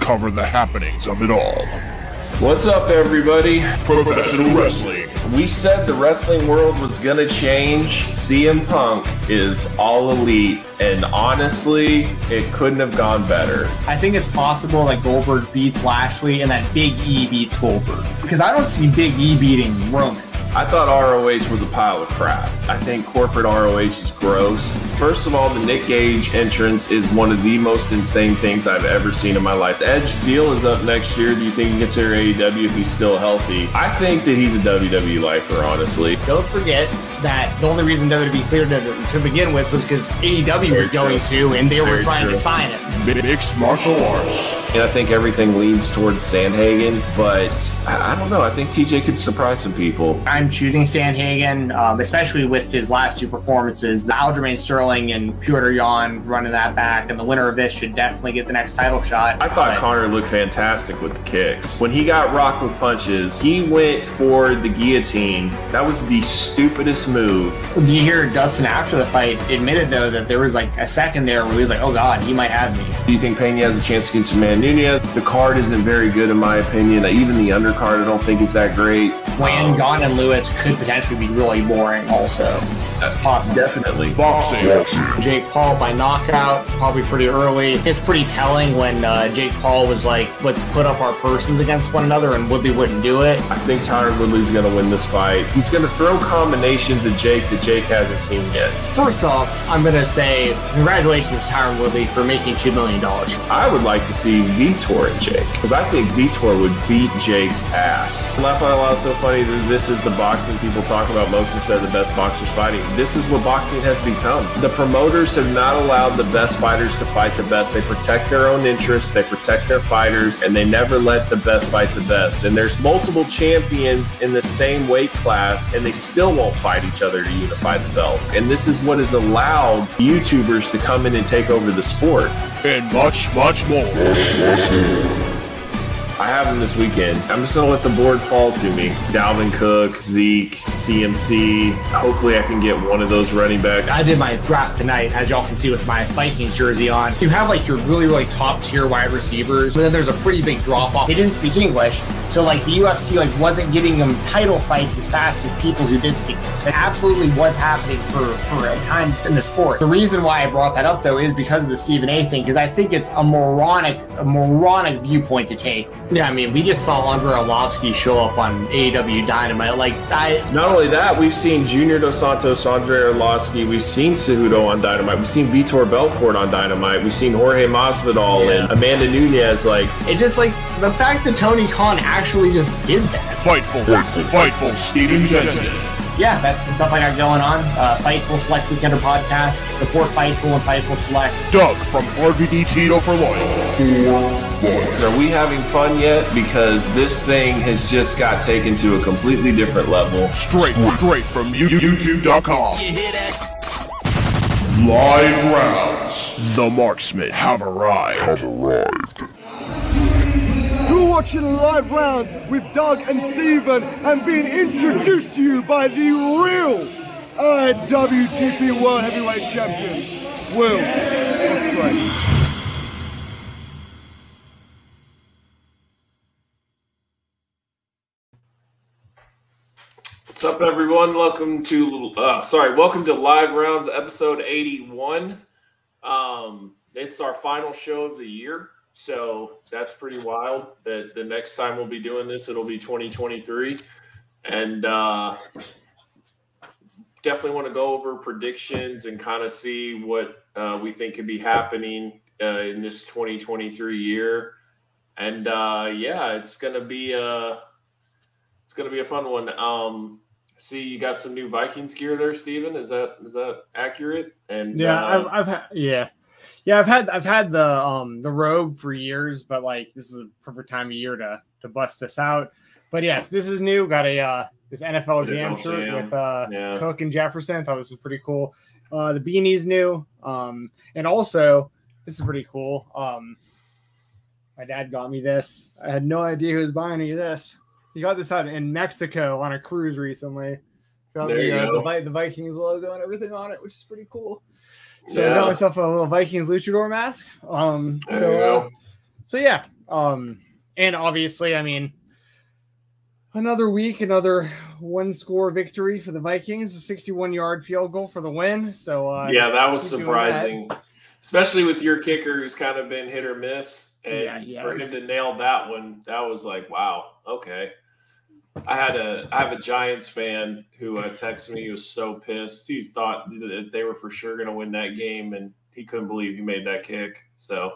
cover the happenings of it all. What's up, everybody? Professional wrestling. We said the wrestling world was going to change. CM Punk is all elite, and honestly, it couldn't have gone better. I think it's possible that Goldberg beats Lashley and that Big E beats Goldberg. Because I don't see Big E beating Roman. I thought ROH was a pile of crap. I think corporate ROH is gross. First of all, the Nick Gage entrance is one of the most insane things I've ever seen in my life. The Edge deal is up next year. Do you think you consider AEW if he's still healthy? I think that he's a WWE lifer, honestly. Don't forget that the only reason WWE cleared him to begin with was because AEW was going to, and they were trying to sign him. Mixed martial arts. And I think everything leans towards Sandhagen, but I don't know. I think TJ could surprise some people. I'm choosing Sandhagen, especially with his last two performances. The Aljamain Sterling and Piotr Jan running that back, and the winner of this should definitely get the next title shot. I thought Connor looked fantastic with the kicks. When he got rocked with punches, he went for the guillotine. That was the stupidest move. Did you hear Dustin after the fight admitted, though, that there was like a second there where he was like, oh God, he might have me. Do you think Pena has a chance against Amanda Nunes? The card isn't very good in my opinion. Even the undercard I don't think is that great. Wayne, Gon, and Lewis could potentially be really boring also. That's possible. Definitely. Boxing. Jake Paul by knockout, probably pretty early. It's pretty telling when Jake Paul was like, let's put up our purses against one another, and Woodley wouldn't do it. I think Tyron Woodley's going to win this fight. He's going to throw combinations at Jake that Jake hasn't seen yet. First off, I'm going to say congratulations to Tyron Woodley for making $2 million. I would like to see Vitor and Jake, because I think Vitor would beat Jake's ass. I find a lot so funny that this is the boxing people talk about most instead of the best boxers fighting. This is what boxing has become. The promoters have not allowed the best fighters to fight the best. They protect their own interests, they protect their fighters, and they never let the best fight the best. And there's multiple champions in the same weight class, and they still won't fight each other to unify the belts. And this is what has allowed YouTubers to come in and take over the sport. And much, much more. I have them this weekend. I'm just going to let the board fall to me. Dalvin Cook, Zeke, CMC. Hopefully I can get one of those running backs. I did my draft tonight, as y'all can see with my Vikings jersey on. You have like your really, really top tier wide receivers, but then there's a pretty big drop off. They didn't speak English, so like the UFC like wasn't getting them title fights as fast as people who did speak English. It absolutely was happening for a time in the sport. The reason why I brought that up though is because of the Stephen A thing, because I think it's a moronic viewpoint to take. Yeah, I mean, we just saw Andrei Arlovsky show up on AEW Dynamite. Not only that, we've seen Junior Dos Santos, Andrei Arlovsky, we've seen Cejudo on Dynamite, we've seen Vitor Belfort on Dynamite, we've seen Jorge Masvidal and Amanda Nunes. It just the fact that Tony Khan actually just did that. Fightful, Steven Jensen. Yeah, that's the stuff I got going on. Fightful Select Weekender podcast. Support Fightful and Fightful Select. Doug from RVD Tito for life. Are we having fun yet? Because this thing has just got taken to a completely different level. Straight from YouTube.com. Live rounds. The marksmen have arrived. You're watching Live Rounds with Doug and Steven and being introduced to you by the real IWGP World Heavyweight Champion, Will Ospreay. What's up, everyone? Welcome to Live Rounds, episode 81. It's our final show of the year. So that's pretty wild that the next time we'll be doing this, it'll be 2023. And definitely want to go over predictions and kind of see what we think could be happening in this 2023 year. And it's going to be a fun one. See, you got some new Vikings gear there, Steven. Is that accurate? And I've had the robe for years, but this is a perfect time of year to bust this out. But yes, this is new. Got a this NFL Jam shirt with Cook and Jefferson. Thought this was pretty cool. The beanie's new. And also this is pretty cool. My dad got me this. I had no idea who was buying me this. He got this out in Mexico on a cruise recently. Got the Vikings logo and everything on it, which is pretty cool. So I got myself a little Vikings luchador mask. So yeah, and obviously, I mean, another week, another one-score victory for the Vikings, a 61-yard field goal for the win. So yeah, that was surprising, especially with your kicker who's kind of been hit or miss, and for him to nail that one, that was like, wow, okay. I have a Giants fan who texted me. He was so pissed. He thought that they were for sure going to win that game, and he couldn't believe he made that kick. So,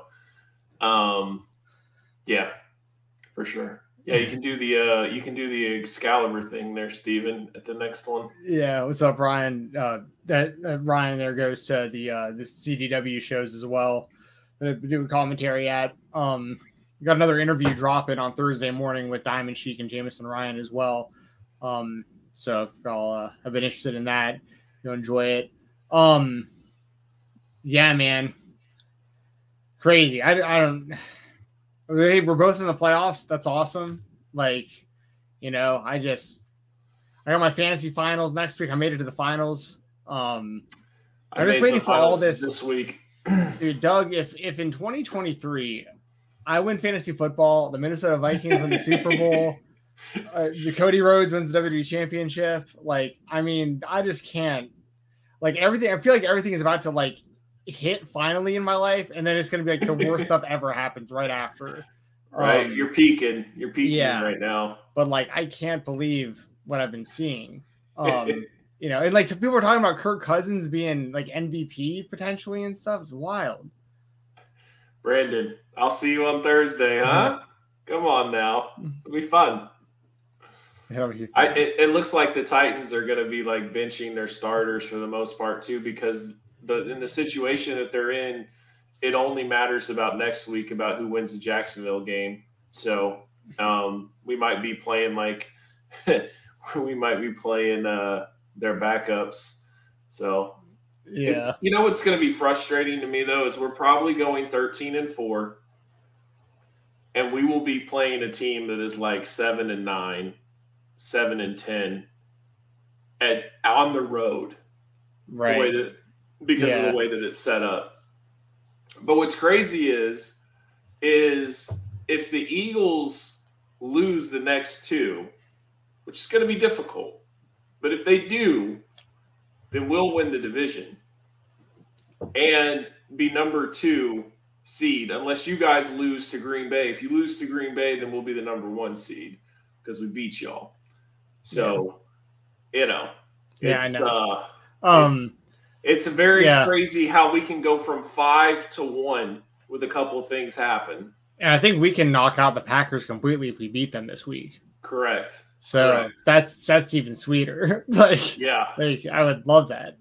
yeah, for sure. Yeah, you can do the Excalibur thing there, Steven, at the next one. Yeah, what's up, Ryan? Ryan there goes to the CDW shows as well. Doing commentary at. Got another interview dropping on Thursday morning with Diamond Sheik and Jameson Ryan as well. So if y'all have been interested in that, you'll enjoy it. Yeah, man, crazy. I don't. Hey, we're both in the playoffs. That's awesome. Like, I got my fantasy finals next week. I made it to the finals. I'm just waiting for all this week. Dude, Doug, if in 2023 I win fantasy football, the Minnesota Vikings win the Super Bowl, the Cody Rhodes wins the WWE Championship, like, I mean, I just can't. Like, everything, I feel like everything is about to, like, hit finally in my life, and then it's going to be, like, the worst stuff ever happens right after. Right, you're peaking right now. But, like, I can't believe what I've been seeing. And, like, people are talking about Kirk Cousins being, like, MVP potentially and stuff. It's wild. Brandon, I'll see you on Thursday, huh? Come on now. It'll be fun. It looks like the Titans are going to be like benching their starters for the most part too, because in the situation that they're in, it only matters about next week about who wins the Jacksonville game. So we might be playing their backups. So yeah. You know what's going to be frustrating to me though is we're probably going 13-4, and we will be playing a team that is like 7-9. 7-10 on the road, right? Because of the way that it's set up. But what's crazy is if the Eagles lose the next two, which is going to be difficult, but if they do, then we'll win the division and be number 2 seed. Unless you guys lose to Green Bay. If you lose to Green Bay, then we'll be the number 1 seed because we beat y'all. So, it's, I know. It's very crazy how we can go from 5-1 with a couple of things happen. And I think we can knock out the Packers completely if we beat them this week. Correct. So that's even sweeter. Like I would love that.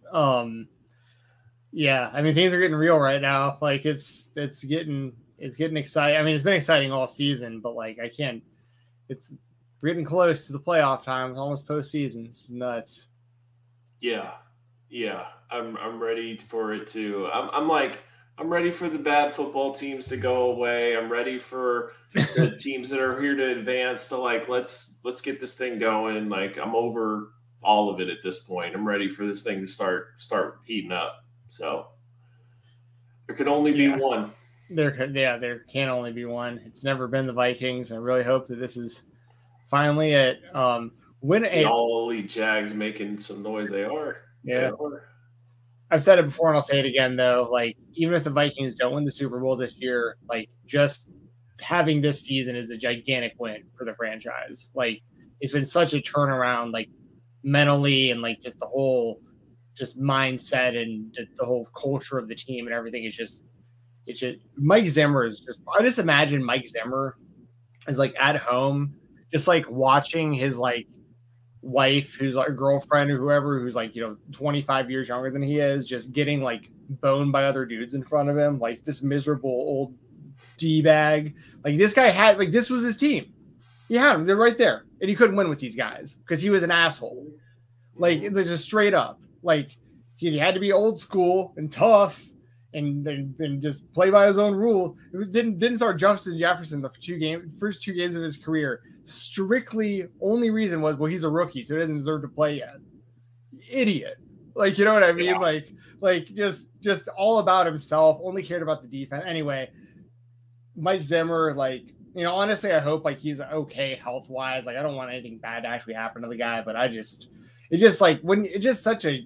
I mean, things are getting real right now. Like it's getting exciting. I mean, it's been exciting all season, but like it's getting close to the playoff time. It's almost postseason. It's nuts. Yeah. I'm ready for it too. I'm ready for the bad football teams to go away. I'm ready for the teams that are here to advance to let's get this thing going. Like I'm over all of it at this point. I'm ready for this thing to start heating up. So there could only be one. There can only be one. It's never been the Vikings. I really hope that this is finally it. When all elite Jags making some noise, they are. Yeah. I've said it before and I'll say it again though. Like even if the Vikings don't win the Super Bowl this year, like just having this season is a gigantic win for the franchise. Like it's been such a turnaround, like mentally and like just the whole mindset and the whole culture of the team and everything. It's just Mike Zimmer is just. I just imagine Mike Zimmer is like at home, just like watching his like wife, who's like girlfriend or whoever, who's like 25 years younger than he is, just getting like boned by other dudes in front of him, like this miserable old D-bag. Like this guy had like this was his team. He had them. They're right there, and he couldn't win with these guys because he was an asshole. Like it's just straight up. Like he had to be old school and tough. And just play by his own rules. Didn't start Justin Jefferson the first two games of his career. Strictly only reason was, well, he's a rookie, so he doesn't deserve to play yet. Idiot. Like, you know what I mean? Yeah. Like just all about himself, only cared about the defense. Anyway, Mike Zimmer, like, you know, honestly, I hope like he's okay health wise. Like, I don't want anything bad to actually happen to the guy, but it's just like when it's just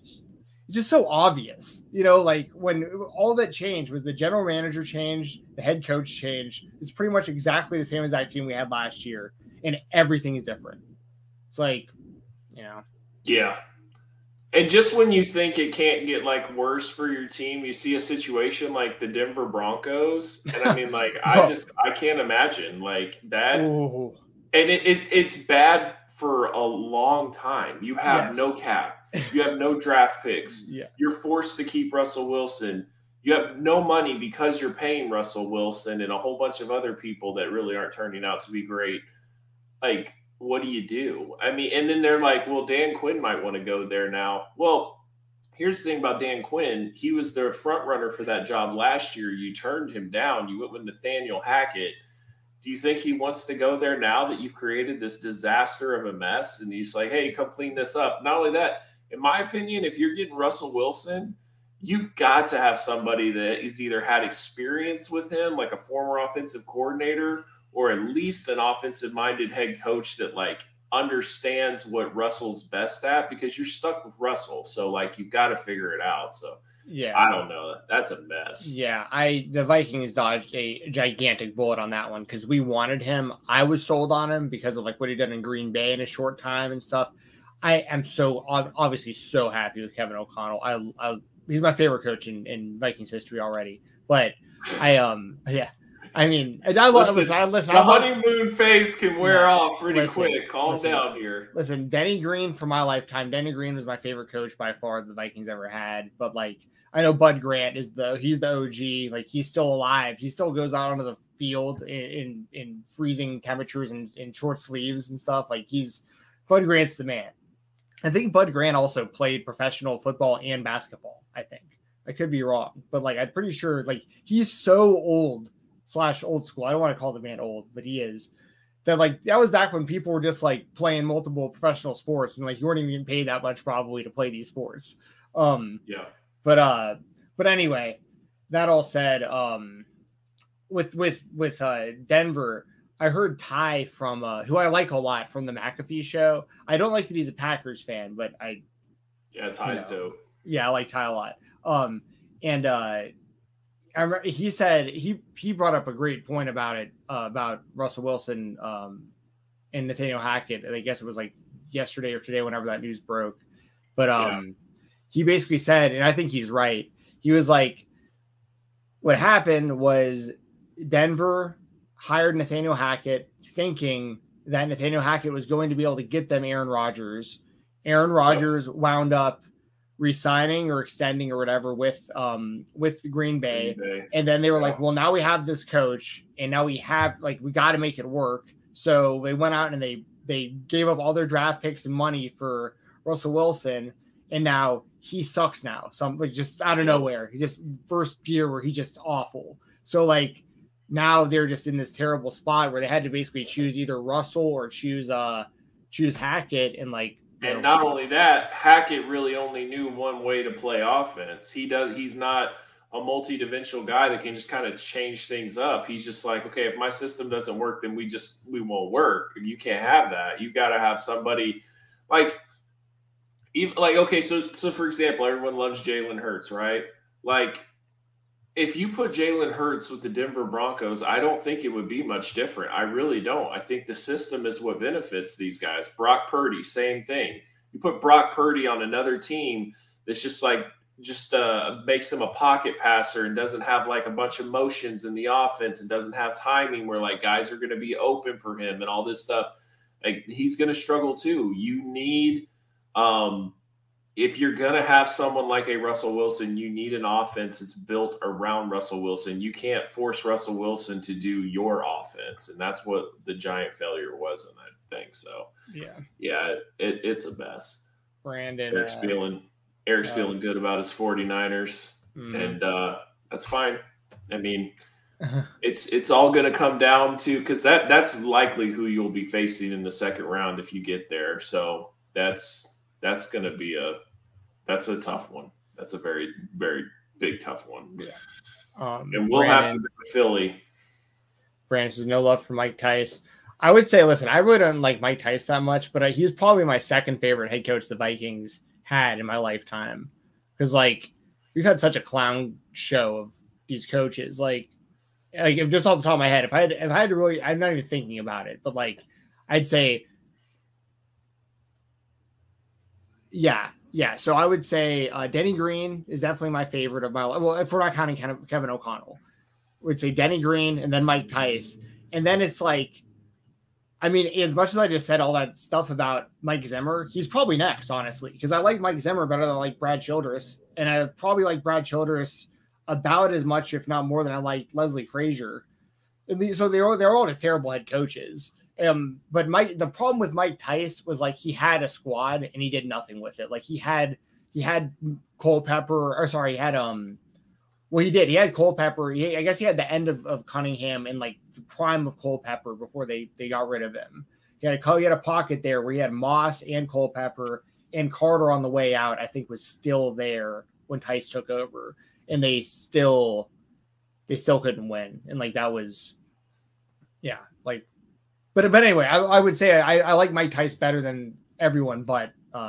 just so obvious, you know, like when all that changed was the general manager changed, the head coach changed. It's pretty much exactly the same as that team we had last year, and everything is different. It's like, you know. Yeah. And just when you think it can't get like worse for your team, you see a situation like the Denver Broncos, and I mean, like I can't imagine like that. Ooh. And it's bad for a long time. You have no cap, you have no draft picks. Yeah. You're forced to keep Russell Wilson. You have no money because you're paying Russell Wilson and a whole bunch of other people that really aren't turning out to be great. Like, what do you do? I mean, and then they're like, well, Dan Quinn might want to go there now. Well, here's the thing about Dan Quinn. He was their front runner for that job last year. You turned him down. You went with Nathaniel Hackett. Do you think he wants to go there now that you've created this disaster of a mess? And he's like, hey, come clean this up. Not only that, in my opinion, if you're getting Russell Wilson, you've got to have somebody that has either had experience with him, like a former offensive coordinator, or at least an offensive-minded head coach that like understands what Russell's best at, because you're stuck with Russell. So like you've got to figure it out. So yeah, I don't know. That's a mess. Yeah, the Vikings dodged a gigantic bullet on that one because we wanted him. I was sold on him because of like what he did in Green Bay in a short time and stuff. I am so obviously so happy with Kevin O'Connell. He's my favorite coach in Vikings history already. But yeah. I mean, I listen. The honeymoon phase can wear off pretty quick. Calm down here. Listen, Denny Green for my lifetime. Denny Green was my favorite coach by far the Vikings ever had. But like, I know Bud Grant he's the OG. Like, he's still alive. He still goes out onto the field in freezing temperatures and in short sleeves and stuff. Like, Bud Grant's the man. I think Bud Grant also played professional football and basketball. I think I could be wrong, but like I'm pretty sure like he's so old / old school. I don't want to call the man old, but he is. That like that was back when people were just like playing multiple professional sports and like you weren't even getting paid that much probably to play these sports. Yeah. But anyway, that all said, with Denver, I heard Ty from who I like a lot from the McAfee show. I don't like that he's a Packers fan, but Ty's dope. Yeah, I like Ty a lot. I remember he said he brought up a great point about it about Russell Wilson and Nathaniel Hackett. I guess it was like yesterday or today, whenever that news broke. But he basically said, and I think he's right. He was like, what happened was Denver hired Nathaniel Hackett thinking that Nathaniel Hackett was going to be able to get them Aaron Rodgers. Aaron Rodgers wound up resigning or extending or whatever with Green Bay. And then they were like, well, now we have this coach and now we got to make it work. So they went out and they gave up all their draft picks and money for Russell Wilson. And now he sucks now. So like just out of nowhere, he just first year where he's just awful. So like now they're just in this terrible spot where they had to basically choose either Russell or choose Hackett. And like, and not only that, Hackett really only knew one way to play offense. He's not a multi-dimensional guy that can just kind of change things up. He's just like, okay, if my system doesn't work, then we won't work. You can't have that. You got to have somebody like, even like, okay, so for example, everyone loves Jalen Hurts, right? Like, if you put Jalen Hurts with the Denver Broncos, I don't think it would be much different. I really don't. I think the system is what benefits these guys. Brock Purdy, same thing. You put Brock Purdy on another team that's just makes him a pocket passer and doesn't have like a bunch of motions in the offense and doesn't have timing where like guys are going to be open for him and all this stuff. Like, he's going to struggle too. You need if you're going to have someone like a Russell Wilson, you need an offense that's built around Russell Wilson. You can't force Russell Wilson to do your offense. And that's what the giant failure was in that thing. So, yeah, it's a mess. Brandon. Eric's feeling good about his 49ers. And that's fine. I mean, it's all going to come down to – because that's likely who you'll be facing in the second round if you get there. So that's going to be that's a tough one. That's a very, very big, tough one. Yeah. And we'll have to go to Philly. Francis, no love for Mike Tice. I would say, listen, I really don't like Mike Tice that much, but he's probably my second favorite head coach the Vikings had in my lifetime. Because, like, we've had such a clown show of these coaches. Like if just off the top of my head, if I had to really, I'm not even thinking about it, but like, I'd say, yeah. So I would say Denny Green is definitely my favorite of my. Well, if we're not counting kind of Kevin O'Connell, we'd say Denny Green and then Mike Tice, and then it's like, I mean, as much as I just said all that stuff about Mike Zimmer, he's probably next, honestly, because I like Mike Zimmer better than I like Brad Childress, and I probably like Brad Childress about as much, if not more, than I like Leslie Frazier. So they're all just terrible head coaches. But the problem with Mike Tice was like he had a squad and he did nothing with it. Like he had Culpepper, or sorry, he had well, he did. He had Culpepper. I guess he had the end of Cunningham and like the prime of Culpepper before they got rid of him. He had a pocket there where he had Moss and Culpepper, and Carter on the way out, I think, was still there when Tice took over, and they still couldn't win. And like that was, yeah, like, but anyway, I would say I like Mike Tice better than everyone, but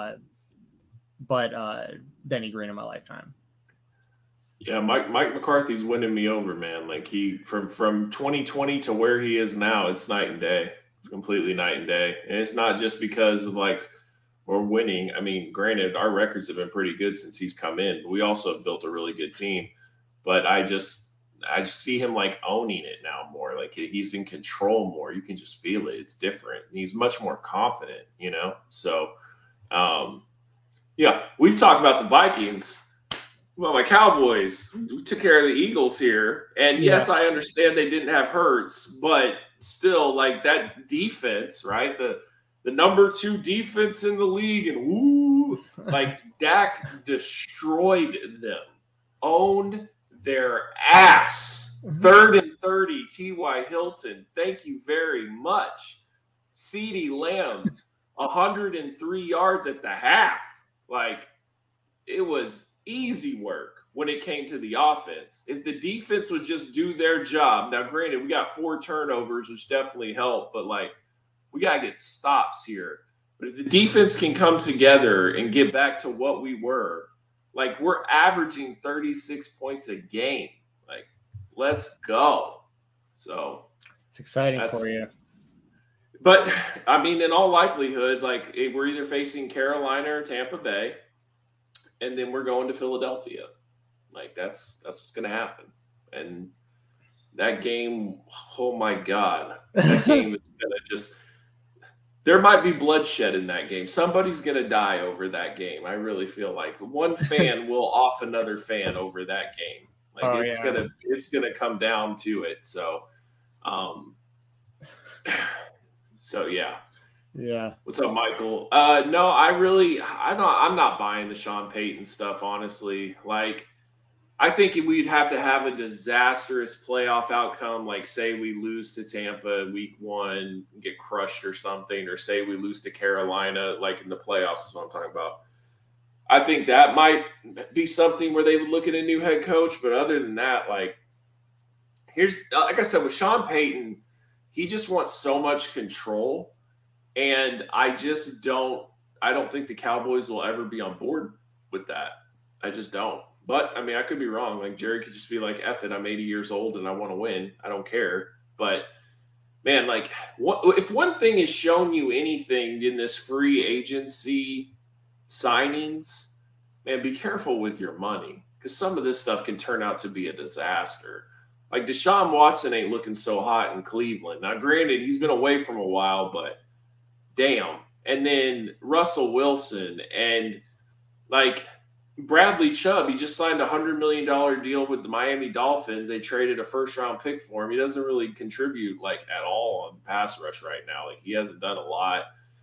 Denny Green in my lifetime. Yeah, Mike McCarthy's winning me over, man. Like he from 2020 to where he is now, it's night and day. It's completely night and day. And it's not just because of like we're winning. I mean, granted, our records have been pretty good since he's come in. But we also have built a really good team. But I just see him like owning it now more. Like he's in control more. You can just feel it. It's different. And he's much more confident, you know? So yeah, we've talked about the Vikings. Well, my Cowboys, we took care of the Eagles here. And yes, I understand they didn't have Hurts, but still, like that defense, right? The number 2 defense in the league, and like Dak destroyed them, owned their ass. 3rd and 30, T.Y. Hilton. Thank you very much. CeeDee Lamb, 103 yards at the half. Like, it was easy work when it came to the offense. If the defense would just do their job. Now, granted, we got 4 turnovers, which definitely helped, but like we got to get stops here. But if the defense can come together and get back to what we were, like we're averaging 36 points a game. Like, let's go. So it's exciting for you. But I mean, in all likelihood, like we're either facing Carolina or Tampa Bay. And then we're going to Philadelphia. Like that's what's going to happen. And that game, oh my God, that game is going to just. There might be bloodshed in that game. Somebody's going to die over that game. I really feel like one fan will off another fan over that game. Like it's gonna come down to it. So, yeah. Yeah. What's up, Michael? No, I'm not buying the Sean Payton stuff, honestly. Like, I think we'd have to have a disastrous playoff outcome, like say we lose to Tampa week 1, get crushed or something, or say we lose to Carolina, like in the playoffs is what I'm talking about. I think that might be something where they would look at a new head coach. But other than that, like I said, with Sean Payton, he just wants so much control. And I don't think the Cowboys will ever be on board with that. I just don't. But, I mean, I could be wrong. Like, Jerry could just be like, F it, I'm 80 years old and I want to win. I don't care. But, man, like, if one thing has shown you anything in this free agency signings, man, be careful with your money. Because some of this stuff can turn out to be a disaster. Like, Deshaun Watson ain't looking so hot in Cleveland. Now, granted, he's been away from a while, but damn. And then Russell Wilson and like Bradley Chubb, he just signed a $100 million deal with the Miami Dolphins. They traded a 1st-round pick for him. He doesn't really contribute like at all on pass rush right now. Like he hasn't done a lot.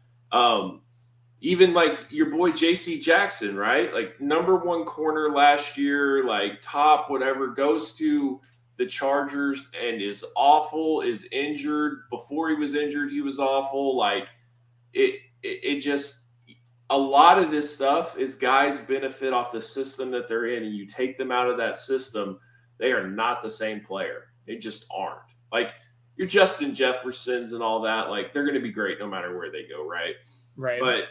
Even like your boy J.C. Jackson, right? Like number 1 corner last year, like top whatever, goes to the Chargers and is awful, is injured. Before he was injured, he was awful. Like it just, a lot of this stuff is guys benefit off the system that they're in, and you take them out of that system, they are not the same player. They just aren't. Like your Justin Jeffersons and all that, like they're going to be great no matter where they go, right? Right. But,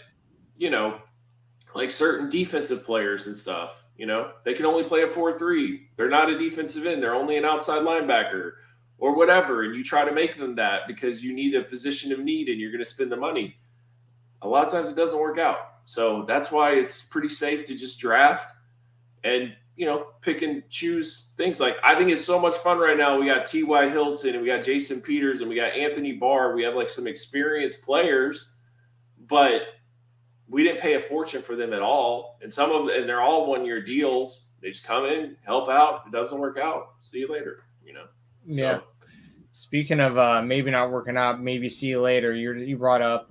like certain defensive players and stuff, they can only play a 4-3. They're not a defensive end. They're only an outside linebacker or whatever. And you try to make them that because you need a position of need and you're going to spend the money. A lot of times it doesn't work out. So that's why it's pretty safe to just draft and, pick and choose things. Like, I think it's so much fun right now. We got T.Y. Hilton and we got Jason Peters and we got Anthony Barr. We have like some experienced players, but we didn't pay a fortune for them at all. And and they're all 1-year deals. They just come in, help out. If it doesn't work out, see you later, So. Yeah. Speaking of maybe not working out, maybe see you later. You brought up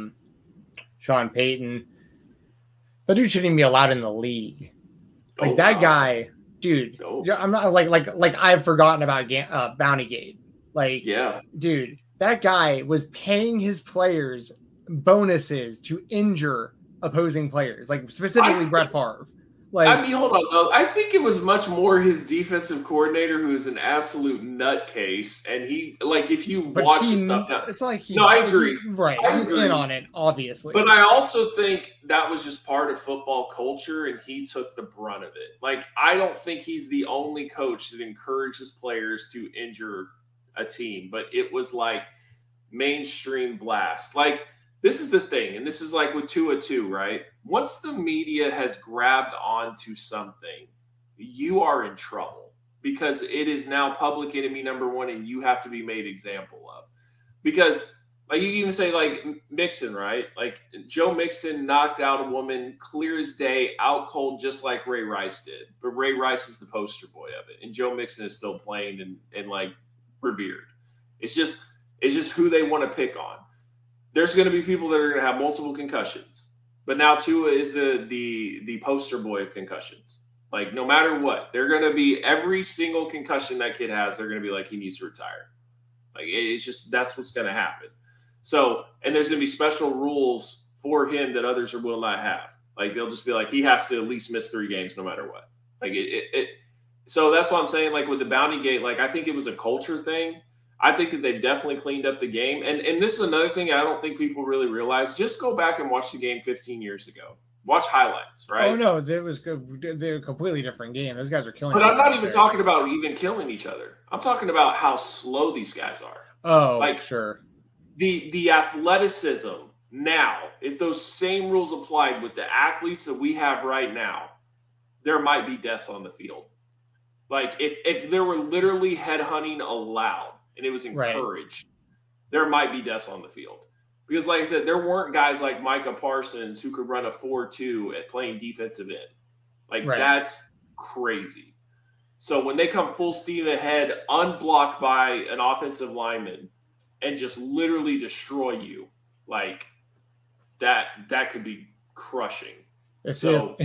Sean Payton. That dude shouldn't even be allowed in the league. Like that guy, dude. I'm not like I've forgotten about Bountygate. Like, yeah, dude, that guy was paying his players bonuses to injure opposing players, like specifically Brett Favre. Like, hold on, though. I think it was much more his defensive coordinator who is an absolute nutcase, and he, like, if you watch his stuff now, it's like I agree, right? He's in on it, obviously. But I also think that was just part of football culture, and he took the brunt of it. Like, I don't think he's the only coach that encourages players to injure a team, but it was like mainstream blast. Like, this is the thing, and this is like with Tua too, right? Once the media has grabbed onto something, you are in trouble because it is now public enemy number one, and you have to be made example of. Because, like, you even say, like, Mixon, right? Like, Joe Mixon knocked out a woman clear as day, out cold, just like Ray Rice did. But Ray Rice is the poster boy of it, and Joe Mixon is still playing and like, revered. It's just who they want to pick on. There's going to be people that are going to have multiple concussions, but now Tua is the poster boy of concussions. Like, no matter what, they're going to be every single concussion that kid has. They're going to be like, he needs to retire. Like, it's just, that's what's going to happen. So, and there's going to be special rules for him that others will not have. Like, they'll just be like, he has to at least miss 3 games no matter what. Like so that's what I'm saying. Like with the Bountygate, like, I think it was a culture thing. I think that they've definitely cleaned up the game. And this is another thing I don't think people really realize. Just go back and watch the game 15 years ago. Watch highlights, right? Oh, no, they're a completely different game. Those guys are killing each other. But I'm not even talking about even killing each other. I'm talking about how slow these guys are. Oh, like, sure. The athleticism now, if those same rules applied with the athletes that we have right now, there might be deaths on the field. Like, if there were literally headhunting allowed, and it was encouraged, there might be deaths on the field. Because, like I said, there weren't guys like Micah Parsons who could run a 4-2 at playing defensive end. Like, that's crazy. So when they come full steam ahead, unblocked by an offensive lineman, and just literally destroy you, like, that could be crushing. If like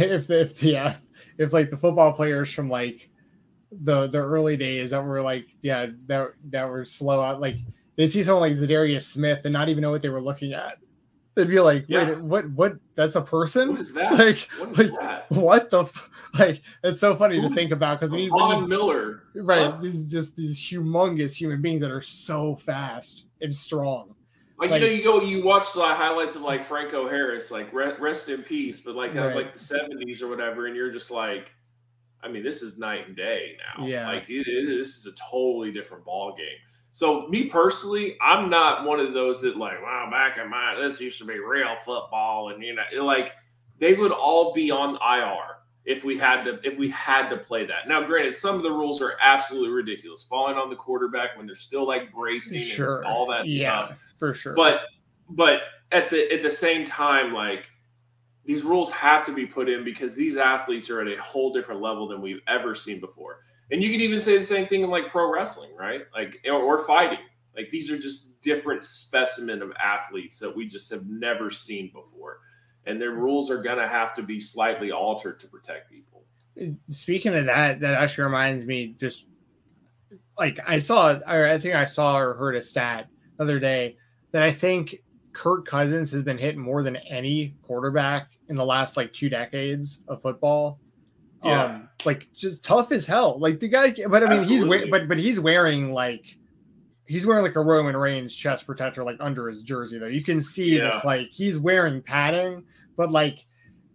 the football players from like the early days that were like, that were slow out, like they'd see someone like Zadarius Smith and not even know what they were looking at. They'd be like, wait, what? That's a person? What is that? What the like? It's so funny to think about because Von Miller, right? These humongous human beings that are so fast and strong. Like, you watch the highlights of like Franco Harris, like rest in peace, but like that was like the 70s or whatever, and you're just like, I mean, this is night and day now. Yeah. Like this is a totally different ball game. So me personally, I'm not one of those that like, wow, back in my, this used to be real football. And, like they would all be on IR if we had to play that. Now, granted, some of the rules are absolutely ridiculous. Falling on the quarterback when they're still like bracing and all that stuff. For sure. But at the same time, like, these rules have to be put in because these athletes are at a whole different level than we've ever seen before. And you can even say the same thing in like pro wrestling, right? Like, or fighting. Like, these are just different specimen of athletes that we just have never seen before. And their rules are going to have to be slightly altered to protect people. Speaking of that actually reminds me, just like I think I saw or heard a stat the other day that I think Kirk Cousins has been hit more than any quarterback in the last like 2 decades of football. Yeah. Like just tough as hell. Like the guy, but I mean, he's wearing like he's wearing like a Roman Reigns chest protector, like under his jersey though. You can see this, like he's wearing padding, but like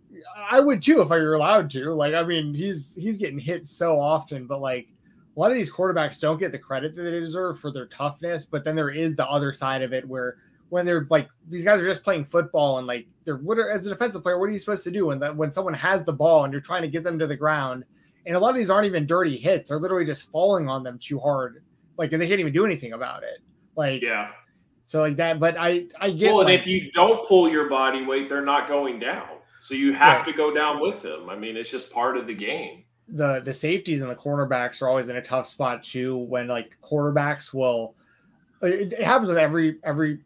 I would too if I were allowed to. Like, I mean, he's getting hit so often, but like a lot of these quarterbacks don't get the credit that they deserve for their toughness. But then there is the other side of it where when they're like these guys are just playing football and like as a defensive player, what are you supposed to do when someone has the ball and you're trying to get them to the ground? And a lot of these aren't even dirty hits; they're literally just falling on them too hard, like and they can't even do anything about it. Like so like that. But I get. Well, and if you don't pull your body weight, they're not going down. So you have to go down with them. I mean, it's just part of the game. The safeties and the cornerbacks are always in a tough spot too. When like quarterbacks will, it happens with every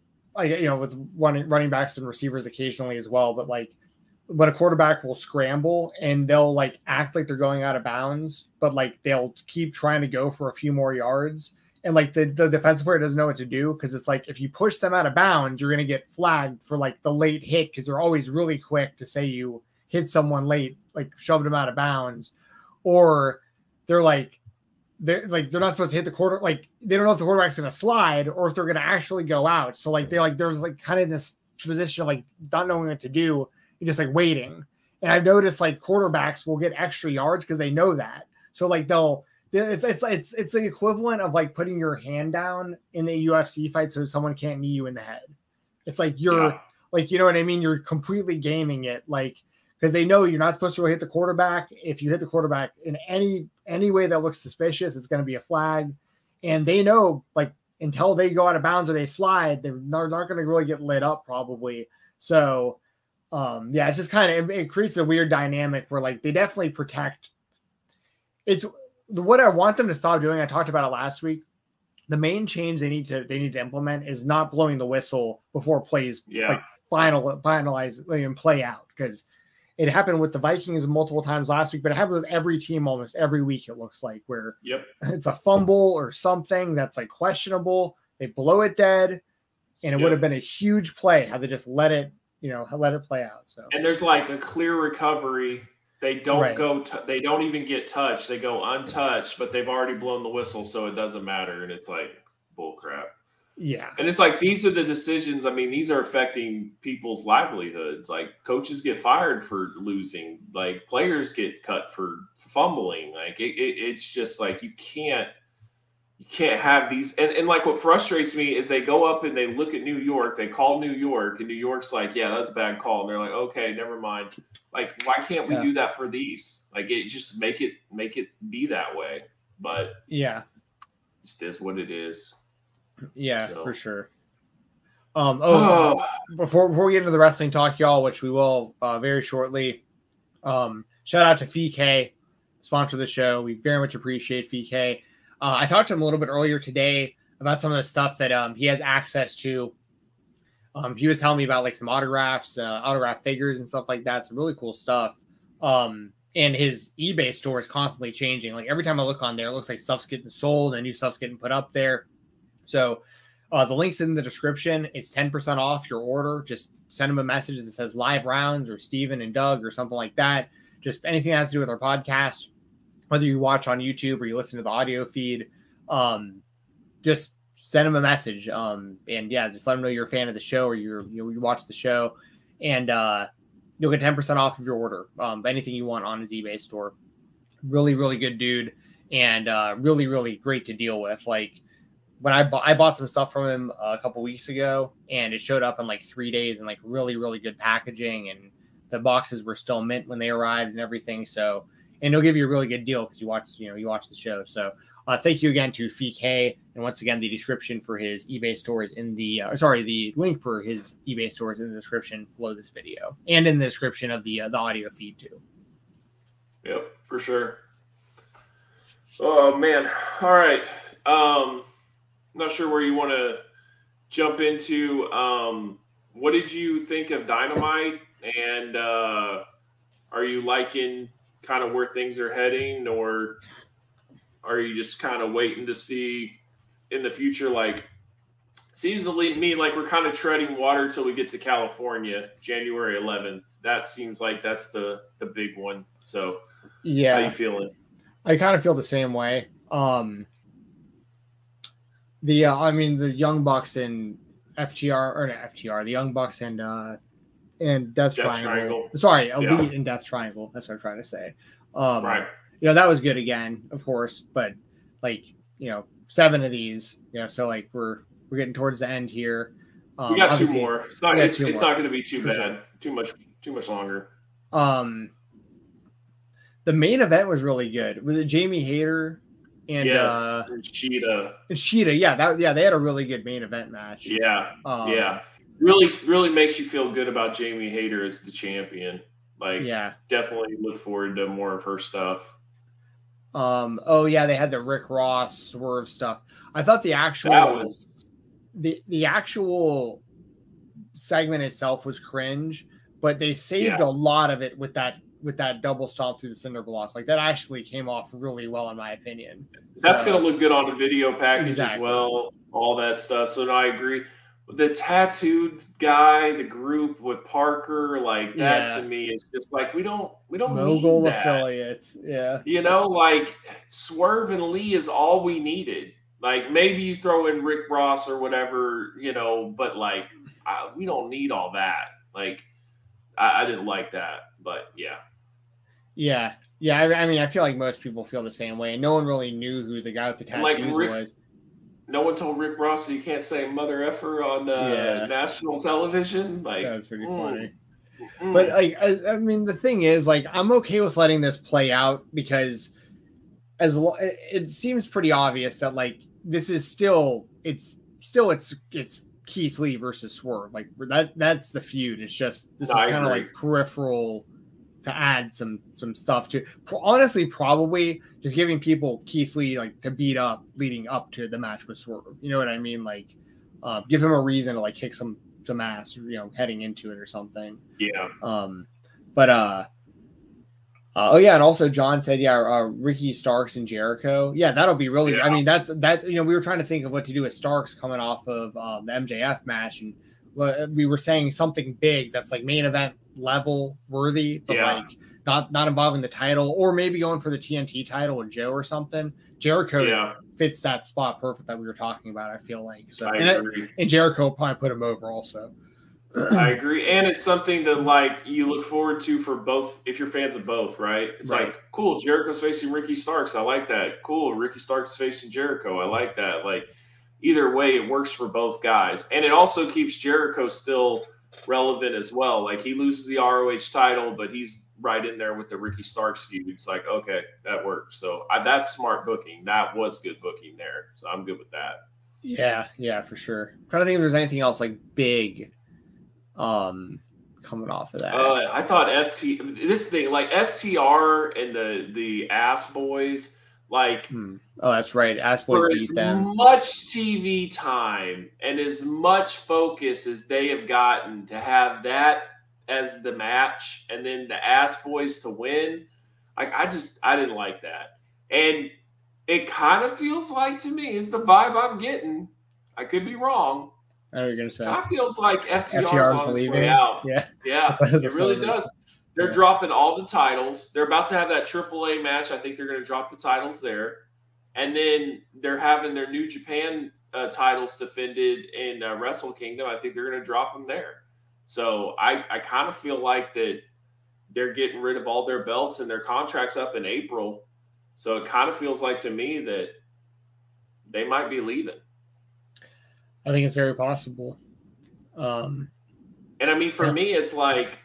with running backs and receivers occasionally as well. But like when a quarterback will scramble and they'll like act like they're going out of bounds, but like they'll keep trying to go for a few more yards. And like the defensive player doesn't know what to do because it's like if you push them out of bounds, you're going to get flagged for like the late hit because they're always really quick to say you hit someone late, like shoved them out of bounds, or they're not supposed to hit the quarter. Like they don't know if the quarterback's going to slide or if they're going to actually go out. So like there's like kind of this position of like not knowing what to do and just like waiting. And I've noticed like quarterbacks will get extra yards because they know that. So like it's the equivalent of like putting your hand down in a UFC fight so someone can't knee you in the head. It's like like, you know what I mean? You're completely gaming it, like, because they know you're not supposed to hit the quarterback. If you hit the quarterback in any way that looks suspicious, it's going to be a flag. And they know, like, until they go out of bounds or they slide, they're not going to really get lit up probably. So, it's just kind of, it creates a weird dynamic where like they definitely protect. It's what I want them to stop doing. I talked about it last week. The main change they need to implement is not blowing the whistle before plays like finalize and play out, because it happened with the Vikings multiple times last week, but it happened with every team almost every week. It looks like where it's a fumble or something that's like questionable. They blow it dead, and it would have been a huge play had they just let it play out. So and there's like a clear recovery. They don't go. They don't even get touched. They go untouched, but they've already blown the whistle, so it doesn't matter. And it's like bull crap. Yeah. And it's like these are the decisions. I mean, these are affecting people's livelihoods. Like coaches get fired for losing. Like players get cut for fumbling. Like it's just like you can't have these. And like what frustrates me is they go up and they look at New York. They call New York, and New York's like, yeah, that's a bad call. And they're like, okay, never mind. Like, why can't we do that for these? Like, it just make it be that way. But it just is what it is. Yeah, so. For sure. Before we get into the wrestling talk, y'all, which we will very shortly. Shout out to VK, sponsor of the show. We very much appreciate VK. I talked to him a little bit earlier today about some of the stuff that he has access to. He was telling me about like some autograph figures and stuff like that. Some really cool stuff. And his eBay store is constantly changing. Like every time I look on there, it looks like stuff's getting sold and new stuff's getting put up there. So the link's in the description. It's 10% off your order. Just send him a message that says live rounds or Steven and Doug or something like that. Just anything that has to do with our podcast, whether you watch on YouTube or you listen to the audio feed, just send him a message. Just let him know you're a fan of the show or you watch the show, and you'll get 10% off of your order. Anything you want on his eBay store. Really, really good dude, and really, really great to deal with. Like when I bought some stuff from him a couple weeks ago, and it showed up in like 3 days in like really, really good packaging, and the boxes were still mint when they arrived and everything. So, and he'll give you a really good deal because you watch the show. So thank you again to VK. And once again, the description for his eBay store is in the link for his eBay store is in the description below this video and in the description of the audio feed too. Yep, for sure. Oh man. All right. Not sure where you want to jump into. What did you think of Dynamite? And are you liking kind of where things are heading, or are you just kind of waiting to see in the future? Like, seems to me like we're kind of treading water till we get to California, January 11th. That seems like that's the big one. So, how you feeling? I kind of feel the same way. The Young Bucks and FTR or not FTR, the Young Bucks and Death Triangle. Sorry, Elite and Death Triangle. That's what I'm trying to say. Right. That was good again, of course, but 7 of these, so we're getting towards the end here. We got 2 more. It's not going to be too bad. Sure. Too much longer. The main event was really good. Was it Jamie Hayter and Sheeta? And Sheeta, they had a really good main event match. Yeah. Really makes you feel good about Jamie Hayter as the champion. Definitely look forward to more of her stuff. They had the Rick Ross Swerve stuff. I thought the actual the actual segment itself was cringe, but they saved a lot of it with that double stomp through the cinder block. That actually came off really well, in my opinion. That's going to look good on the video package as well, all that stuff. So, no, I agree. The tattooed guy, the group with Parker, that to me is just we don't Mogul need that. Affiliates, yeah. Swerve and Lee is all we needed. Maybe you throw in Rick Ross or whatever, but we don't need all that. I didn't like that, but yeah. Yeah. I mean, I feel like most people feel the same way. No one really knew who the guy with the tattoos was. No one told Rick Ross you can't say mother effer on national television. That's pretty funny. But I mean, the thing is, I'm okay with letting this play out because it seems pretty obvious that this is still it's Keith Lee versus Swerve. That's the feud. It's just this is kind of peripheral to add some stuff to. Honestly, probably just giving people Keith Lee to beat up leading up to the match with Swerve. You know what I mean? Give him a reason to kick some ass, heading into it or something. Yeah. And also John said, Ricky Starks and Jericho. Yeah, that'll be really. Yeah. I mean, that's we were trying to think of what to do with Starks coming off of the MJF match, and we were saying something big that's main event level worthy, but not involving the title, or maybe going for the TNT title with Joe or something. Jericho fits that spot perfect that we were talking about. I feel like so, I agree. And Jericho will probably put him over also. I agree, and it's something that you look forward to for both if you're fans of both, right? It's cool. Jericho's facing Ricky Starks. I like that. Cool. Ricky Starks facing Jericho. I like that. Either way, it works for both guys, and it also keeps Jericho still relevant as well. He loses the ROH title, but he's right in there with the Ricky Starks feud. It's okay, that works. So that's smart booking. That was good booking there. So I'm good with that. Yeah, for sure. I'm trying to think if there's anything else big coming off of that. I thought FTR and the Ass Boys. That's right. Ass Boys beat them. As much TV time and as much focus as they have gotten to have that as the match, and then the Ass Boys to win. I didn't like that, and it kind of feels to me is the vibe I'm getting. I could be wrong. I know what you're gonna say. It feels like FTR's on its way out. Yeah, it really does. They're dropping all the titles. They're about to have that AAA match. I think they're going to drop the titles there. And then they're having their New Japan titles defended in Wrestle Kingdom. I think they're going to drop them there. So I kind of feel like that they're getting rid of all their belts and their contracts up in April. So it kind of feels to me that they might be leaving. I think it's very possible. And I mean, for me, it's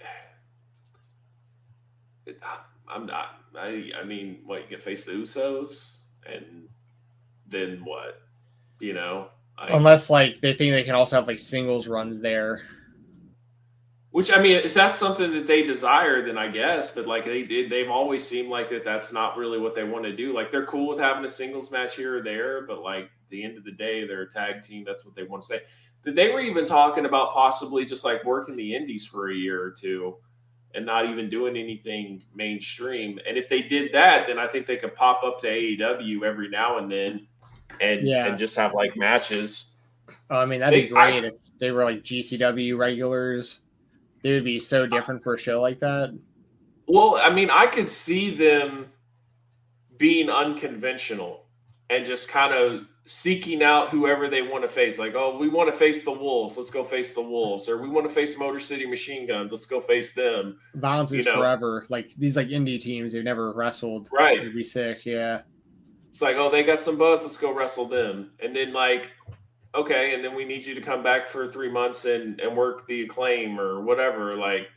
I'm not. I mean, what, you can face the Usos, and then what? Unless they think they can also have singles runs there. Which, I mean, if that's something that they desire, then I guess. But they've always seemed that's not really what they want to do. They're cool with having a singles match here or there, but at the end of the day, they're a tag team. That's what they want to say. But they were even talking about possibly just working the indies for a year or two and not even doing anything mainstream. And if they did that, then I think they could pop up to AEW every now and then and just have matches. I mean, that'd be great if they were GCW regulars. They would be so different for a show like that. Well, I mean, I could see them being unconventional and just kind of seeking out whoever they want to face. Like, oh, we want to face the Wolves. Let's go face the Wolves. Or we want to face Motor City Machine Guns. Let's go face them. Violence is forever. Like these like indie teams, they've never wrestled. Right. It'd be sick. Yeah. It's like, oh, they got some buzz. Let's go wrestle them. And then like, okay, and then we need you to come back for 3 months and work the Acclaim or whatever. Like,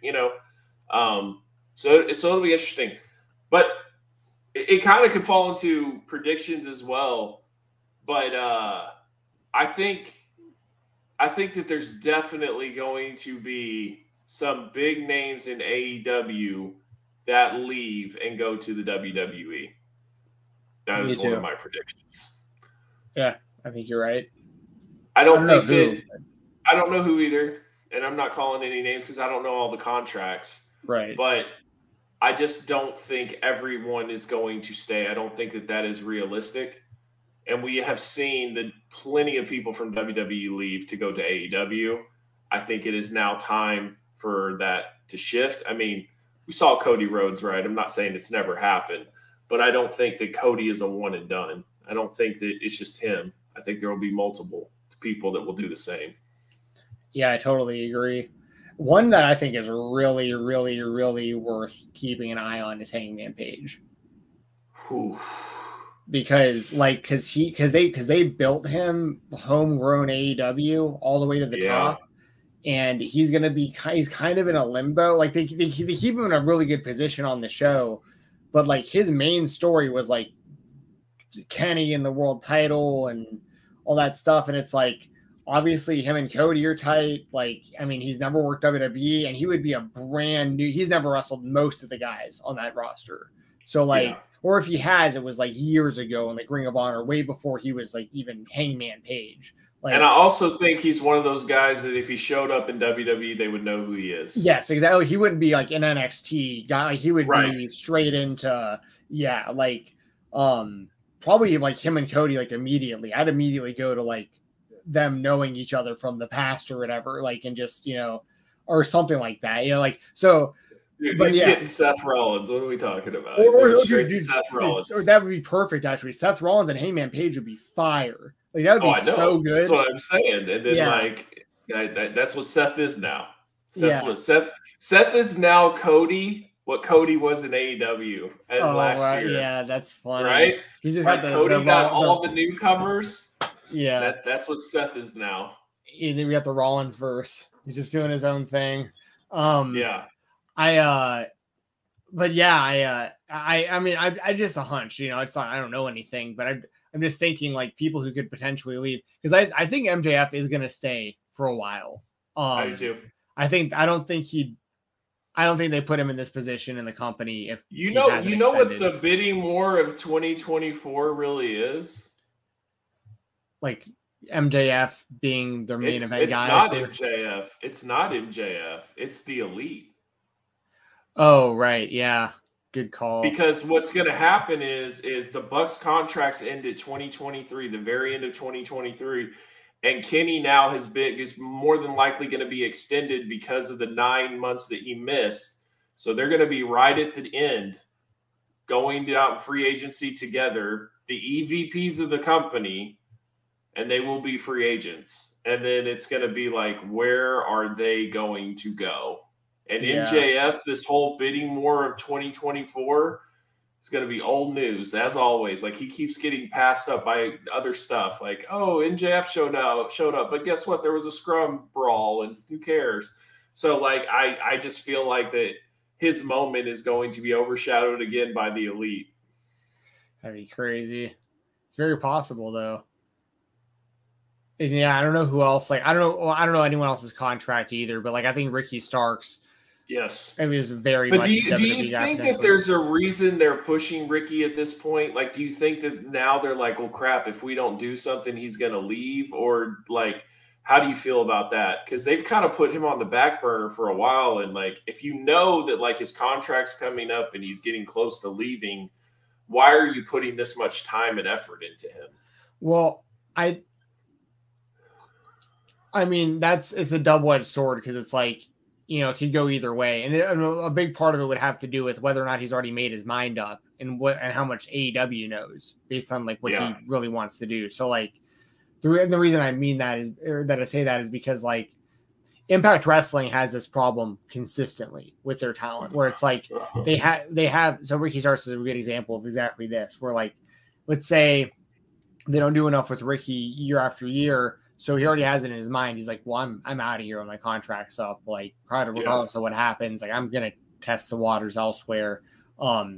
so it'll be interesting. But it kind of could fall into predictions as well. But I think that there's definitely going to be some big names in AEW that leave and go to the WWE. That is one of my predictions. Yeah, I think you're right. I don't know who either, and I'm not calling any names because I don't know all the contracts. Right. But I just don't think everyone is going to stay. I don't think that is realistic. And we have seen that plenty of people from WWE leave to go to AEW. I think it is now time for that to shift. I mean, we saw Cody Rhodes, right? I'm not saying it's never happened, but I don't think that Cody is a one and done. I don't think that it's just him. I think there will be multiple people that will do the same. Yeah, I totally agree. One that I think is really, really, really worth keeping an eye on is Hangman Page. Whew. Because they built him homegrown AEW all the way to the top, and he's kind of in a limbo. Like they keep him in a really good position on the show, but like his main story was like Kenny and the world title and all that stuff, and it's like obviously him and Cody are tight. Like, I mean, he's never worked WWE, and he would be a brand new. He's never wrestled most of the guys on that roster, so like. Yeah. Or if he has, it was like years ago in like Ring of Honor, way before he was like even Hangman Page. Like, and I also think he's one of those guys that if he showed up in WWE, they would know who he is. Yes, exactly. He wouldn't be like an NXT guy. Like, he would be straight into, probably like him and Cody, like immediately. I'd immediately go to like them knowing each other from the past or whatever, like, and just, or something like that, like, so. Dude, but he's getting Seth Rollins. What are we talking about? Seth Rollins. Or that would be perfect, actually. Seth Rollins and Hangman Page would be fire. Like, that would be so good. That's what I'm saying. And then, that's what Seth is now. Seth is now Cody, what Cody was in AEW last year. Yeah, that's funny. Right? He's just like Cody got all the newcomers. Yeah. That's what Seth is now. And then we got the Rollins verse. He's just doing his own thing. Yeah. I mean, I just a hunch, it's not, I don't know anything, but I'm just thinking like people who could potentially leave, because I think MJF is going to stay for a while. I do too. I don't think they put him in this position in the company. If you know what the bidding war of 2024 really is, like MJF being their main event guy. MJF. It's not MJF. It's the Elite. Oh, right. Yeah. Good call. Because what's going to happen is the Bucks contracts end at 2023, the very end of 2023. And Kenny now is more than likely going to be extended because of the 9 months that he missed. So they're going to be right at the end, going out in free agency together, the EVPs of the company, and they will be free agents. And then it's going to be like, where are they going to go? And MJF, this whole bidding war of 2024, it's going to be old news, as always. Like, he keeps getting passed up by other stuff. Like, oh, MJF showed up. But guess what? There was a scrum brawl, and who cares? So, like, I just feel like that his moment is going to be overshadowed again by the Elite. That'd be crazy. It's very possible, though. And yeah, I don't know who else. Like, I don't know anyone else's contract either. But like, I think Ricky Starks. Yes, it was very. But do you think that there's a reason they're pushing Ricky at this point? Like, do you think that now they're like, well, crap, if we don't do something, he's going to leave? Or like, how do you feel about that? Because they've kind of put him on the back burner for a while, and like, if you know that like his contract's coming up and he's getting close to leaving, why are you putting this much time and effort into him? Well, I mean, it's a double-edged sword, because it's like, it could go either way. And a big part of it would have to do with whether or not he's already made his mind up. and how much AEW knows based on like what he really wants to do. So like the reason I mean that is, or that I say that, is because like Impact Wrestling has this problem consistently with their talent, where it's like they have. So Ricky Starks is a good example of exactly this, where like, let's say they don't do enough with Ricky year after year, so he already has it in his mind. He's like, well, I'm out of here when my contract's up. Like, regardless of what happens, like I'm gonna test the waters elsewhere. But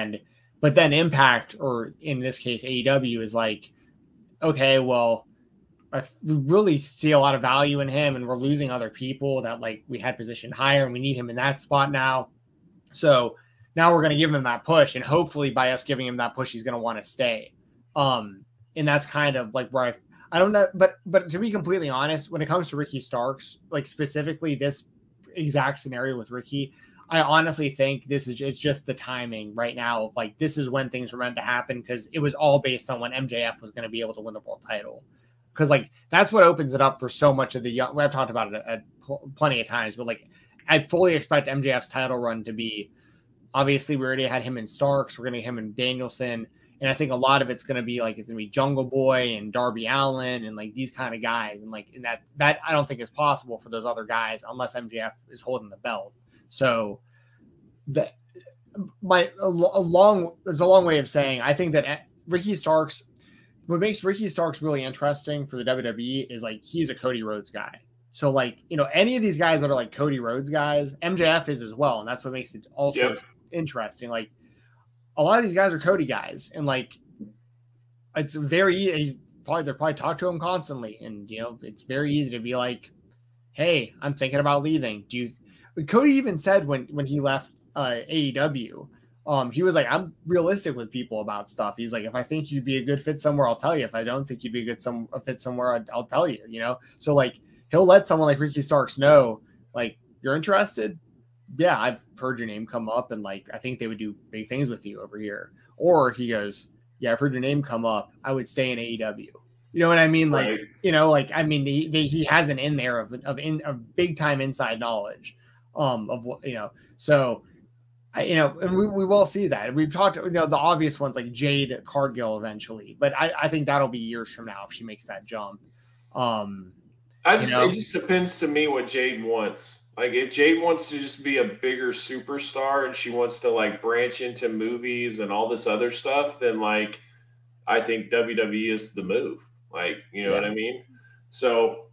then Impact, or in this case AEW, is like, okay, well, we really see a lot of value in him, and we're losing other people that like we had positioned higher, and we need him in that spot now. So now we're going to give him that push, and hopefully by us giving him that push, he's going to want to stay. And that's kind of like where I don't know, but to be completely honest, when it comes to Ricky Starks, like specifically this exact scenario with Ricky, I honestly think it's just the timing right now. Like this is when things were meant to happen, because it was all based on when MJF was going to be able to win the world title. Because like that's what opens it up for so much of the young. I've talked about it at plenty of times, but like I fully expect MJF's title run to be. Obviously, we already had him in Starks. We're going to get him in Danielson, and I think a lot of it's going to be like it's going to be Jungle Boy and Darby Allin and like these kind of guys, and like in that I don't think is possible for those other guys unless MJF is holding the belt. So that it's a long way of saying I think that Ricky Starks. What makes Ricky Starks really interesting for the WWE is like he's a Cody Rhodes guy. So like, you know, any of these guys that are like Cody Rhodes guys, MJF is as well, and that's what makes it also interesting. Like a lot of these guys are Cody guys, and like it's very easy. They're probably talk to him constantly, and you know, it's very easy to be like, "Hey, I'm thinking about leaving." Cody even said when he left AEW. He was like, I'm realistic with people about stuff. He's like, if I think you'd be a good fit somewhere, I'll tell you. If I don't think you'd be a fit somewhere, I'll tell you, you know? So like, he'll let someone like Ricky Starks know, like, you're interested? Yeah, I've heard your name come up, and like, I think they would do big things with you over here. Or he goes, yeah, I've heard your name come up. I would stay in AEW. You know what I mean? Like, you know, like, I mean, he has an in there of big time inside knowledge of what, you know, so you know, and we will see that. We've talked, you know, the obvious ones like Jade Cargill eventually, but I think that'll be years from now if she makes that jump. It just depends to me what Jade wants. Like if Jade wants to just be a bigger superstar and she wants to like branch into movies and all this other stuff, then like I think WWE is the move. Like, you know what I mean? So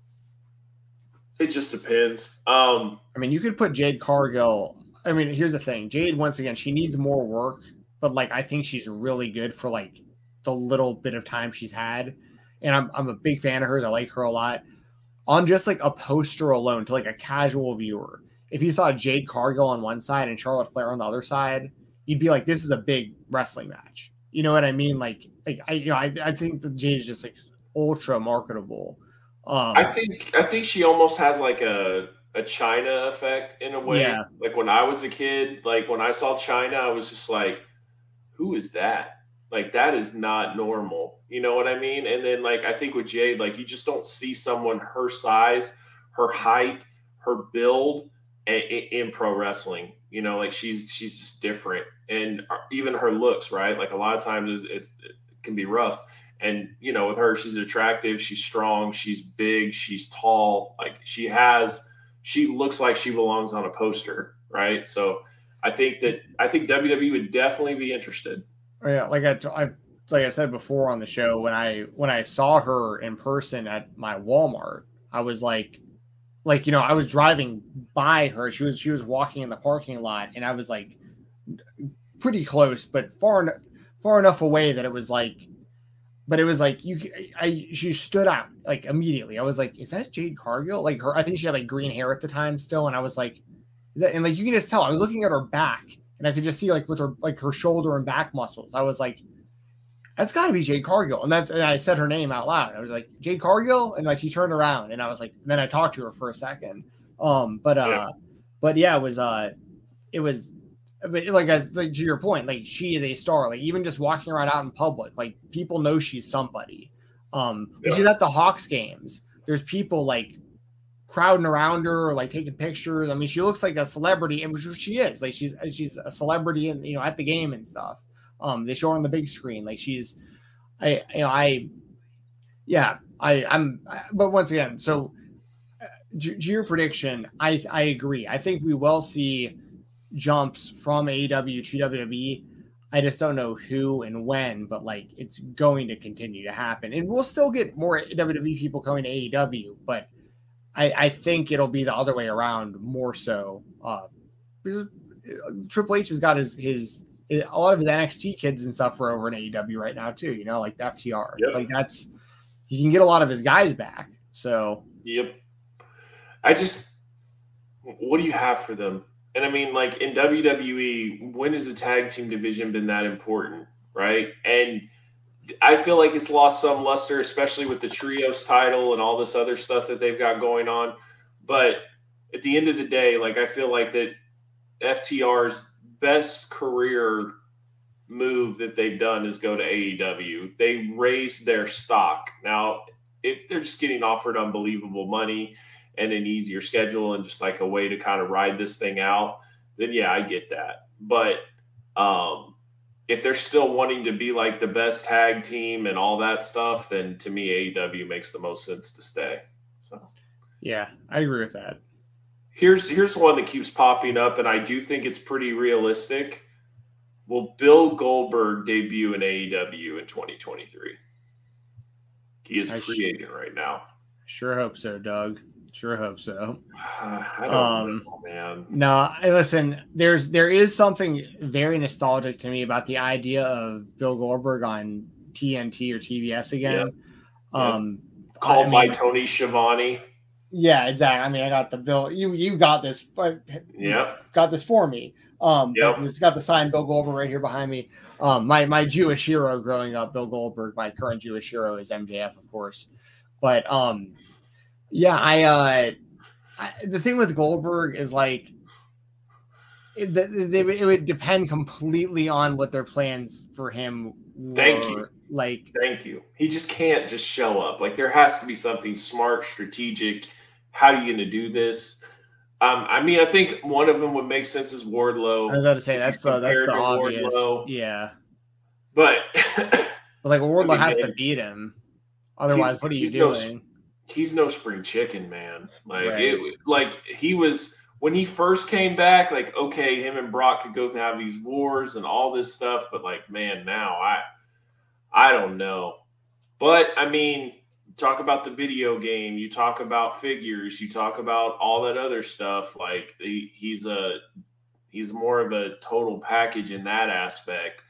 it just depends. I mean, you could put Jade Cargill. I mean, here's the thing. Jade, once again, she needs more work, but like I think she's really good for like the little bit of time she's had. And I'm a big fan of hers. I like her a lot. On just like a poster alone, to like a casual viewer, if you saw Jade Cargill on one side and Charlotte Flair on the other side, you'd be like, this is a big wrestling match. You know what I mean? Like I think the Jade is just like ultra marketable. I think she almost has like a China effect in a way. Yeah. Like when I was a kid, like when I saw China, I was just like, who is that? Like that is not normal. You know what I mean? And then like I think with Jade, like you just don't see someone her size, her height, her build in pro wrestling. You know, like she's just different, and even her looks, right? Like a lot of times it can be rough. And you know, with her, she's attractive, she's strong, she's big, she's tall. Like she looks like she belongs on a poster, right? So I think WWE would definitely be interested. Yeah, like I said before on the show, when I saw her in person at my Walmart, I was like, you know, I was driving by her. She was walking in the parking lot, and I was like pretty close, but far enough away that it was like. But it was like she stood out like immediately. I was like, "Is that Jade Cargill?" Like her, I think she had like green hair at the time still, and I was like, and like you can just tell. I was looking at her back, and I could just see like with her shoulder and back muscles. I was like, "That's got to be Jade Cargill." And I said her name out loud. I was like, "Jade Cargill," and like she turned around, and I was like, and then I talked to her for a second. But yeah, it was. But like to your point, like she is a star. Like even just walking around out in public, like people know she's somebody. She's at the Hawks games. There's people like crowding around her, or, like taking pictures. I mean, she looks like a celebrity, and she is. Like she's a celebrity, and you know, at the game and stuff. They show her on the big screen. Like but once again, so to your prediction, I agree. I think we will see jumps from AEW to WWE. I just don't know who and when, but like it's going to continue to happen, and we'll still get more WWE people coming to AEW, but I think it'll be the other way around more so. Triple H has got his a lot of his NXT kids and stuff are over in AEW right now too. You know, like the FTR. Yep. It's like he can get a lot of his guys back. So yep. What do you have for them? And I mean, like in WWE, when has the tag team division been that important, right? And I feel like it's lost some luster, especially with the trios title and all this other stuff that they've got going on. But at the end of the day, like I feel like that FTR's best career move that they've done is go to AEW. They raised their stock. Now, if they're just getting offered unbelievable money and an easier schedule and just like a way to kind of ride this thing out, then yeah, I get that. But if they're still wanting to be like the best tag team and all that stuff, then to me, AEW makes the most sense to stay. So, yeah, I agree with that. Here's one that keeps popping up, and I do think it's pretty realistic. Will Bill Goldberg debut in AEW in 2023? He is free agent right now. Sure hope so, Doug. Sure hope so. I don't know, man. No, listen, there is something very nostalgic to me about the idea of Bill Goldberg on TNT or TBS again. Yep. Called by Tony Schiavone. Yeah, exactly. I mean, I got the bill. You got this. Got this for me. It's got the signed Bill Goldberg right here behind me. My Jewish hero growing up, Bill Goldberg. My current Jewish hero is MJF, of course. But the thing with Goldberg is like it would depend completely on what their plans for him were. Thank you. He just can't just show up. Like there has to be something smart, strategic. How are you going to do this? I mean, I think one of them would make sense is Wardlow. I was about to say that's the obvious. Wardlow. Yeah, but like Wardlow has to beat him. Otherwise, what are you doing? He's no spring chicken, man. Like he was when he first came back. Like okay, him and Brock could go have these wars and all this stuff, but like man, now I don't know. But I mean, talk about the video game. You talk about figures. You talk about all that other stuff. Like he's more of a total package in that aspect.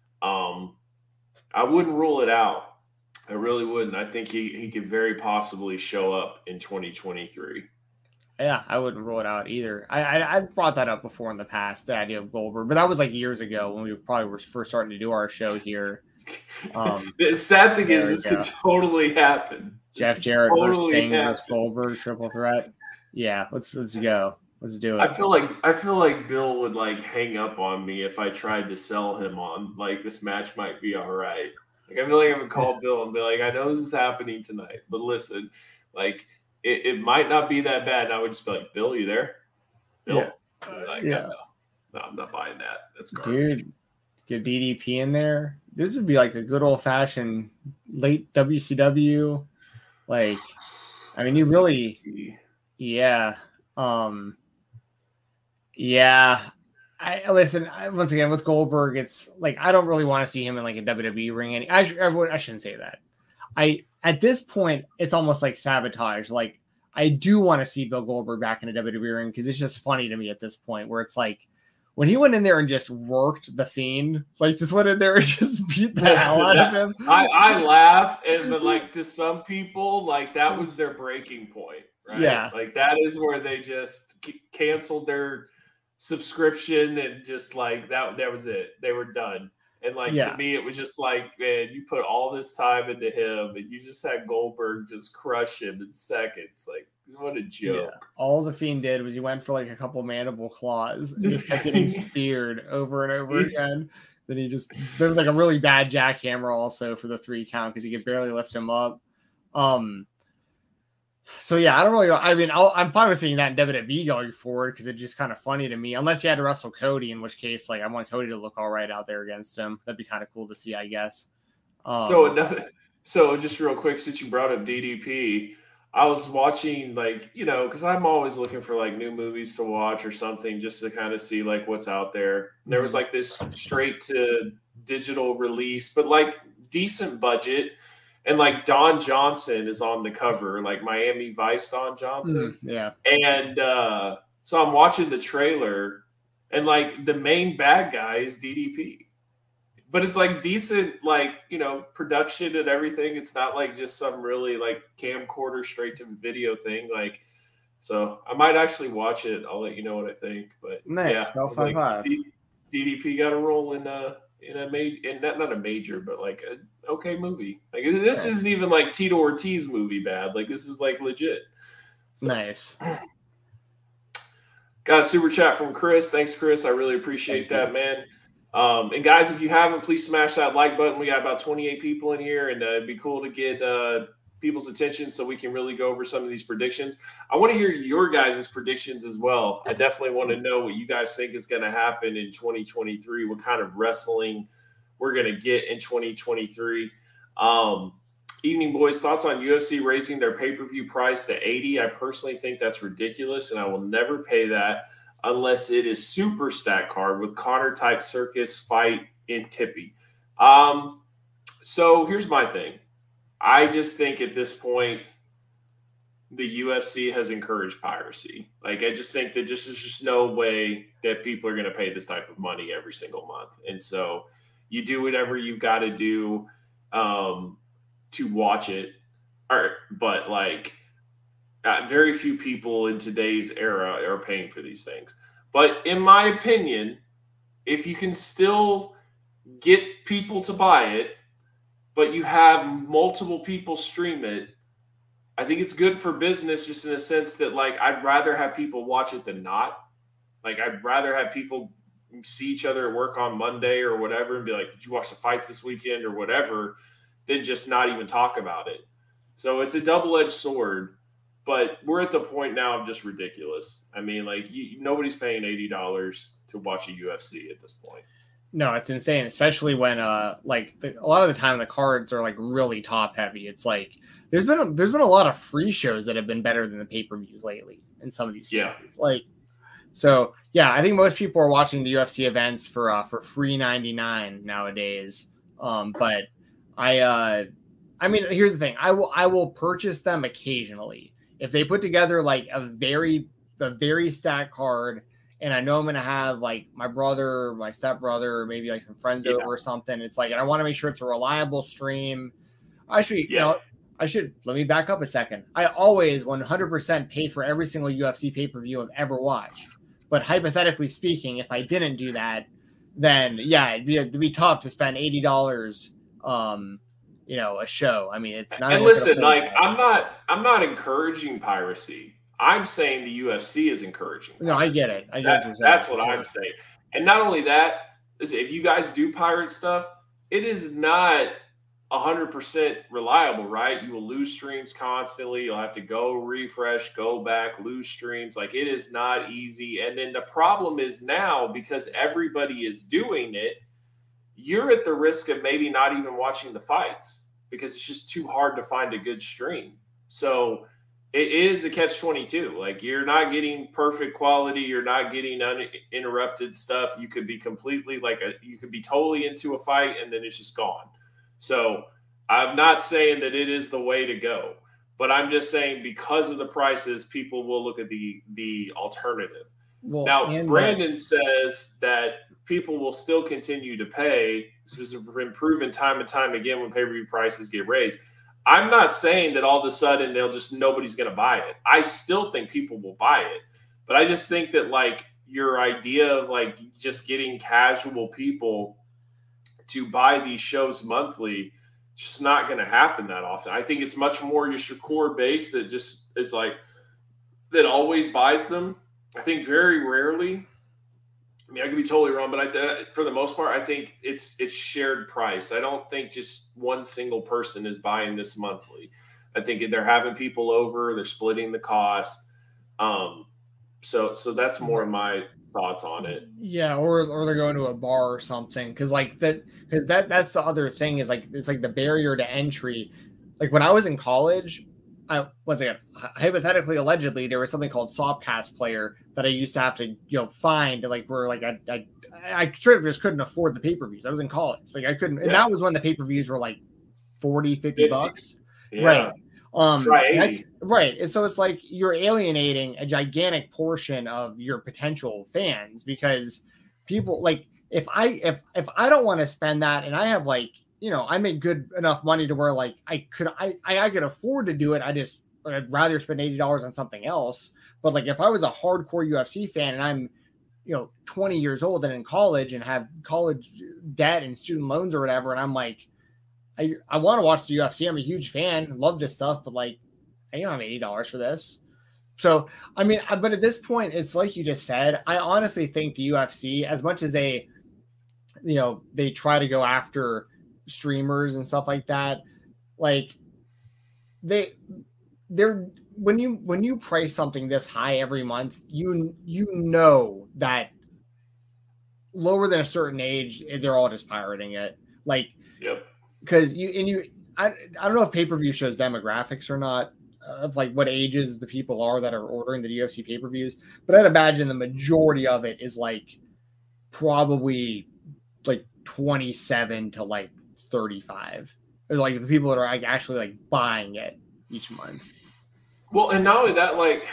I wouldn't rule it out. I really wouldn't. I think he could very possibly show up in 2023. Yeah, I wouldn't rule it out either. I brought that up before in the past, the idea of Goldberg, but that was like years ago when we probably were first starting to do our show here. The sad thing is this could totally happen. Jeff Jarrett versus Sting versus Goldberg triple threat. Yeah, let's go. Let's do it. I feel like Bill would like hang up on me if I tried to sell him on like this match might be all right. Like I feel like I would call Bill and be like, I know this is happening tonight, but listen, like it might not be that bad. And I would just be like, Bill, you there? Bill? Yeah. No, I'm not buying that. That's garbage. Dude, get DDP in there. This would be like a good old fashioned late WCW. Like, I mean, you really, yeah. Listen, once again, with Goldberg, it's like, I don't really want to see him in like a WWE ring. I shouldn't say that. At this point, it's almost like sabotage. Like, I do want to see Bill Goldberg back in a WWE ring because it's just funny to me at this point where it's like, when he went in there and just worked the Fiend, like just went in there and just beat the hell out of him. I laughed, but like to some people, like that was their breaking point, right? Yeah, like that is where they just canceled their subscription and just like that was it. They were done. And like to me, it was just like, man, you put all this time into him, and you just had Goldberg just crush him in seconds. Like, what a joke! Yeah. All the Fiend did was he went for like a couple mandible claws, and he just kept getting speared over and over again. Then there was like a really bad jackhammer also for the 3 count because he could barely lift him up. So yeah, I don't really. I mean, I'm fine with seeing that in WWE going forward because it's just kind of funny to me. Unless you had to wrestle Cody, in which case, like, I want Cody to look all right out there against him. That'd be kind of cool to see, I guess. So just real quick, since you brought up DDP, I was watching, like, because I'm always looking for like new movies to watch or something just to kind of see like what's out there. And there was like this straight to digital release, but like decent budget. And like Don Johnson is on the cover, like Miami Vice Don Johnson. Yeah. And so I'm watching the trailer, and like the main bad guy is DDP. But it's like decent, like, production and everything. It's not like just some really like camcorder straight to video thing. Like, so I might actually watch it. I'll let you know what I think. But nice. Yeah, like, DDP got a role in a not a major, but like an okay movie. Like, this isn't even like Tito Ortiz movie bad. Like, this is like legit. So. Nice. Got a super chat from Chris. Thanks, Chris. I really appreciate that, man. And guys, if you haven't, please smash that like button. We got about 28 people in here, and it'd be cool to get people's attention so we can really go over some of these predictions. I want to hear your guys' predictions as well. I definitely want to know what you guys think is going to happen in 2023, what kind of wrestling we're going to get in 2023. Evening Boys, thoughts on UFC raising their pay-per-view price to $80? I personally think that's ridiculous, and I will never pay that unless it is super stat card with Connor type circus fight in Tippy. So here's my thing. I just think at this point, the UFC has encouraged piracy. Like, I just think that there's just no way that people are going to pay this type of money every single month. And so you do whatever you've got to do to watch it. But like, very few people in today's era are paying for these things. But in my opinion, if you can still get people to buy it, but you have multiple people stream it, I think it's good for business, just in the sense that, like, I'd rather have people watch it than not. Like, I'd rather have people see each other at work on Monday or whatever and be like, did you watch the fights this weekend or whatever, than just not even talk about it. So it's a double-edged sword, but we're at the point now of just ridiculous. I mean, like, nobody's paying $80 to watch a UFC at this point. No, it's insane, especially when a lot of the time the cards are like really top heavy. It's like there's been a lot of free shows that have been better than the pay-per-views lately in some of these cases. So I think most people are watching the UFC events for free $99 nowadays. But I mean, here's the thing. I will purchase them occasionally if they put together like a very stacked card. And I know I'm going to have like my brother, my stepbrother, or maybe like some friends over or something. It's like, and I want to make sure it's a reliable stream. Let me back up a second. I always 100% pay for every single UFC pay-per-view I've ever watched. But hypothetically speaking, if I didn't do that, then it'd be tough to spend $80, a show. I mean, it's not. And listen, like, I'm not encouraging piracy. I'm saying the UFC is encouraging piracy. No, I get it. That's what I'm saying. And not only that, listen, if you guys do pirate stuff, it is not 100% reliable, right? You will lose streams constantly. You'll have to go refresh, go back, lose streams. Like, it is not easy. And then the problem is now, because everybody is doing it, you're at the risk of maybe not even watching the fights because it's just too hard to find a good stream. So it is a catch-22. Like, you're not getting perfect quality. You're not getting uninterrupted stuff. You could be completely you could be totally into a fight and then it's just gone. So I'm not saying that it is the way to go, but I'm just saying because of the prices, people will look at the alternative. Well, now, Brandon says that people will still continue to pay. This has been proven time and time again when pay-per-view prices get raised. I'm not saying that all of a sudden nobody's going to buy it. I still think people will buy it. But I just think that, like, your idea of, like, just getting casual people to buy these shows monthly, just not going to happen that often. I think it's much more just your core base that just is like, that always buys them. I think very rarely, I mean, I could be totally wrong, but for the most part, I think it's shared price. I don't think just one single person is buying this monthly. I think they're having people over, they're splitting the cost. So that's more of my thoughts on it. Yeah, or they're going to a bar or something, because that's the other thing is like it's like the barrier to entry. Like when I was in college, once again, hypothetically, allegedly, there was something called Sopcast Player that I used to have to find, like where like I straight up just couldn't afford the pay-per-views. I was in college, like I couldn't, and that was when the pay-per-views were like 40, 50 bucks, right? Right. And so it's like you're alienating a gigantic portion of your potential fans, because people like if I don't want to spend that, and I have like, I make good enough money to where like I could afford to do it. I'd rather spend $80 on something else. But like if I was a hardcore UFC fan and I'm 20 years old and in college and have college debt and student loans or whatever, and I'm like, I want to watch the UFC. I'm a huge fan, love this stuff, but like I don't have $80 for this. So, I mean, but at this point, it's like you just said, I honestly think the UFC, as much as they try to go after streamers and stuff like that, like they're when you price something this high every month, you know that lower than a certain age, they're all just pirating it. Like, because I don't know if pay-per-view shows demographics or not, of like what ages the people are that are ordering the UFC pay-per-views, but I'd imagine the majority of it is like probably like 27 to like 35. There's like the people that are like actually like buying it each month. Well, and not only that, like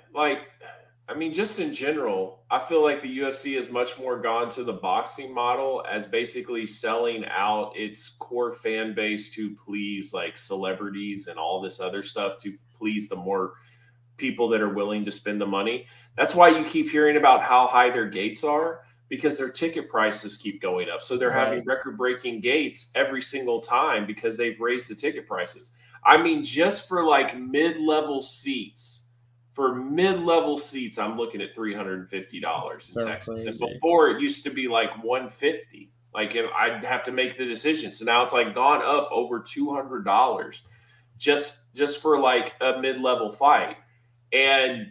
I mean, just in general, I feel like the UFC has much more gone to the boxing model as basically selling out its core fan base to please like celebrities and all this other stuff, to please the more people that are willing to spend the money. That's why you keep hearing about how high their gates are, because their ticket prices keep going up. So they're having record-breaking gates every single time because they've raised the ticket prices. I mean, just for like mid-level seats, I'm looking at $350 in Texas. Crazy. And before it used to be like $150. Like I'd have to make the decision. So now it's like gone up over $200 just for like a mid-level fight. And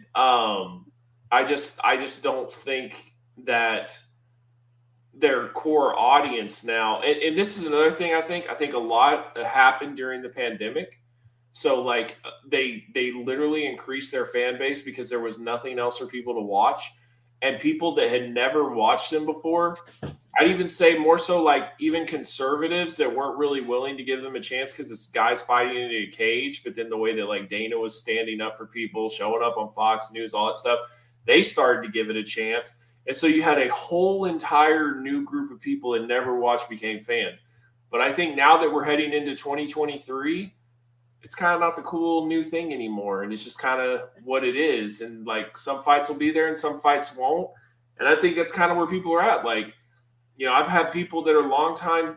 I just don't think that their core audience now, and this is another thing I think a lot happened during the pandemic. So like they literally increased their fan base because there was nothing else for people to watch, and people that had never watched them before, I'd even say more so like even conservatives that weren't really willing to give them a chance because this guy's fighting in a cage, but then the way that like Dana was standing up for people, showing up on Fox News, all that stuff, they started to give it a chance. And so you had a whole entire new group of people that never watched became fans. But I think now that we're heading into 2023, it's kind of not the cool new thing anymore. And it's just kind of what it is. And like some fights will be there and some fights won't. And I think that's kind of where people are at. Like, I've had people that are longtime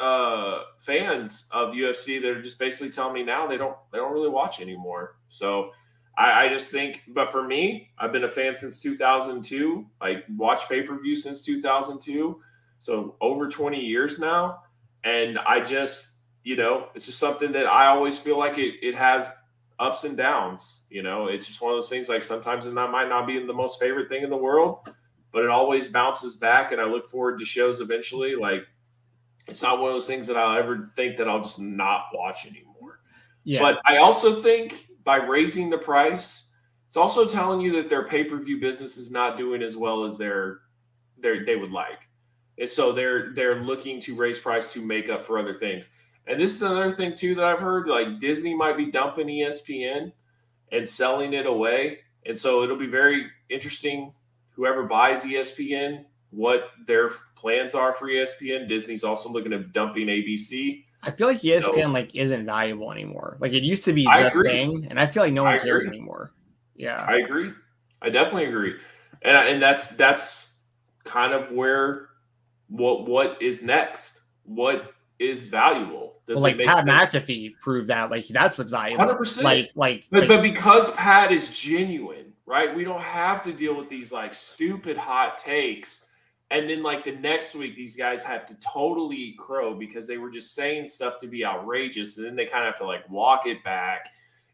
fans of UFC that are just basically telling me now they don't really watch anymore. So I just think, but for me, I've been a fan since 2002. I watched pay-per-view since 2002. So over 20 years now. And I just, it's just something that I always feel like it has ups and downs. It's just one of those things, like sometimes it might not be the most favorite thing in the world, but it always bounces back. And I look forward to shows eventually. Like, it's not one of those things that I'll ever think that I'll just not watch anymore. Yeah. But I also think by raising the price, it's also telling you that their pay-per-view business is not doing as well as they would like. And so they're looking to raise price to make up for other things. And this is another thing too that I've heard, like Disney might be dumping ESPN and selling it away. And so it'll be very interesting, whoever buys ESPN, what their plans are for ESPN. Disney's also looking at dumping ABC. I feel like ESPN isn't valuable anymore. Like it used to be the thing, and I feel like no one cares anymore. Yeah, I agree. I definitely agree, and that's kind of where what is next. What is valuable? Pat McAfee proved that. Like that's what's valuable. 100%. But because Pat is genuine, right? We don't have to deal with these like stupid hot takes. And then, like, the next week, these guys have to totally eat crow because they were just saying stuff to be outrageous. And then they kind of have to, like, walk it back.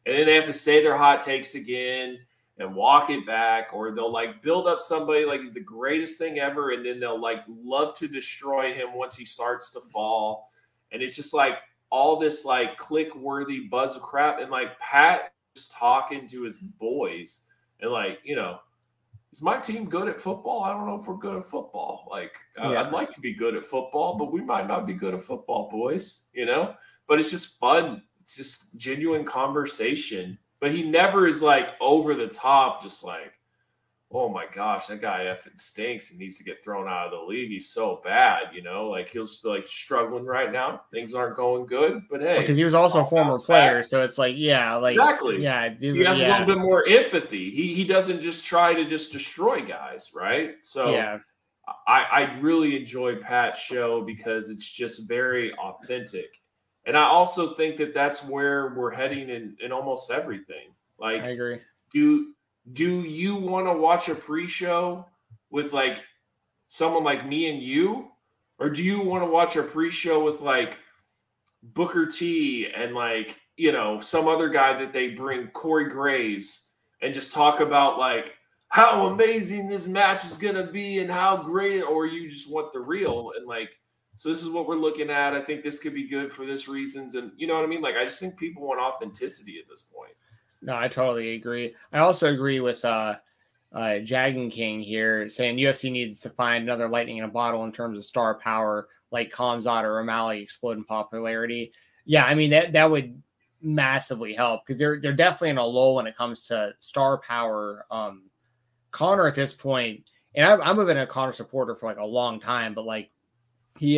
And then they have to say their hot takes again and walk it back, or they'll like build up somebody like he's the greatest thing ever, and then they'll like love to destroy him once he starts to fall. And it's just like all this like click-worthy buzz of crap. And like Pat just talking to his boys and like, you know, is my team good at football? I don't know if we're good at football. Like, I'd like to be good at football, but we might not be good at football, boys, you know? But it's just fun. It's just genuine conversation. But he never is like over the top, just like, oh my gosh, that guy effing stinks and needs to get thrown out of the league. He's so bad, you know? Like, he's like struggling right now. Things aren't going good, but hey. Because he was also a former player, so it's like, yeah, like. Exactly. Yeah. He has a little bit more empathy. He doesn't just try to just destroy guys, right? So yeah. I really enjoy Pat's show because it's just very authentic. And I also think that that's where we're heading in almost everything. Like, I agree. Do you want to watch a pre-show with like someone like me and you, or do you want to watch a pre-show with like Booker T and like, you know, some other guy that they bring, Corey Graves, and just talk about like how amazing this match is gonna be and how great, or you just want the real and like. So this is what we're looking at. I think this could be good for this reasons. And you know what I mean? Like, I just think people want authenticity at this point. No, I totally agree. I also agree with Jagging King here saying UFC needs to find another lightning in a bottle in terms of star power, like Khamzat or O'Malley explode in popularity. Yeah, I mean, that would massively help because they're definitely in a lull when it comes to star power. Conor at this point, and I've been a Conor supporter for like a long time, but like, he's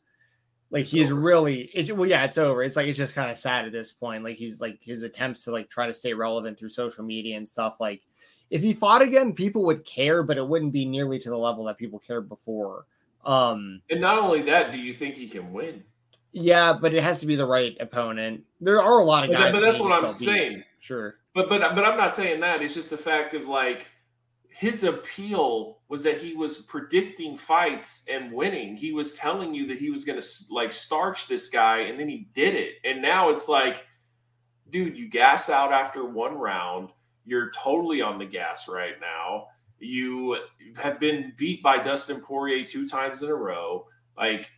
really it's over. It's like it's just kind of sad at this point. Like he's like his attempts to like try to stay relevant through social media and stuff. Like if he fought again, people would care, but it wouldn't be nearly to the level that people cared before. And not only that, do you think he can win? Yeah, but it has to be the right opponent. There are a lot of guys, but that's what I'm saying. Sure, but I'm not saying that. It's just the fact of like. His appeal was that he was predicting fights and winning. He was telling you that he was going to like starch this guy, and then he did it. And now it's like, dude, you gas out after one round. You're totally on the gas right now. You have been beat by Dustin Poirier 2 times in a row. Like,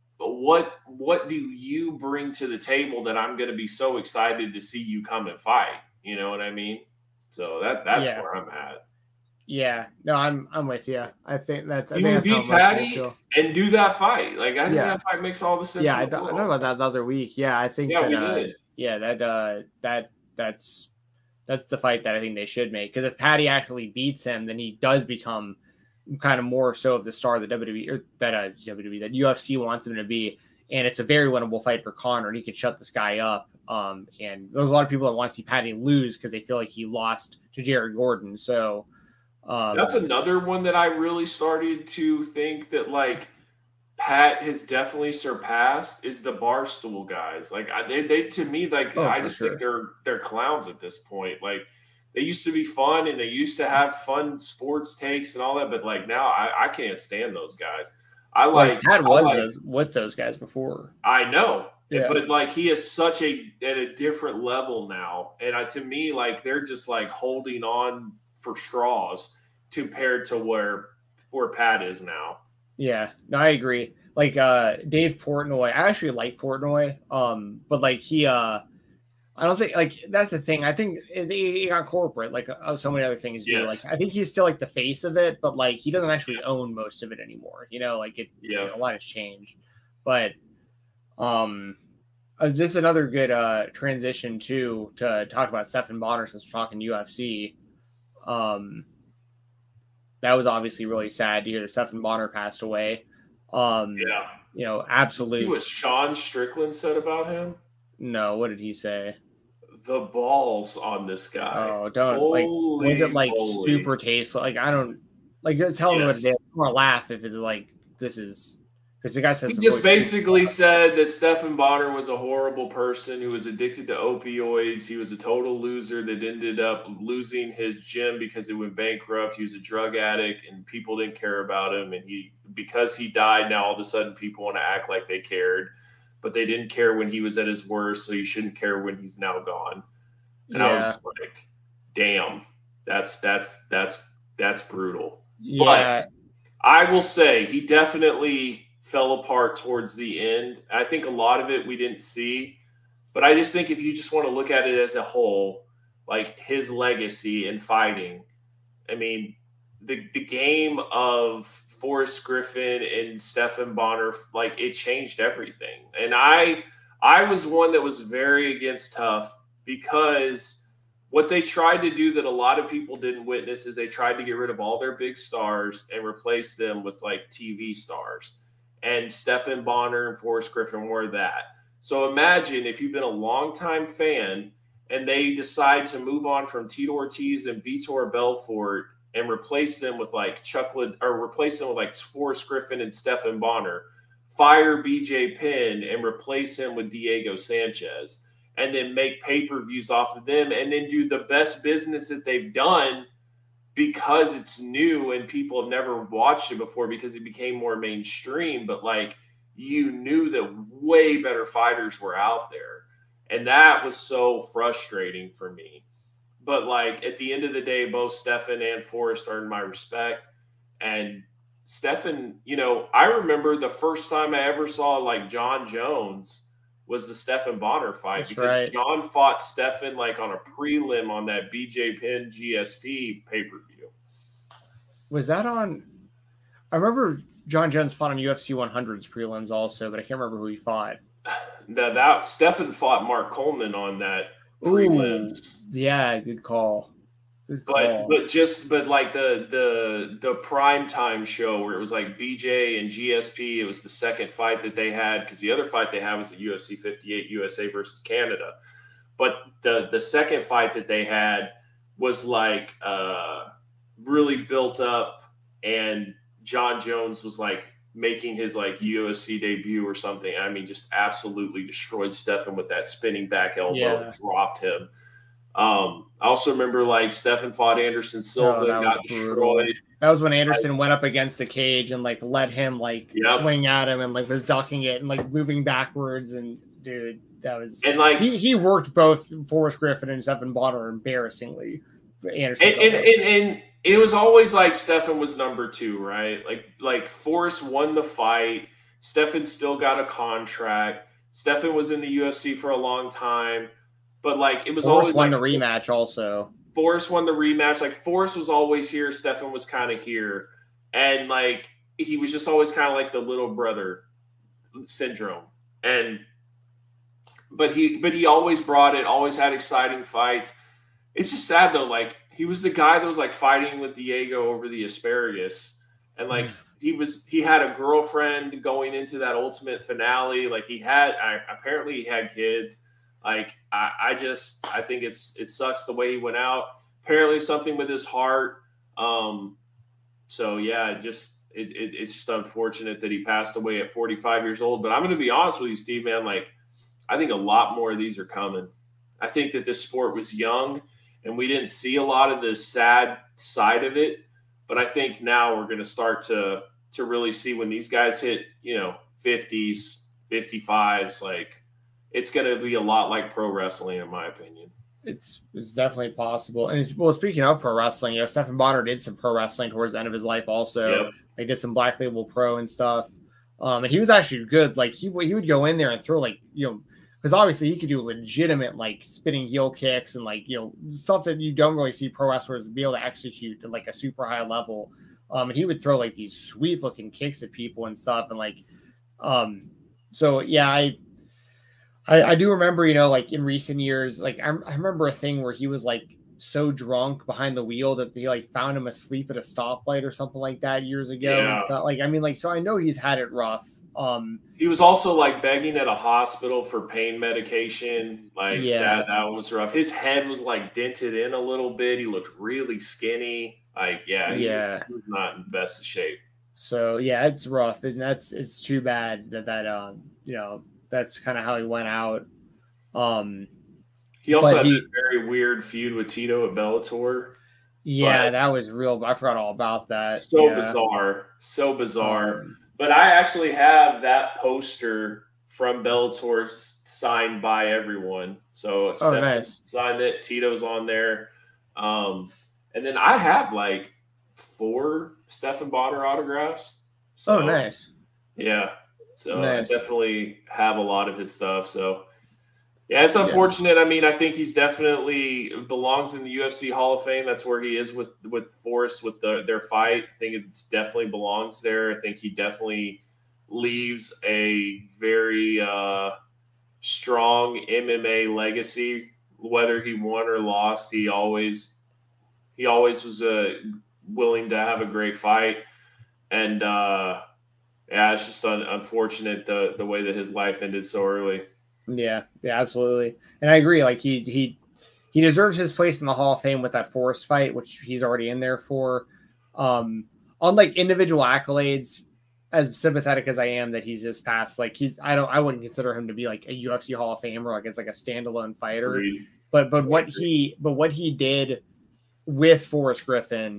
what do you bring to the table that I'm going to be so excited to see you come and fight? You know what I mean? So that's where I'm at. Yeah, no, I'm with you. I think that's beat Patty and do that fight. Like I think that fight makes all the sense. Yeah, I know about that the other week. Yeah, I think we did. Yeah, that's the fight that I think they should make because if Patty actually beats him, then he does become kind of more so of the star that WWE or that UFC wants him to be, and it's a very winnable fight for Conor. And he could shut this guy up. And there's a lot of people that want to see Patty lose because they feel like he lost to Jared Gordon. So. That's another one that I really started to think that like Pat has definitely surpassed is the Barstool guys. Like they to me, like I just think they're clowns at this point. Like they used to be fun and they used to have fun sports takes and all that, but like now I can't stand those guys. Pat was with those guys before. I know. Yeah. But like he is such at a different level now. And to me, like they're just like holding on for straws compared to where Pat is now. Yeah, no, I agree. Like Dave Portnoy, I actually like Portnoy, but like he, I don't think like that's the thing. I think he got corporate, like so many other things do. Like I think he's still like the face of it, but like he doesn't actually own most of it anymore. You know, like a lot has changed. But just another good transition to talk about Stephan Bonnar since we're talking UFC. That was obviously really sad to hear that Stephan Bonnar passed away. You know, absolutely. What Sean Strickland said about him? No, what did he say? The balls on this guy. Oh, don't was it like super tasteful? Like I don't like tell me what it is. I want to laugh if it's like this is because the guy says he just basically said that Stephan Bonnar was a horrible person who was addicted to opioids. He was a total loser that ended up losing his gym because it went bankrupt. He was a drug addict and people didn't care about him. And because he died, now all of a sudden people want to act like they cared, but they didn't care when he was at his worst. So you shouldn't care when he's now gone. And I was just like, damn, that's brutal. Yeah. But I will say he definitely fell apart towards the end. I think a lot of it we didn't see, but I just think if you just want to look at it as a whole, like his legacy in fighting, I mean, the game of Forrest Griffin and Stephan Bonnar, like it changed everything. And I was one that was very against Tough because what they tried to do that a lot of people didn't witness is they tried to get rid of all their big stars and replace them with like TV stars. And Stephan Bonnar and Forrest Griffin were that. So imagine if you've been a longtime fan and they decide to move on from Tito Ortiz and Vitor Belfort and replace them with like replace them with like Forrest Griffin and Stephan Bonnar, fire BJ Penn and replace him with Diego Sanchez, and then make pay-per-views off of them, and then do the best business that they've done because it's new and people have never watched it before because it became more mainstream. But like, you knew that way better fighters were out there. And that was so frustrating for me. But like at the end of the day, both Stephan and Forrest earned my respect. And Stephan, I remember the first time I ever saw like John Jones was the Stephan Bonnar fight. That's because right. John fought Stephan like on a prelim on that BJ Penn GSP pay-per-view. Was that on? I remember John Jones fought on UFC 100's prelims also, but I can't remember who he fought. That Stephan fought Mark Coleman on that prelims. Ooh, yeah, good call. But like the prime time show where it was like BJ and GSP, it was the second fight that they had because the other fight they had was the UFC 58 USA versus Canada. But the second fight that they had was like really built up, and John Jones was like making his like UFC debut or something. I mean, just absolutely destroyed Stephan with that spinning back elbow, dropped him. I also remember like Stephan fought Anderson Silva and got destroyed. That was when Anderson went up against the cage and like let him like swing at him and like was ducking it and like moving backwards. And dude, that was, and like he worked both Forrest Griffin and Stephan Bonnar embarrassingly. Anderson and it was always like Stephan was number two, right? Like Forrest won the fight. Stephan still got a contract. Stephan was in the UFC for a long time. But like it was Forrest always won the rematch also. Forrest won the rematch. Like Forrest was always here. Stephan was kind of here. And like he was just always kind of like the little brother syndrome. But he always brought it, always had exciting fights. It's just sad though, like he was the guy that was like fighting with Diego over the asparagus. And like he had a girlfriend going into that ultimate finale. Like apparently he had kids. Like I think it sucks the way he went out. Apparently something with his heart. So yeah, it's just unfortunate that he passed away at 45 years old. But I'm going to be honest with you, Steve, man. Like I think a lot more of these are coming. I think that this sport was young and we didn't see a lot of the sad side of it. But I think now we're going to start to really see when these guys hit 50s, 55s, like. It's going to be a lot like pro wrestling, in my opinion. It's definitely possible. And speaking of pro wrestling, Stephan Bonnar did some pro wrestling towards the end of his life also. Yep. Like did some Black Label Pro and stuff. And he was actually good. Like he would go in there and throw like, because obviously he could do legitimate like spinning heel kicks and like, stuff that you don't really see pro wrestlers be able to execute at like a super high level. And he would throw like these sweet looking kicks at people and stuff. And like, so yeah, I do remember, like in recent years, like I remember a thing where he was like so drunk behind the wheel that they like found him asleep at a stoplight or something like that years ago. Yeah. And stuff. Like, I mean, like, so I know he's had it rough. He was also like begging at a hospital for pain medication. Like that was rough. His head was like dented in a little bit. He looked really skinny. Like, he was not in the best of shape. So yeah, it's rough. And it's too bad that that's kind of how he went out. He also had a very weird feud with Tito at Bellator. Yeah, that was real. I forgot all about that. So bizarre. But I actually have that poster from Bellator signed by everyone. So nice. Signed it. Tito's on there. And then I have like 4 Stephan Bonnar autographs. So, nice. Yeah. So nice. I definitely have a lot of his stuff. So yeah, it's unfortunate. I mean, I think he's definitely belongs in the UFC Hall of Fame. That's where he is with Forrest with their fight. I think it definitely belongs there. I think he definitely leaves a very strong MMA legacy. Whether he won or lost, he always was willing to have a great fight. And it's just unfortunate the way that his life ended so early. Yeah, absolutely. And I agree. Like he deserves his place in the Hall of Fame with that Forrest fight, which he's already in there for. On like individual accolades, as sympathetic as I am that he's just passed, like I wouldn't consider him to be like a UFC Hall of Famer, like as like a standalone fighter. Agreed. But what he did with Forrest Griffin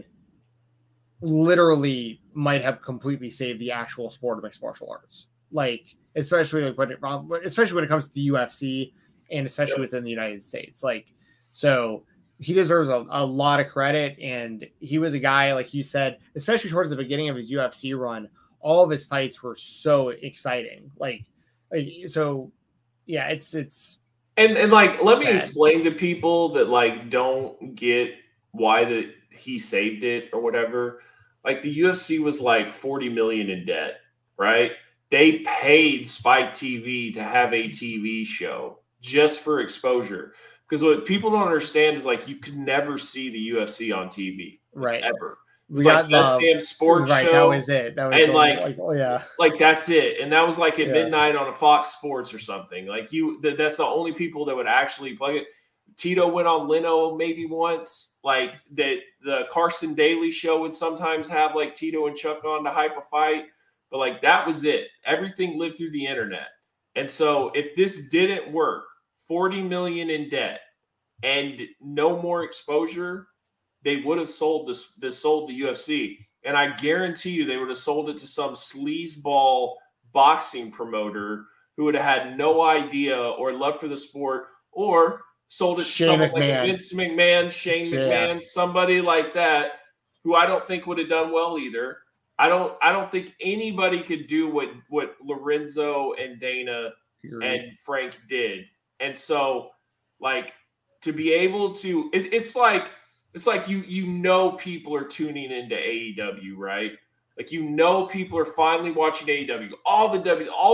literally might have completely saved the actual sport of mixed martial arts. Like, especially when it comes to the UFC and especially within the United States. Like, so he deserves a lot of credit. And he was a guy, like you said, especially towards the beginning of his UFC run, all of his fights were so exciting. Like so yeah, it's and like, let me explain to people that like don't get why he saved it or whatever. Like the UFC was like 40 million in debt, right? They paid Spike TV to have a TV show just for exposure. Because what people don't understand is like you could never see the UFC on TV, right? Ever. It was like best damn sports show. That was it. That was and like that's it. And that was like at midnight on a Fox Sports or something. Like that's the only people that would actually plug it. Tito went on Leno maybe once. Like the Carson Daly show would sometimes have like Tito and Chuck on to hype a fight. But like that was it. Everything lived through the internet. And so if this didn't work, 40 million in debt and no more exposure, they would have sold the UFC. And I guarantee you they would have sold it to some sleazeball boxing promoter who would have had no idea or love for the sport, or sold it to someone like Vince McMahon, Shane McMahon, somebody like that, who I don't think would have done well either. I don't think anybody could do what Lorenzo and Dana and Frank did. And so, like, to be able to, it's like people are tuning into AEW, right? Like, people are finally watching AEW. All the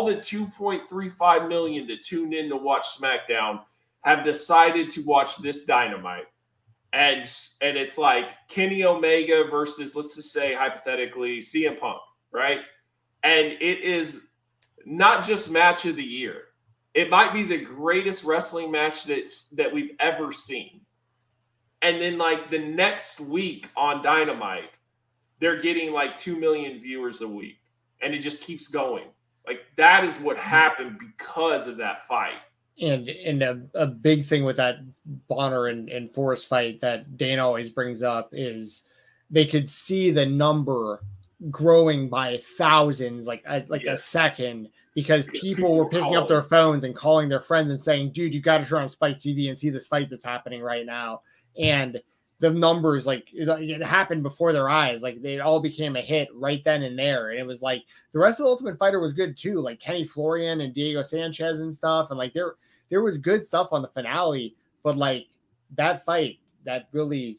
2.35 million that tuned in to watch SmackDown have decided to watch this Dynamite. And it's like Kenny Omega versus, let's just say hypothetically, CM Punk, right? And it is not just match of the year. It might be the greatest wrestling match that we've ever seen. And then like the next week on Dynamite, they're getting like 2 million viewers a week. And it just keeps going. Like that is what happened because of that fight. And a big thing with that Bonnar and Forrest fight that Dana always brings up is they could see the number growing by thousands, a second, because people were picking up their phones and calling their friends and saying, dude, you got to turn on Spike TV and see this fight that's happening right now. And the numbers, like it happened before their eyes. Like they all became a hit right then and there. And it was like the rest of the Ultimate Fighter was good too. Like Kenny Florian and Diego Sanchez and stuff. And like there was good stuff on the finale, but like that fight that really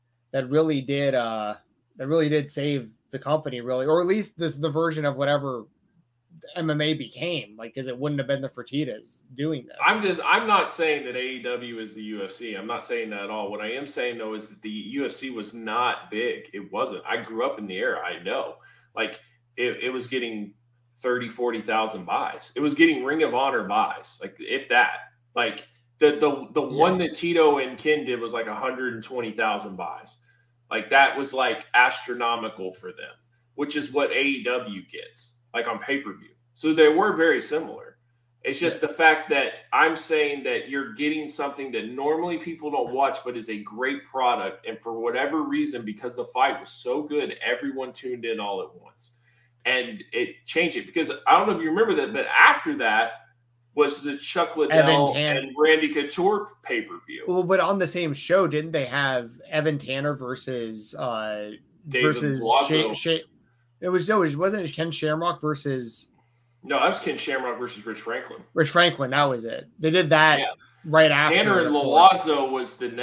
did save the company, really, or at least the version of whatever MMA became, like, because it wouldn't have been the Fertittas doing this. I'm not saying that AEW is the UFC. I'm not saying that at all. What I am saying though is that the UFC was not big. It wasn't. I grew up in the era. I know, like it was getting 30, 40,000 buys. It was getting Ring of Honor buys, like if that. Like the one that Tito and Ken did was like 120,000 buys. Like that was like astronomical for them, which is what AEW gets, like on pay-per-view. So they were very similar. It's just the fact that I'm saying that you're getting something that normally people don't watch, but is a great product. And for whatever reason, because the fight was so good, everyone tuned in all at once. And it changed it, because I don't know if you remember that, but after that, was the Chuck Liddell and Randy Couture pay-per-view. Well, but on the same show, didn't they have Evan Tanner versus David Lazo? Wasn't it Ken Shamrock versus? No, that was Ken Shamrock versus Rich Franklin. Rich Franklin, that was it. They did that right after. Tanner and Lazo was the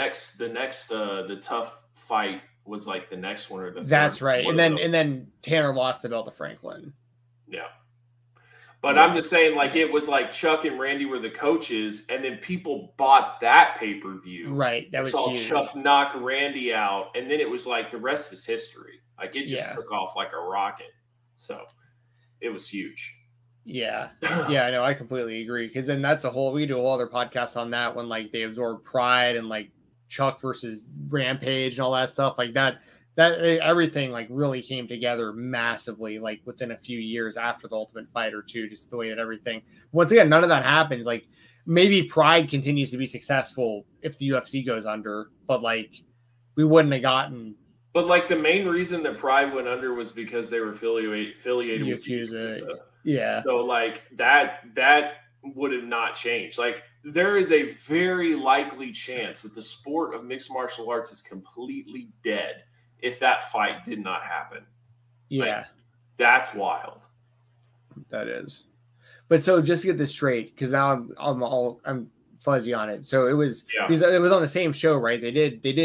tough fight was like the next one or the. That's right, and then Tanner lost the belt to Franklin. Yeah. But I'm just saying, like, it was like Chuck and Randy were the coaches, and then people bought that pay-per-view. Right, that was huge. Chuck knock Randy out, and then it was like the rest is history. Like, it just took off like a rocket. So, it was huge. Yeah. Yeah, I know. I completely agree. Because then that's we do a whole other podcast on that when, like, they absorbed Pride and, like, Chuck versus Rampage and all that stuff. Like, that everything like really came together massively, like within a few years after the Ultimate Fighter too, just the way that everything, once again, none of that happens. Like maybe Pride continues to be successful if the UFC goes under, but like we wouldn't have gotten. But like the main reason that Pride went under was because they were affiliated with Yakuza. Yeah. So like that would have not changed. Like there is a very likely chance that the sport of mixed martial arts is completely dead if that fight did not happen. Yeah. Like, that's wild. That is. But so just to get this straight, because now I'm fuzzy on it. So it was it was on the same show, right? They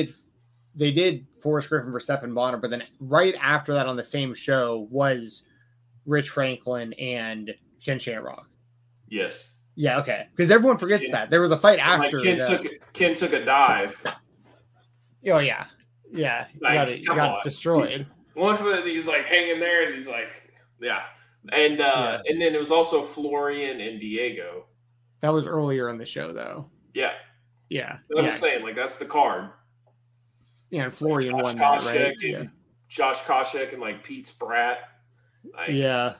did Forrest Griffin for Stephan Bonnar, but then right after that on the same show was Rich Franklin and Ken Shamrock. Yes. Yeah, okay. Because everyone forgets that. There was a fight after. Like Ken took a dive. Oh yeah. Yeah, like, you got destroyed. One of them, he's like hanging there, and he's like, and then it was also Florian and Diego. That was earlier in the show, though. Yeah. That's what I'm saying. Like that's the card. Yeah, and Florian won that, right? And Josh Koscheck and like Pete Spratt. Like,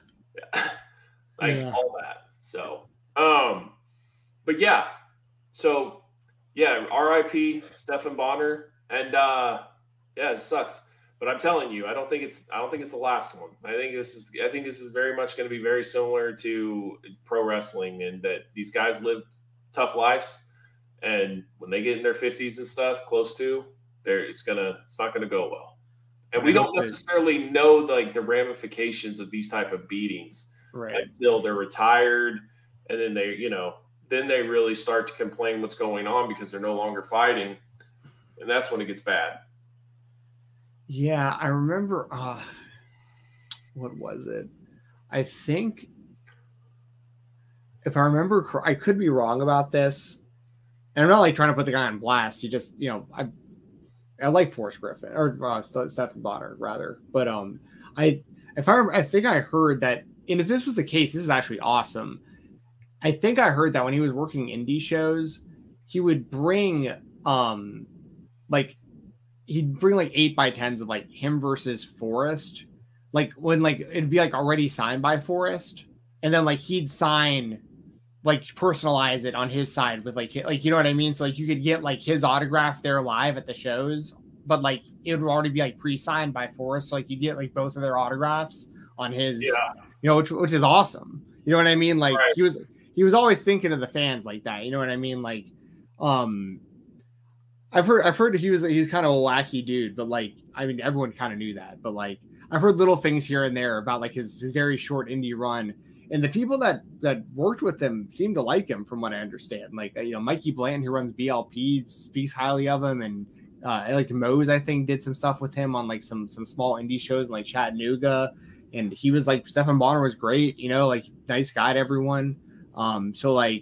all that. So, but yeah. So, yeah, R.I.P. Stephan Bonnar, and it sucks. But I'm telling you, I don't think it's the last one. I think this is very much going to be very similar to pro wrestling, in that these guys live tough lives, and when they get in their 50s and stuff, close to, it's not gonna go well. And we don't necessarily know like the ramifications of these type of beatings until they're retired, and then they really start to complain what's going on because they're no longer fighting, and that's when it gets bad. Yeah, I remember. What was it? I think, if I remember, I could be wrong about this, and I'm not like trying to put the guy on blast. He just, I like Forrest Griffin or Stephan Bonnar rather, but I think I heard that, and if this was the case, this is actually awesome. I think I heard that when he was working indie shows, he would bring he'd bring like 8x10s of like him versus Forrest, like when like it'd be like already signed by Forrest, and then like he'd sign, like personalize it on his side with like you know what I mean. So like you could get like his autograph there live at the shows, but like it would already be like pre-signed by Forrest. So like you get like both of their autographs on his, which is awesome. You know what I mean? Like he was always thinking of the fans like that. You know what I mean? Like, I've heard he's kind of a wacky dude, but like, I mean, everyone kind of knew that, but like, I've heard little things here and there about like his very short indie run, and the people that worked with him seem to like him, from what I understand. Like, Mikey Blanton, who runs BLP, speaks highly of him, and like Mose, I think, did some stuff with him on like some small indie shows in like Chattanooga, and he was like, Stephan Bonnar was great, like nice guy to everyone. So like,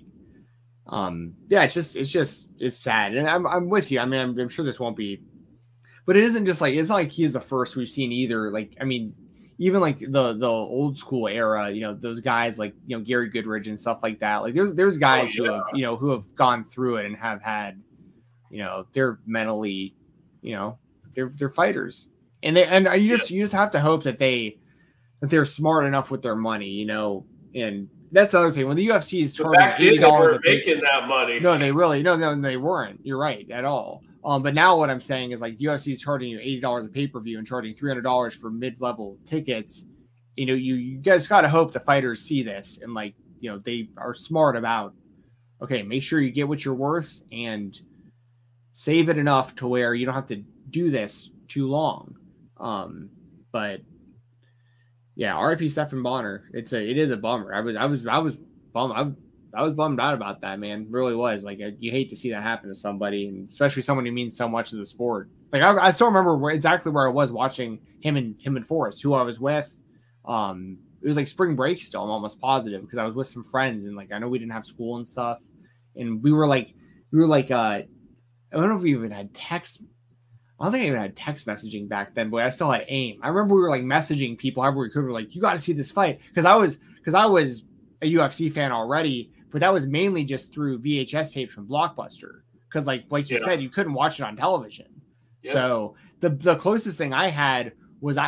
it's sad, and I'm with you. I mean, I'm sure this won't be, but it isn't just like, it's not like he's the first we've seen either. Like, I mean, even like the old school era, those guys like, Gary Goodridge and stuff like that. Like there's guys who have gone through it and have had, they're mentally, they're fighters, and you just have to hope that they're smart enough with their money, and that's the other thing. When the UFC is charging $80 making that money. No, they really they weren't. You're right at all. But now what I'm saying is like UFC is charging you $80 a pay-per-view and charging $300 for mid-level tickets. You guys got to hope the fighters see this and like, they are smart about, okay, make sure you get what you're worth and save it enough to where you don't have to do this too long. But yeah, RIP Stephan Bonnar. It is a bummer. I was bummed. I was bummed out about that, man. Really was. Like, you hate to see that happen to somebody, and especially someone who means so much to the sport. Like, I still remember exactly where I was watching him and Forrest, who I was with. It was like spring break still. I'm almost positive because I was with some friends, and like I know we didn't have school and stuff, and we were like I don't know if we even had text. I don't think I even had text messaging back then, but I still had AIM. I remember we were like messaging people however we could. We were like, you got to see this fight. Because I was a UFC fan already, but that was mainly just through VHS tapes from Blockbuster. Because like you said, you couldn't watch it on television. Yep. So the closest thing I had was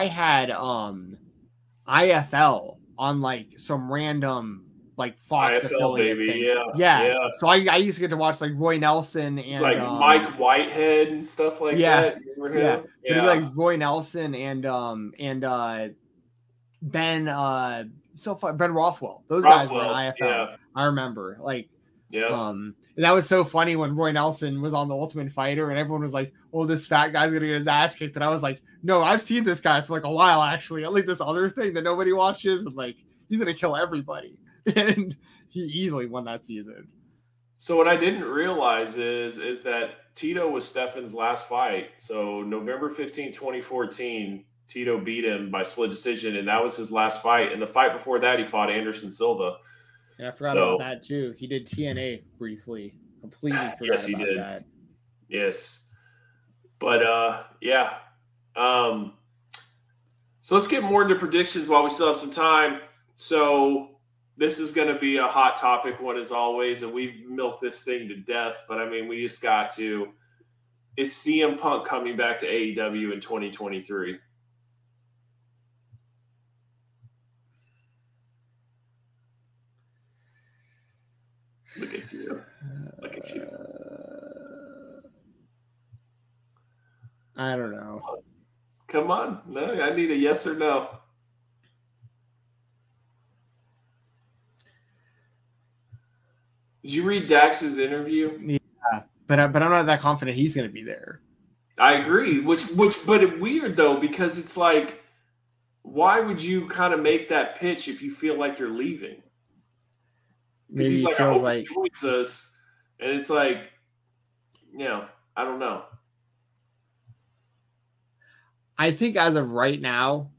IFL on like some random like Fox IFL, affiliate baby. thing. Yeah. So I used to get to watch like Roy Nelson and like Mike Whitehead and stuff like that. Yeah. But it'd be like Roy Nelson and Ben Ben Rothwell. Those guys were in IFL. Yeah. I remember. Like that was so funny when Roy Nelson was on The Ultimate Fighter and everyone was like, oh, this fat guy's gonna get his ass kicked. And I was like, no, I've seen this guy for like a while actually. I like this other thing that nobody watches, and like he's gonna kill everybody. And he easily won that season. So what I didn't realize is that Tito was Stephan's last fight. So November 15, 2014, Tito beat him by split decision, and that was his last fight. And the fight before that, he fought Anderson Silva. Yeah, I forgot about that too. He did TNA briefly. Completely forgot yes, he about did. That. Yes. But yeah. So let's get more into predictions while we still have some time. So this is going to be a hot topic one as always, and we've milked this thing to death, but I mean, we just got to. Is CM Punk coming back to AEW in 2023? Look at you. Look at you. I don't know. Come on. No, I need a yes or no. Did you read Dax's interview? Yeah, but I'm not that confident he's going to be there. I agree. But it's weird though, because it's like, why would you kind of make that pitch if you feel like you're leaving? Because he's like, I hope he joins us, and it's like, I don't know. I think as of right now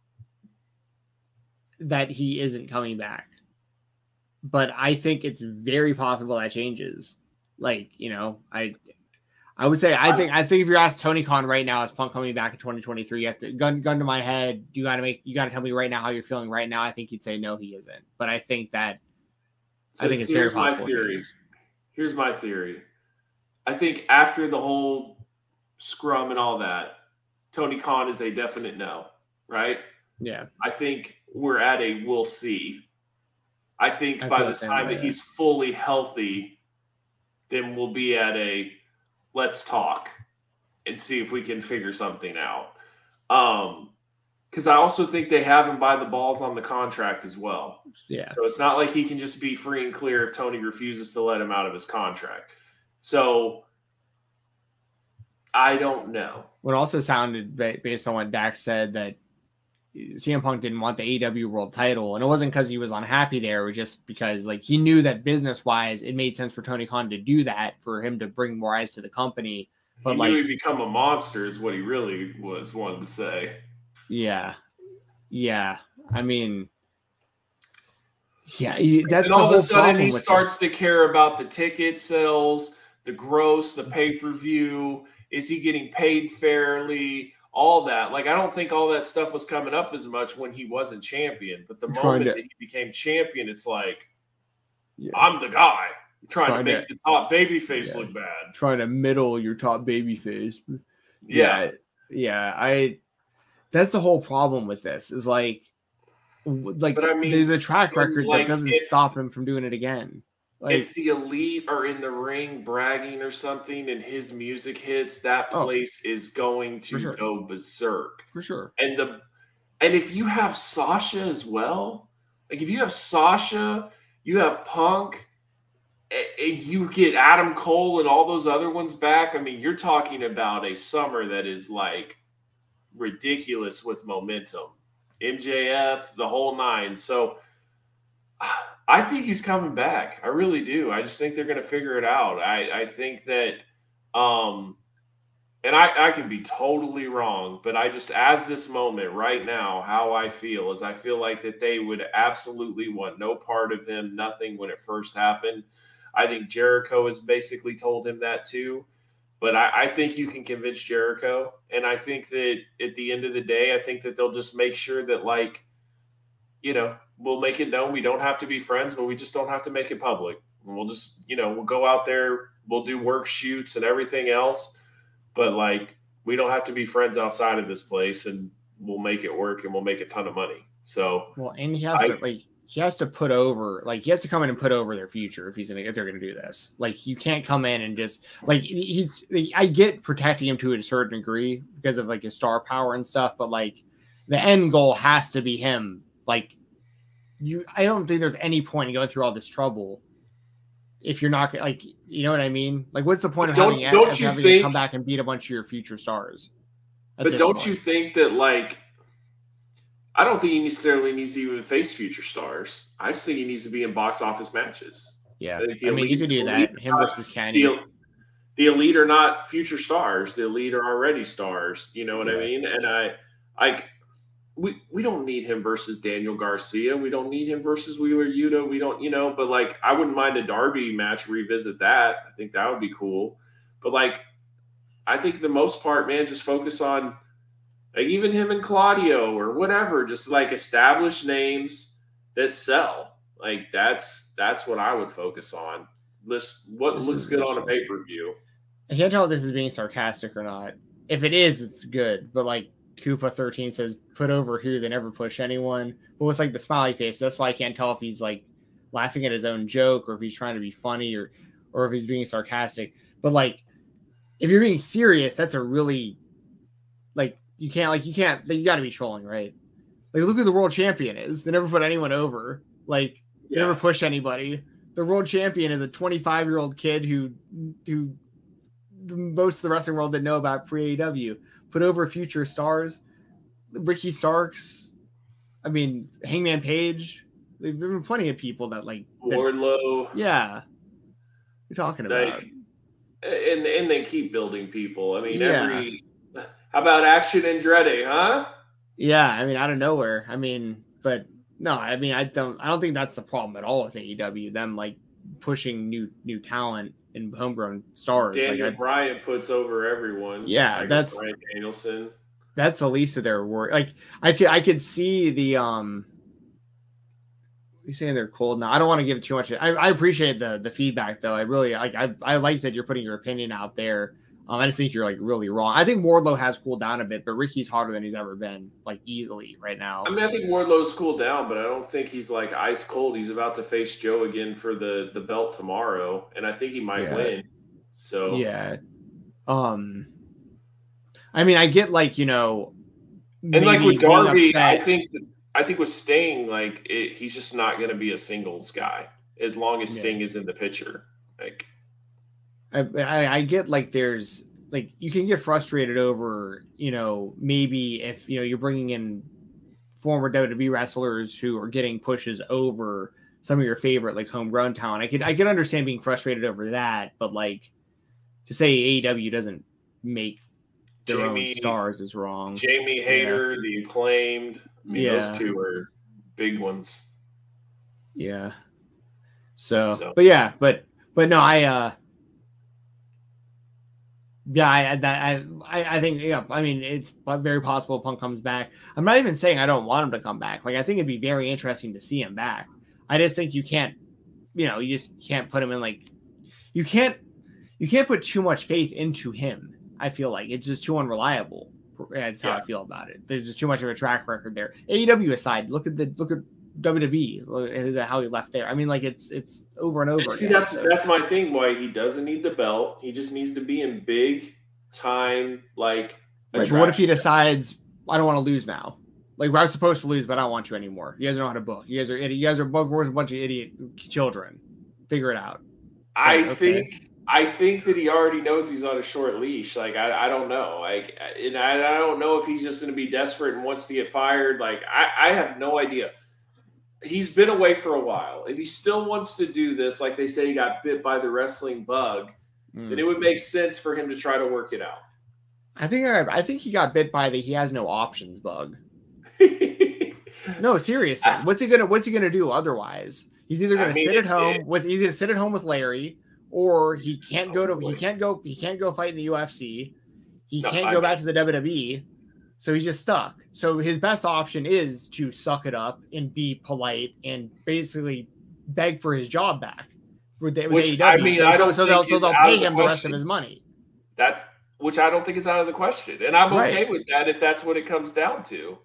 that he isn't coming back. But I think it's very possible that changes. Like, I would say I think if you're asked Tony Khan right now, is Punk coming back in 2023? You have to gun to my head. You got to tell me right now how you're feeling right now. I think you'd say no, he isn't. But I think that it's very possible. Here's my theory. I think after the whole scrum and all that, Tony Khan is a definite no, right? Yeah. I think we're at a we'll see. I think by the time that he's fully healthy, then we'll be at a let's talk and see if we can figure something out. Because I also think they have him by the balls on the contract as well. Yeah. So it's not like he can just be free and clear if Tony refuses to let him out of his contract. So I don't know. What also sounded, based on what Dax said, that CM Punk didn't want the AEW world title, and it wasn't because he was unhappy there. It was just because like he knew that business-wise, it made sense for Tony Khan to do that, for him to bring more eyes to the company. But he knew he'd become a monster is what he really wanted to say. Yeah. I mean, that's and all of a sudden he starts to care about the ticket sales, the gross, the pay-per-view. Is he getting paid fairly? All that. Like, I don't think all that stuff was coming up as much when he wasn't champion. But the moment that he became champion, it's like, I'm the guy. Trying to make the top babyface look bad. Trying to middle your top babyface. Yeah. That's the whole problem with this is like but I mean, there's a track record that doesn't stop him from doing it again. Like, if the Elite are in the ring bragging or something and his music hits, that place is going to go berserk. For sure. And if you have Sasha as well, like if you have Sasha You have Punk, and you get Adam Cole and all those other ones back. I mean, you're talking about a summer that is like ridiculous with momentum. MJF, the whole nine. So I think he's coming back. I really do. I just think they're going to figure it out. I think that, and I can be totally wrong, but I just, as this moment right now, how I feel is I feel like that they would absolutely want no part of him, nothing when it first happened. I think Jericho has basically told him that too. But I think you can convince Jericho. And I think that at the end of the day, I think that they'll just make sure that, like, you know, we'll make it known we don't have to be friends, but we just don't have to make it public. And we'll just, you know, we'll go out there, we'll do work shoots and everything else. But, like, we don't have to be friends outside of this place, and we'll make it work and we'll make a ton of money. So, well, and he has to put over, like, he has to come in and put over their future if they're going to do this. Like, you can't come in and just, like, I get protecting him to a certain degree because of, like, his star power and stuff, but, like, the end goal has to be him. Like, I don't think there's any point in going through all this trouble if you're not, like, you know what I mean? Like, what's the point of having to come back and beat a bunch of your future stars? But don't you think that, like, I don't think he necessarily needs to even face future stars. I just think he needs to be in box office matches. Yeah. I mean, you could do that. Him versus Kenny. The Elite are not future stars. The Elite are already stars. You know what I mean? And we don't need him versus Daniel Garcia. We don't need him versus Wheeler Yuta. We don't, you know, but, like, I wouldn't mind a Darby match, revisit that. I think that would be cool. But, like, I think the most part, man, just focus on, like, even him and Claudio or whatever, just, like, established names that sell. Like, that's what I would focus on. What looks good on a pay-per-view. I can't tell if this is being sarcastic or not. If it is, it's good. But, like, Koopa 13 says, put over who, they never push anyone. But with, like, the smiley face, that's why I can't tell if he's, like, laughing at his own joke or if he's trying to be funny or if he's being sarcastic. But, like, if you're being serious, that's a really, like, you got to be trolling, right? Like, look who the world champion is. They never put anyone over. Like, they never push anybody. The world champion is a 25-year-old kid who most of the wrestling world didn't know about pre-AEW. Put over future stars. Ricky Starks. I mean, Hangman Page. There have been plenty of people that, like, Wardlow. Yeah. You're talking about. And they keep building people. I mean, how about Action Andretti, huh? Yeah, I mean, out of nowhere. I mean, but no, I mean, I don't think that's the problem at all with AEW. Them, like, pushing new talent and homegrown stars. Daniel Bryan puts over everyone. Yeah, like that's Bryan Danielson. That's the least of their work. Like, I could see the you saying they're cold now. I don't want to give too much. I appreciate the feedback though. I really I like that you're putting your opinion out there. I just think you're, like, really wrong. I think Wardlow has cooled down a bit, but Ricky's harder than he's ever been, like, easily right now. I mean, I think Wardlow's cooled down, but I don't think he's, like, ice cold. He's about to face Joe again for the belt tomorrow, and I think he might win. So yeah. I mean, I get, like, you know, and, like, with Darby, I think with Sting, like, he's just not going to be a singles guy as long as Sting is in the picture. Like, I get, like, there's, like, you can get frustrated over, you know, maybe if, you know, you're bringing in former WWE wrestlers who are getting pushes over some of your favorite, like, homegrown talent. I could understand being frustrated over that, but, like, to say AEW doesn't make their own stars is wrong. Jamie Hayter, the Acclaimed. I mean, those two are big ones. Yeah. So but no, I think, I mean, it's very possible Punk comes back. I'm not even saying I don't want him to come back. Like, I think it'd be very interesting to see him back. I just think you just can't put him in, like, you can't put too much faith into him. I feel like it's just too unreliable. That's how I feel about it. There's just too much of a track record there. AEW aside, look at WWE, look at how he left there. I mean, like, it's over and over. See, that's my thing. Why he doesn't need the belt. He just needs to be in big time, like. Right, but what if he decides I don't want to lose now? Like, I was supposed to lose, but I don't want you anymore. You guys don't know how to book. You guys are book wars a bunch of idiot children. Figure it out. I think that he already knows he's on a short leash. Like, I don't know. Like, and I don't know if he's just going to be desperate and wants to get fired. Like, I have no idea. He's been away for a while. If he still wants to do this, like they say he got bit by the wrestling bug, then it would make sense for him to try to work it out. I think he got bit by the he has no options bug. No, seriously. What's he gonna do otherwise? He's either gonna sit at home with Larry, or he can't go fight in the UFC. He can't go back to the WWE. So he's just stuck. So his best option is to suck it up and be polite and basically beg for his job back with AEW. I mean, so they'll pay him the rest of his money. Which I don't think is out of the question, and I'm okay with that if that's what it comes down to.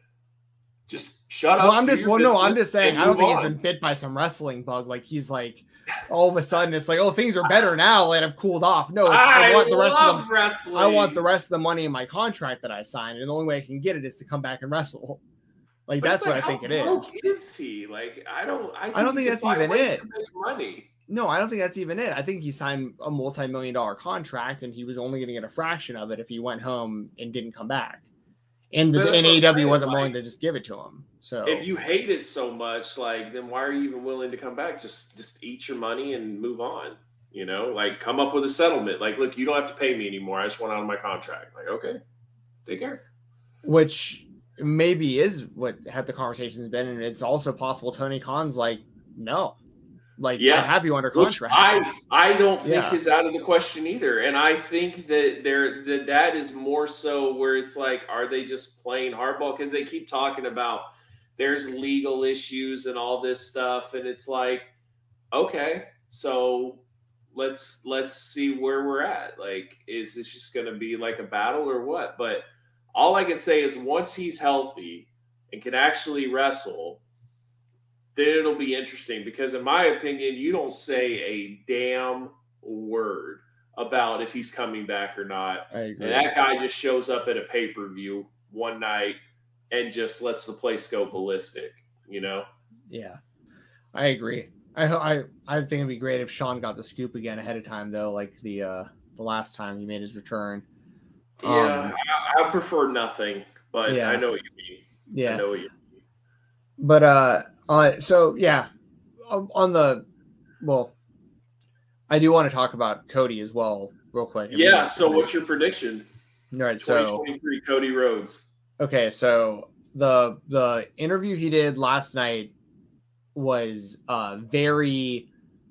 Just shut up. I'm just saying. I don't think he's been bit by some wrestling bug. Like he's like, all of a sudden it's like, oh, things are better now and I've cooled off. No, I want the rest of the money in my contract that I signed, and the only way I can get it is to come back and wrestle. Like that's what I think it is. How broke is he? Like I don't think that's even it. Money. No, I don't think that's even it. I think he signed a multi-million-dollar contract, and he was only going to get a fraction of it if he went home and didn't come back. And AEW wasn't willing to just give it to him. So if you hate it so much, like, then why are you even willing to come back? Just eat your money and move on. You know, like come up with a settlement. Like, look, you don't have to pay me anymore. I just want out of my contract. Like, okay, take care. Which maybe is what had the conversations been, and it's also possible Tony Khan's like, no. Like, I have you under contract. I don't think is out of the question either. And I think that that is more so where it's like, are they just playing hardball? Because they keep talking about there's legal issues and all this stuff. And it's like, okay, so let's see where we're at. Like, is this just going to be like a battle or what? But all I can say is once he's healthy and can actually wrestle, then it'll be interesting because, in my opinion, you don't say a damn word about if he's coming back or not. I agree. And that guy just shows up at a pay-per-view one night and just lets the place go ballistic, you know? Yeah, I agree. I think it'd be great if Sean got the scoop again ahead of time, though, like the last time he made his return. Yeah, I prefer nothing, but I know what you mean. Yeah. I know what you mean. But I do want to talk about Cody as well, real quick. Yeah. So, what's your prediction? All right. 2023 Cody Rhodes. Okay. So the interview he did last night was very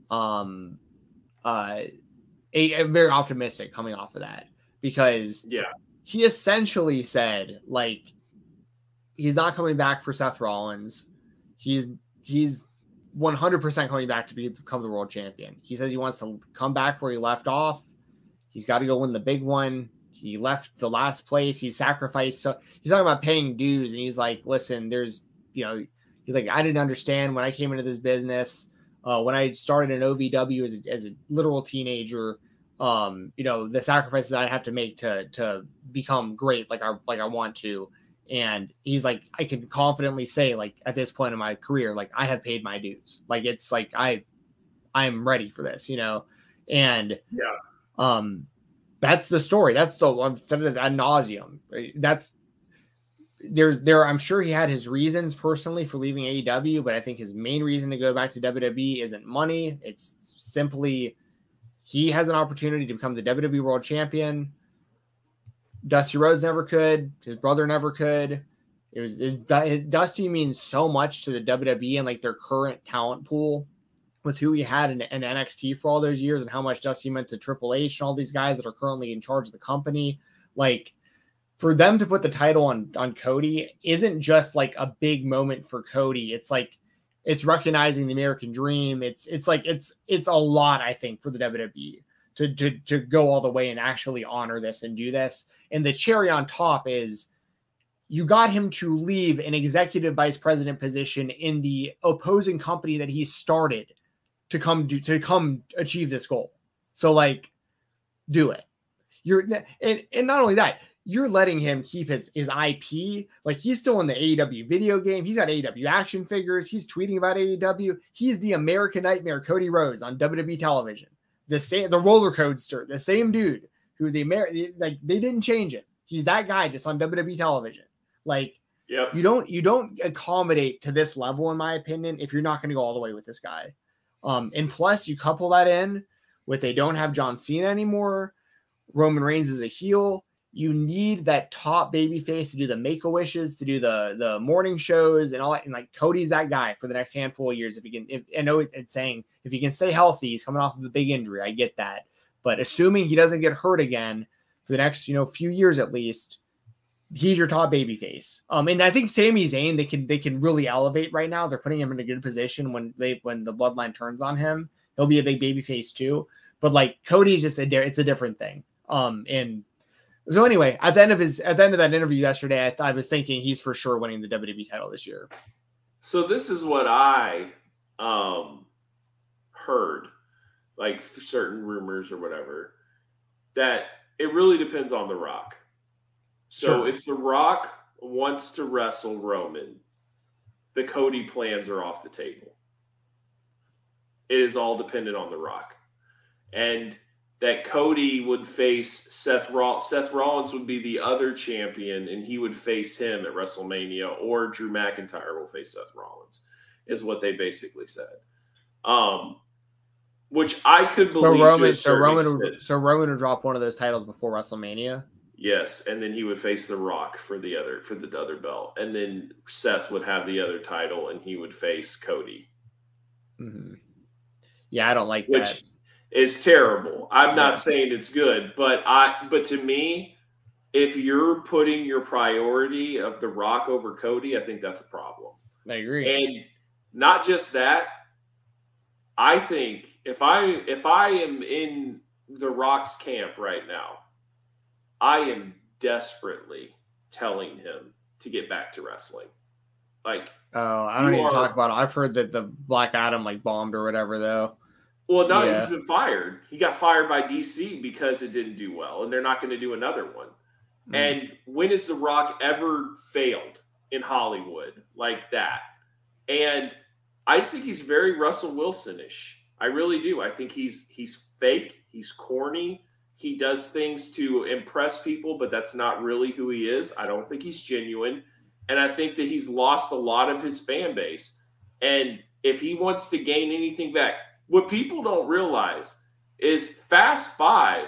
very optimistic coming off of that, because he essentially said, like, he's not coming back for Seth Rollins. He's 100% coming back to become the world champion. He says he wants to come back where he left off. He's got to go win the big one. He left the last place. He sacrificed. So he's talking about paying dues, and he's like, listen, he's like, I didn't understand when I came into this business. When I started in OVW as a literal teenager, the sacrifices I have to make to become great, like I want to. And he's like, I can confidently say, like, at this point in my career, like, I have paid my dues. Like, it's like, I'm ready for this, and that's the story. That's I've said it ad nauseum. That's I'm sure he had his reasons personally for leaving AEW, but I think his main reason to go back to WWE isn't money. It's simply, he has an opportunity to become the WWE World Champion. Dusty Rhodes never could. His brother never could. Dusty means so much to the WWE and like their current talent pool with who he had in NXT for all those years, and how much Dusty meant to Triple H and all these guys that are currently in charge of the company. Like, for them to put the title on Cody isn't just like a big moment for Cody. It's like, it's recognizing the American dream. It's a lot, I think, for the WWE to go all the way and actually honor this and do this. And the cherry on top is you got him to leave an executive vice president position in the opposing company that he started to come achieve this goal. So, like, do it. And not only that, you're letting him keep his IP. Like, he's still in the AEW video game. He's got AEW action figures. He's tweeting about AEW. He's the American Nightmare, Cody Rhodes, on WWE television. The roller coaster, the same dude who they didn't change it. He's that guy just on WWE television. Like, yep. You don't accommodate to this level, in my opinion, if you're not going to go all the way with this guy. And plus, you couple that in with they don't have John Cena anymore. Roman Reigns is a heel. You need that top baby face to do the Make-A-Wishes, to do the morning shows and all that. And like, Cody's that guy for the next handful of years. I know it's saying if he can stay healthy, he's coming off of a big injury. I get that. But assuming he doesn't get hurt again for the next, few years at least, he's your top baby face. And I think Sami Zayn, they can really elevate right now. They're putting him in a good position when the bloodline turns on him. He'll be a big baby face too. But like, Cody's just it's a different thing. And so anyway, at the end of that interview yesterday, I was thinking he's for sure winning the WWE title this year. So this is what I heard, like certain rumors or whatever, that it really depends on The Rock. So Sure. If The Rock wants to wrestle Roman, the Cody plans are off the table. It is all dependent on The Rock. And that Cody would face Seth Rollins. Seth Rollins would be the other champion, and he would face him at WrestleMania, or Drew McIntyre will face Seth Rollins, is what they basically said. Which I could believe. So Roman would drop one of those titles before WrestleMania. Yes, and then he would face The Rock for the other belt, and then Seth would have the other title, and he would face Cody. Mm-hmm. Yeah, I don't like that. Which is terrible. I'm not saying it's good, but to me, if you're putting your priority of The Rock over Cody, I think that's a problem. I agree. And not just that, I think if I am in The Rock's camp right now, I am desperately telling him to get back to wrestling. Like, I don't need to talk about it. I've heard that the Black Adam bombed or whatever, though. Well, no, He's been fired. He got fired by DC because it didn't do well, and they're not going to do another one. Mm. And when has The Rock ever failed in Hollywood like that? And I just think he's very Russell Wilson-ish. I really do. I think he's fake. He's corny. He does things to impress people, but that's not really who he is. I don't think he's genuine. And I think that he's lost a lot of his fan base. And if he wants to gain anything back, what people don't realize is Fast 5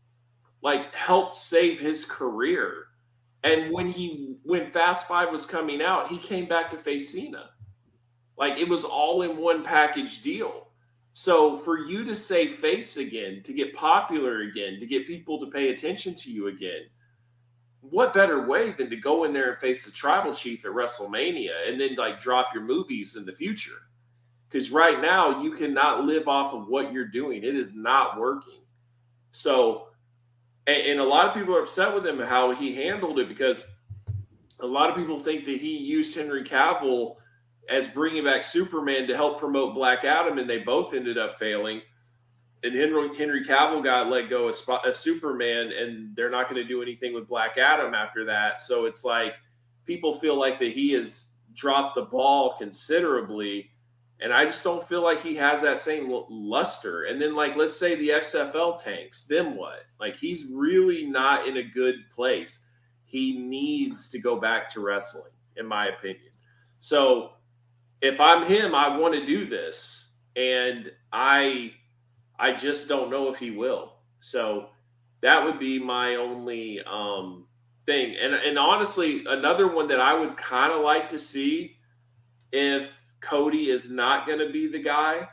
helped save his career. And when Fast 5 was coming out, he came back to face Cena. It was all in one package deal. So for you to say face again, to get popular again, to get people to pay attention to you again, what better way than to go in there and face the tribal chief at WrestleMania and then drop your movies in the future? Because right now you cannot live off of what you're doing. It is not working. So, and a lot of people are upset with him how he handled it, because a lot of people think that he used Henry Cavill as bringing back Superman to help promote Black Adam, and they both ended up failing. And Henry Cavill got let go as Superman, and they're not going to do anything with Black Adam after that. So it's people feel like that he has dropped the ball considerably, and I just don't feel like he has that same luster. And then, let's say the XFL tanks, then what? He's really not in a good place. He needs to go back to wrestling, in my opinion. So if I'm him, I want to do this, and I just don't know if he will. So that would be my only thing. And honestly, another one that I would kind of like to see, if Cody is not going to be the guy,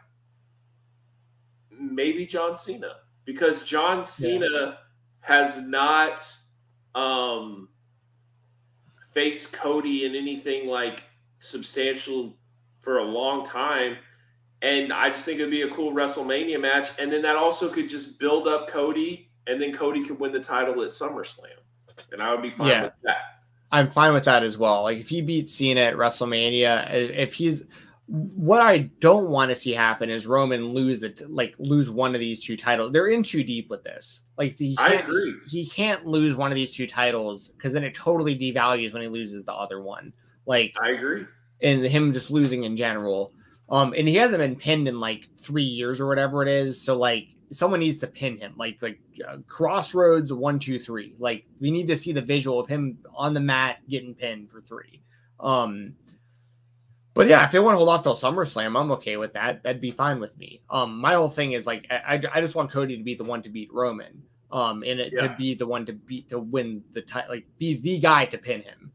maybe John Cena, because John Cena has not faced Cody in anything substantial for a long time. And I just think it'd be a cool WrestleMania match. And then that also could just build up Cody, and then Cody could win the title at SummerSlam. And I would be fine with that. I'm fine with that as well. If he beats Cena at WrestleMania, if he's What I don't want to see happen is Roman lose one of these two titles. They're in too deep with this. Like I agree. He can't lose one of these two titles because then it totally devalues when he loses the other one. Like I agree. And him just losing in general. And he hasn't been pinned in like 3 years or whatever it is. So like someone needs to pin him. Like Crossroads 1, 2, 3. Like we need to see the visual of him on the mat getting pinned for 3. But yeah, if they want to hold off till SummerSlam, I'm okay with that. That'd be fine with me. My whole thing is like I just want Cody to be the one to beat Roman. And to be the one to win the title, like be the guy to pin him.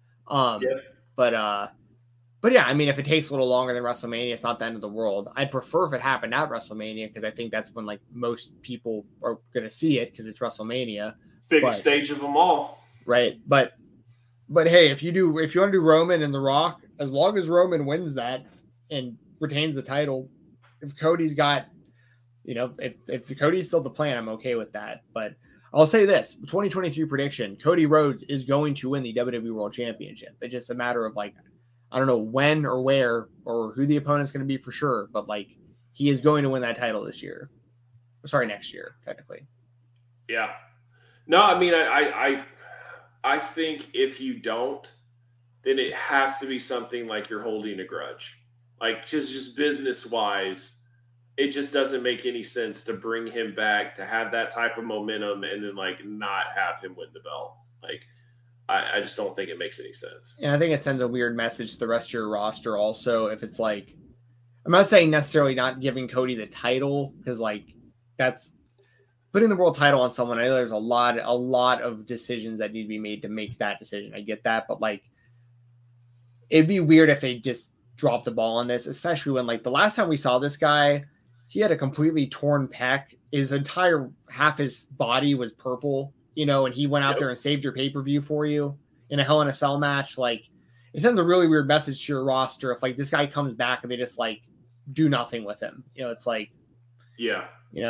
But yeah, I mean, if it takes a little longer than WrestleMania, it's not the end of the world. I'd prefer if it happened at WrestleMania because I think that's when like most people are going to see it because it's WrestleMania, biggest stage of them all, right? But hey, if you want to do Roman and The Rock, as long as Roman wins that and retains the title, if Cody's got, if Cody's still the plan, I'm okay with that. But I'll say this: 2023 prediction: Cody Rhodes is going to win the WWE World Championship. It's just a matter of like, I don't know when or where or who the opponent's going to be for sure, but like he is going to win that title this year. Sorry, next year, technically. Yeah. No, I mean, I think if you don't, then it has to be something like you're holding a grudge. Like just business wise, it just doesn't make any sense to bring him back, to have that type of momentum and then like not have him win the belt. Like, I just don't think it makes any sense. And I think it sends a weird message to the rest of your roster also if it's like, I'm not saying necessarily not giving Cody the title because like that's putting the world title on someone. I know there's a lot of decisions that need to be made to make that decision. I get that, but like it'd be weird if they just dropped the ball on this, especially when like the last time we saw this guy, he had a completely torn pec. His entire half his body was purple. And he went out there and saved your pay-per-view for you in a Hell in a Cell match. Like, it sends a really weird message to your roster if, like, this guy comes back and they just, like, do nothing with him. It's like, yeah.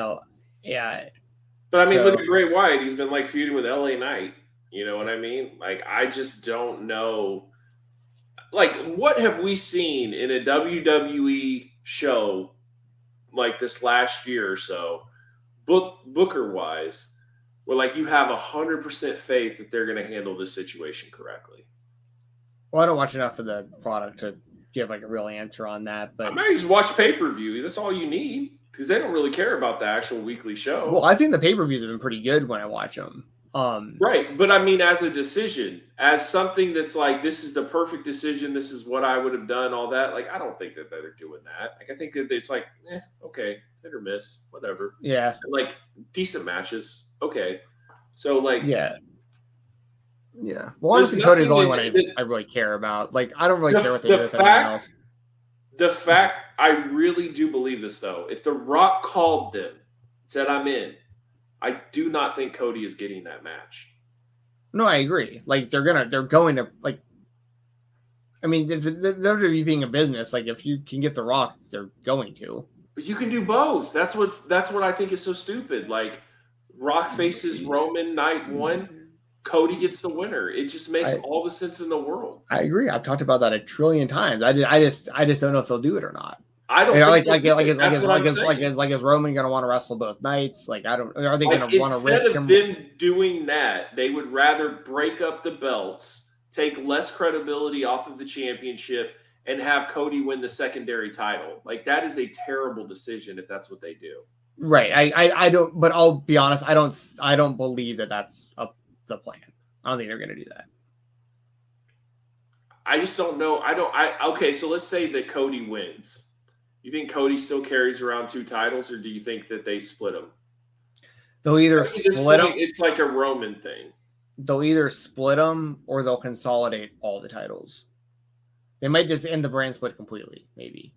But, I mean, look at Bray Wyatt. He's been, like, feuding with LA Knight. You know what I mean? Like, I just don't know. Like, what have we seen in a WWE show, like, this last year or so, Booker-wise, where like you have 100% faith that they're going to handle this situation correctly? Well, I don't watch enough of the product to give like a real answer on that. But I might just watch pay-per-view. That's all you need because they don't really care about the actual weekly show. Well, I think the pay-per-views have been pretty good when I watch them. Right, but I mean, as a decision, as something that's like this is the perfect decision. This is what I would have done. All that, like, I don't think that they're doing that. Like, I think that it's like, okay, hit or miss, whatever. Yeah, and like decent matches. Okay. So, like... Yeah. Well, honestly, Cody's the only one I really care about. Like, I don't really care what they do with anyone else. The fact, I really do believe this, though. If The Rock called them, said, I'm in, I do not think Cody is getting that match. No, I agree. Like, they're going to, like... I mean, they're being a business. Like, if you can get The Rock, they're going to. But you can do both. That's what I think is so stupid. Like... Rock faces Roman night 1, Cody gets the winner. It just makes all the sense in the world. I agree. I've talked about that a trillion times. I just don't know if they'll do it or not. I don't is Roman going to want to wrestle both nights? Like, I don't. Are they going to want to risk him? Instead of them doing that, they would rather break up the belts, take less credibility off of the championship, and have Cody win the secondary title. Like, that is a terrible decision if that's what they do. Right. I don't, but I'll be honest. I don't believe that that's the plan. I don't think they're going to do that. I just don't know. Okay. So let's say that Cody wins. You think Cody still carries around 2 titles, or do you think that they split them? They'll either split them. It's like a Roman thing. They'll either split them or they'll consolidate all the titles. They might just end the brand split completely. Maybe.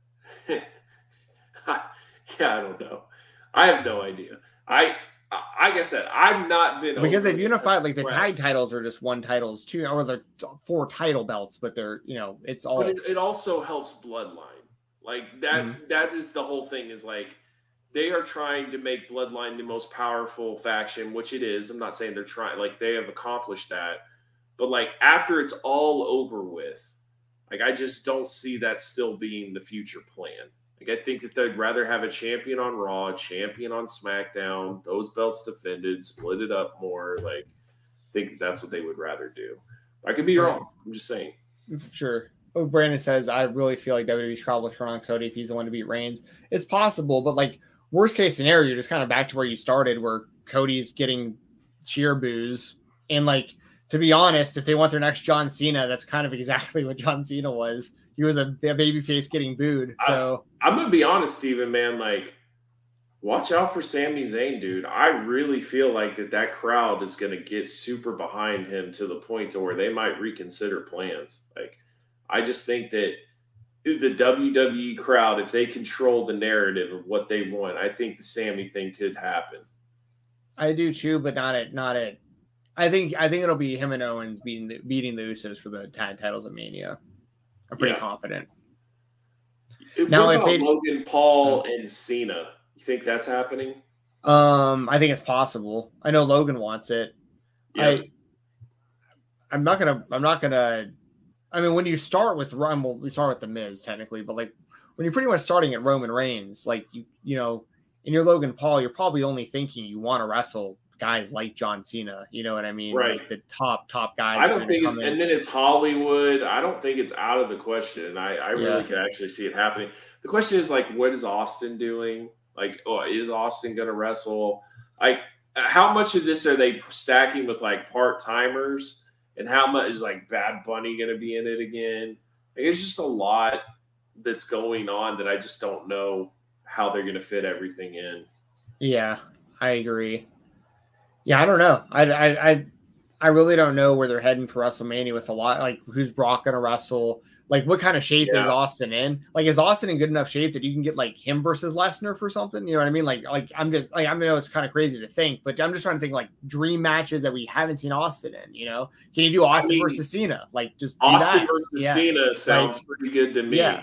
Yeah, I don't know. I have no idea. Like I said, I've not been because they've unified. Like the tag titles are just one titles too, or they're 4 title belts, but they're it's all. But it also helps Bloodline. Like that. Mm-hmm. That is the whole thing. Is like they are trying to make Bloodline the most powerful faction, which it is. I'm not saying they're trying. Like they have accomplished that, but like after it's all over with, Like, I just don't see that still being the future plan. Like, I think that they'd rather have a champion on Raw, a champion on SmackDown, those belts defended, split it up more. Like, I think that's what they would rather do. I could be wrong. I'm just saying. Sure. Brandon says, I really feel like WWE's probably turn on Cody if he's the one to beat Reigns. It's possible, but like worst case scenario, you're just kind of back to where you started, where Cody's getting cheer boos. And like, to be honest, if they want their next John Cena, that's kind of exactly what John Cena was. He was a baby face getting booed. So I'm going to be honest, Steven, man, like, watch out for Sami Zayn, dude. I really feel like that crowd is going to get super behind him to the point to where they might reconsider plans. Like, I just think that the WWE crowd, if they control the narrative of what they want, I think the Sami thing could happen. I do too, but not at. I think it'll be him and Owens beating the Usos for the tag titles at Mania. I'm pretty confident. Now, if Logan Paul and Cena, you think that's happening? I think it's possible. I know Logan wants it. Yeah. I'm not gonna. I mean, when you start with Rumble, we start with the Miz technically, but like when you're pretty much starting at Roman Reigns, like you know, in your Logan Paul, you're probably only thinking you want to wrestle guys like John Cena. You know what I mean? Right. Like the top guys. I don't think, and then it's Hollywood. I don't think it's out of the question. I really can actually see it happening. The question is like, what is Austin doing? Like, is Austin going to wrestle? Like, how much of this are they stacking with like part-timers? And how much is like Bad Bunny going to be in it again? Like, it's just a lot that's going on that I just don't know how they're going to fit everything in. Yeah, I agree. Yeah, I don't know. I really don't know where they're heading for WrestleMania with a lot. Like, who's Brock going to wrestle? Like, what kind of shape is Austin in? Like, is Austin in good enough shape that you can get like him versus Lesnar for something? You know what I mean? Like I'm just like, I know it's kind of crazy to think, but I'm just trying to think like dream matches that we haven't seen Austin in. You know, can you do Austin versus Cena? Like, just do Austin that. versus Cena sounds pretty good to me. Yeah.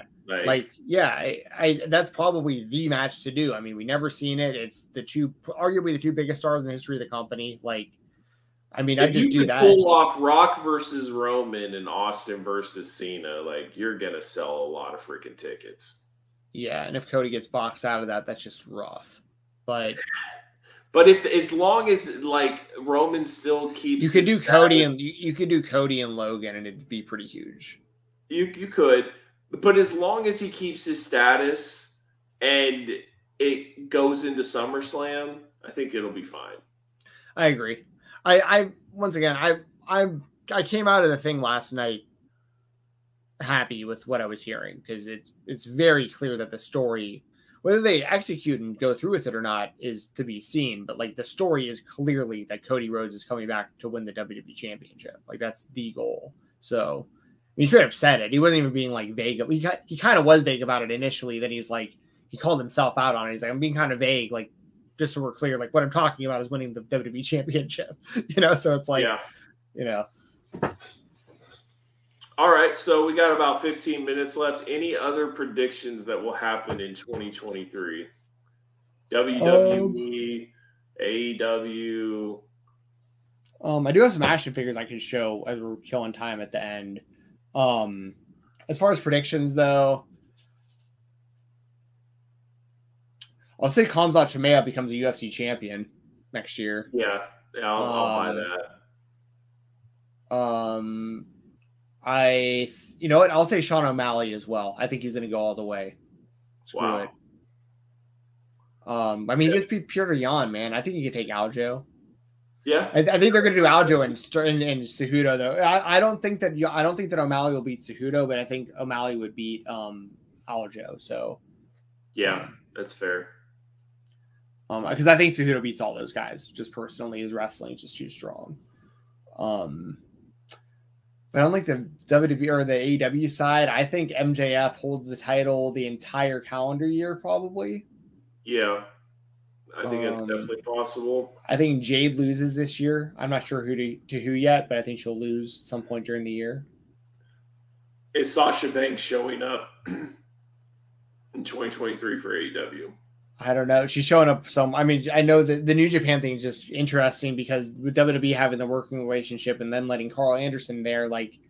I that's probably the match to do. I mean, we never seen it. It's arguably the two biggest stars in the history of the company. Like, I mean, I just do that. Pull off Rock versus Roman and Austin versus Cena, like you're gonna sell a lot of freaking tickets. Yeah, and if Cody gets boxed out of that, that's just rough. But if as long as like Roman still keeps, you could do Cody and you could do Cody and Logan, and it'd be pretty huge. You could, but as long as he keeps his status and it goes into SummerSlam, I think it'll be fine. I agree. I once again, I came out of the thing last night happy with what I was hearing because it's very clear that the story, whether they execute and go through with it or not, is to be seen. But like the story is clearly that Cody Rhodes is coming back to win the WWE Championship. Like that's the goal. So he straight up said it. He wasn't even being like vague. He kind of was vague about it initially. Then he's like he called himself out on it. He's like, I'm being kind of vague. Like, just so we're clear, like what I'm talking about is winning the WWE Championship, you know? So it's like, you know. All right. So we got about 15 minutes left. Any other predictions that will happen in 2023? WWE, AEW. I do have some action figures I can show as we're killing time at the end. As far as predictions though, I'll say Khamzat Chimaev becomes a UFC champion next year. Yeah, I'll buy that. You know what? I'll say Sean O'Malley as well. I think he's going to go all the way. Screw it. I mean, just be pure Yan, man. I think you could take Aljo. Yeah, I think they're going to do Aljo and Cejudo though. I don't think that O'Malley will beat Cejudo, but I think O'Malley would beat Aljo. So yeah, that's fair. Because I think Cejudo beats all those guys. Just personally, his wrestling is just too strong. But I don't like the WWE or the AEW side. I think MJF holds the title the entire calendar year, probably. Yeah, I think that's definitely possible. I think Jade loses this year. I'm not sure who to who yet, but I think she'll lose at some point during the year. Is Sasha Banks showing up in 2023 for AEW? I don't know. She's showing up I mean, I know that the New Japan thing is just interesting because with WWE having the working relationship and then letting Carl Anderson there, like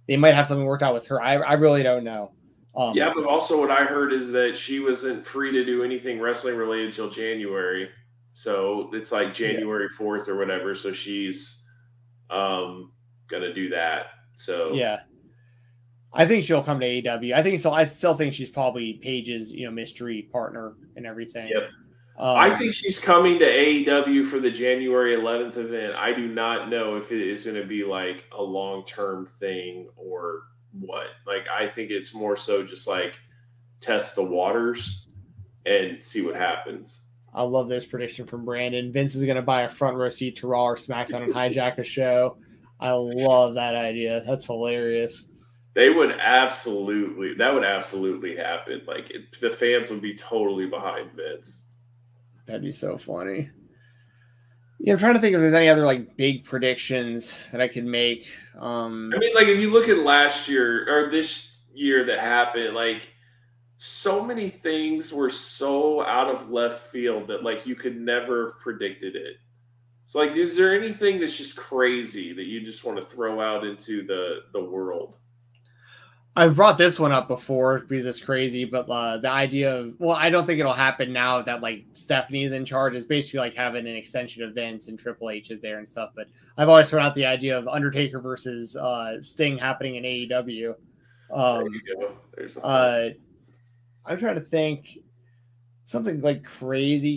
they might have something worked out with her. I really don't know. Yeah, but also what I heard is that she wasn't free to do anything wrestling related until January. So it's like January 4th or whatever. So she's gonna do that. So yeah, I think she'll come to AEW. I still think she's probably Paige's mystery partner and everything. Yep. I think she's coming to AEW for the January 11th event. I do not know if it is going to be like a long-term thing or what. Like, I think it's more so just like test the waters and see what happens. I love this prediction from Brandon. Vince is going to buy a front row seat to Raw or SmackDown and hijack a show. I love that idea. That's hilarious. That would absolutely happen. Like, the fans would be totally behind Vince. That'd be so funny. Yeah, I'm trying to think if there's any other like big predictions that I could make. I mean, like if you look at last year or this year that happened, like so many things were so out of left field that like you could never have predicted it. So like, is there anything that's just crazy that you just want to throw out into the world? I've brought this one up before because it's crazy, but the idea of, well, I don't think it'll happen now that like Stephanie's in charge. Is basically like having an extension of Vince and Triple H is there and stuff. But I've always thrown out the idea of Undertaker versus Sting happening in AEW. There you go. I'm trying to think something like crazy.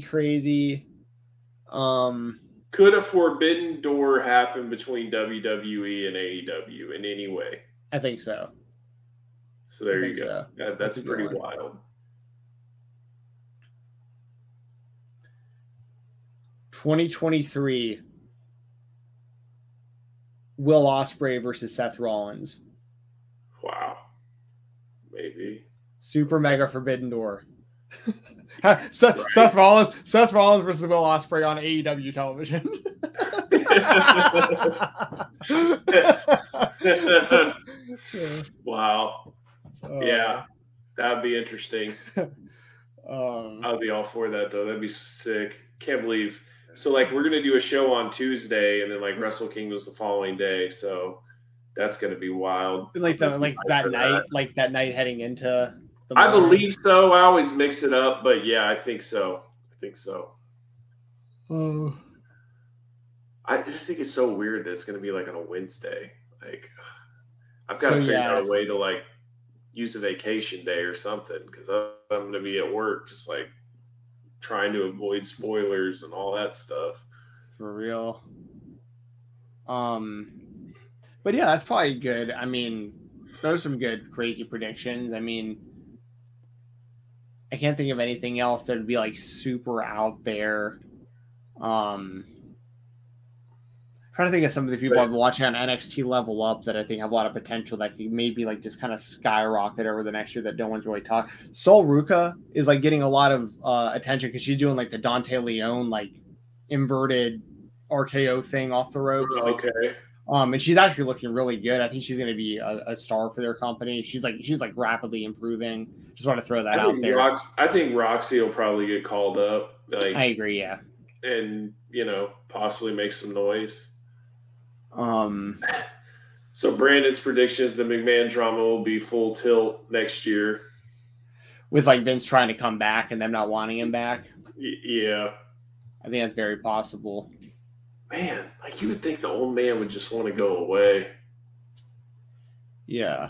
Could a forbidden door happen between WWE and AEW in any way? I think so. So there you go. So. That's pretty wild. 2023, Will Ospreay versus Seth Rollins. Wow. Maybe. Super mega forbidden door. Seth Rollins versus Will Ospreay on AEW television. Wow. Yeah, that would be interesting. I'd be all for that, though. That'd be sick. Can't believe. So, like, we're going to do a show on Tuesday, and then, like, Wrestle Kingdom's the following day. So that's going to be wild. Like that night heading into the I believe so. I always mix it up, but yeah, I think so. I just think it's so weird that it's going to be like on a Wednesday. Like, I've got to figure out a way to like use a vacation day or something because I'm going to be at work just like trying to avoid spoilers and all that stuff. For real. But yeah, that's probably good. I mean, those are some good crazy predictions. I mean, I can't think of anything else that would be like super out there. Trying to think of some of the people I've been watching on NXT Level Up that I think have a lot of potential that could maybe like just kind of skyrocket over the next year that no one's really talking. Sol Ruca is like getting a lot of attention because she's doing like the Dante Leon like inverted RKO thing off the ropes. Okay. And she's actually looking really good. I think she's going to be a star for their company. She's like rapidly improving. Just want to throw that out there. I think Roxy will probably get called up. Like, I agree. Yeah. And possibly make some noise. So Brandon's prediction is the McMahon drama will be full tilt next year. With like Vince trying to come back and them not wanting him back. Yeah. I think that's very possible. Man, like you would think the old man would just want to go away. Yeah.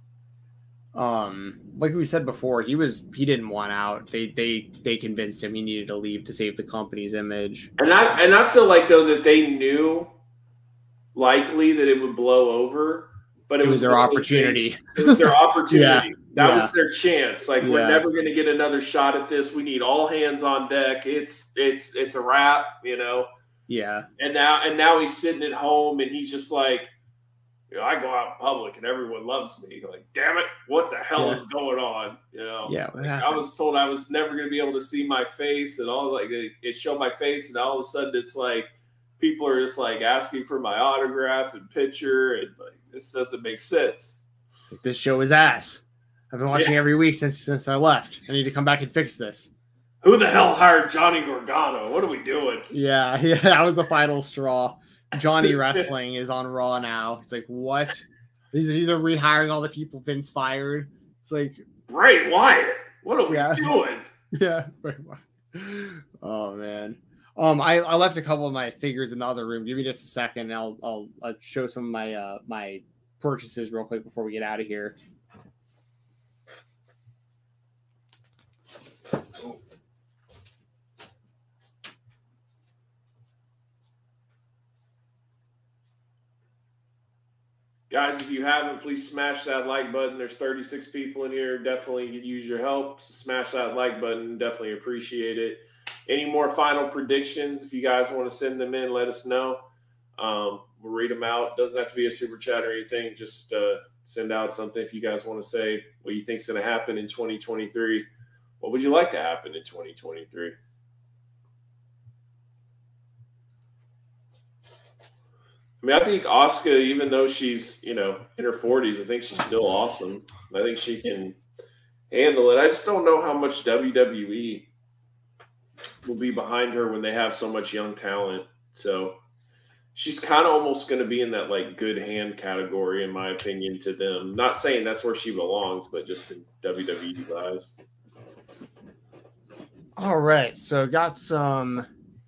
Like we said before, he didn't want out. They convinced him he needed to leave to save the company's image. And I feel like though that they knew likely that it would blow over, but it was their opportunity. It was their opportunity. Yeah. That was their chance. Like we're never going to get another shot at this. We need all hands on deck. It's a wrap, Yeah. And now he's sitting at home and he's just like, I go out in public and everyone loves me. Like, damn it, what the hell is going on? Yeah. Like, I was told I was never going to be able to see my face and all like it showed my face and all of a sudden it's like people are just like asking for my autograph and picture and like this doesn't make sense. This show is ass. I've been watching every week since I left. I need to come back and fix this. Who the hell hired Johnny Gargano? What are we doing? Yeah, that was the final straw. Johnny Wrestling is on Raw now. It's like, what? He's either rehiring all the people Vince fired. It's like Bray Wyatt. What are we doing? Yeah. Oh man. I left a couple of my figures in the other room. Give me just a second. I'll show some of my my purchases real quick before we get out of here. Guys, if you haven't, please smash that like button. There's 36 people in here. Definitely could use your help. So smash that like button. Definitely appreciate it. Any more final predictions? If you guys want to send them in, let us know. We'll read them out. Doesn't have to be a super chat or anything. Just send out something if you guys want to say what you think is going to happen in 2023. What would you like to happen in 2023? I mean, I think Asuka, even though she's, in her 40s, I think she's still awesome. I think she can handle it. I just don't know how much WWE will be behind her when they have so much young talent. So she's kind of almost going to be in that, good hand category, in my opinion, to them. Not saying that's where she belongs, but just in WWE eyes. All right. So got some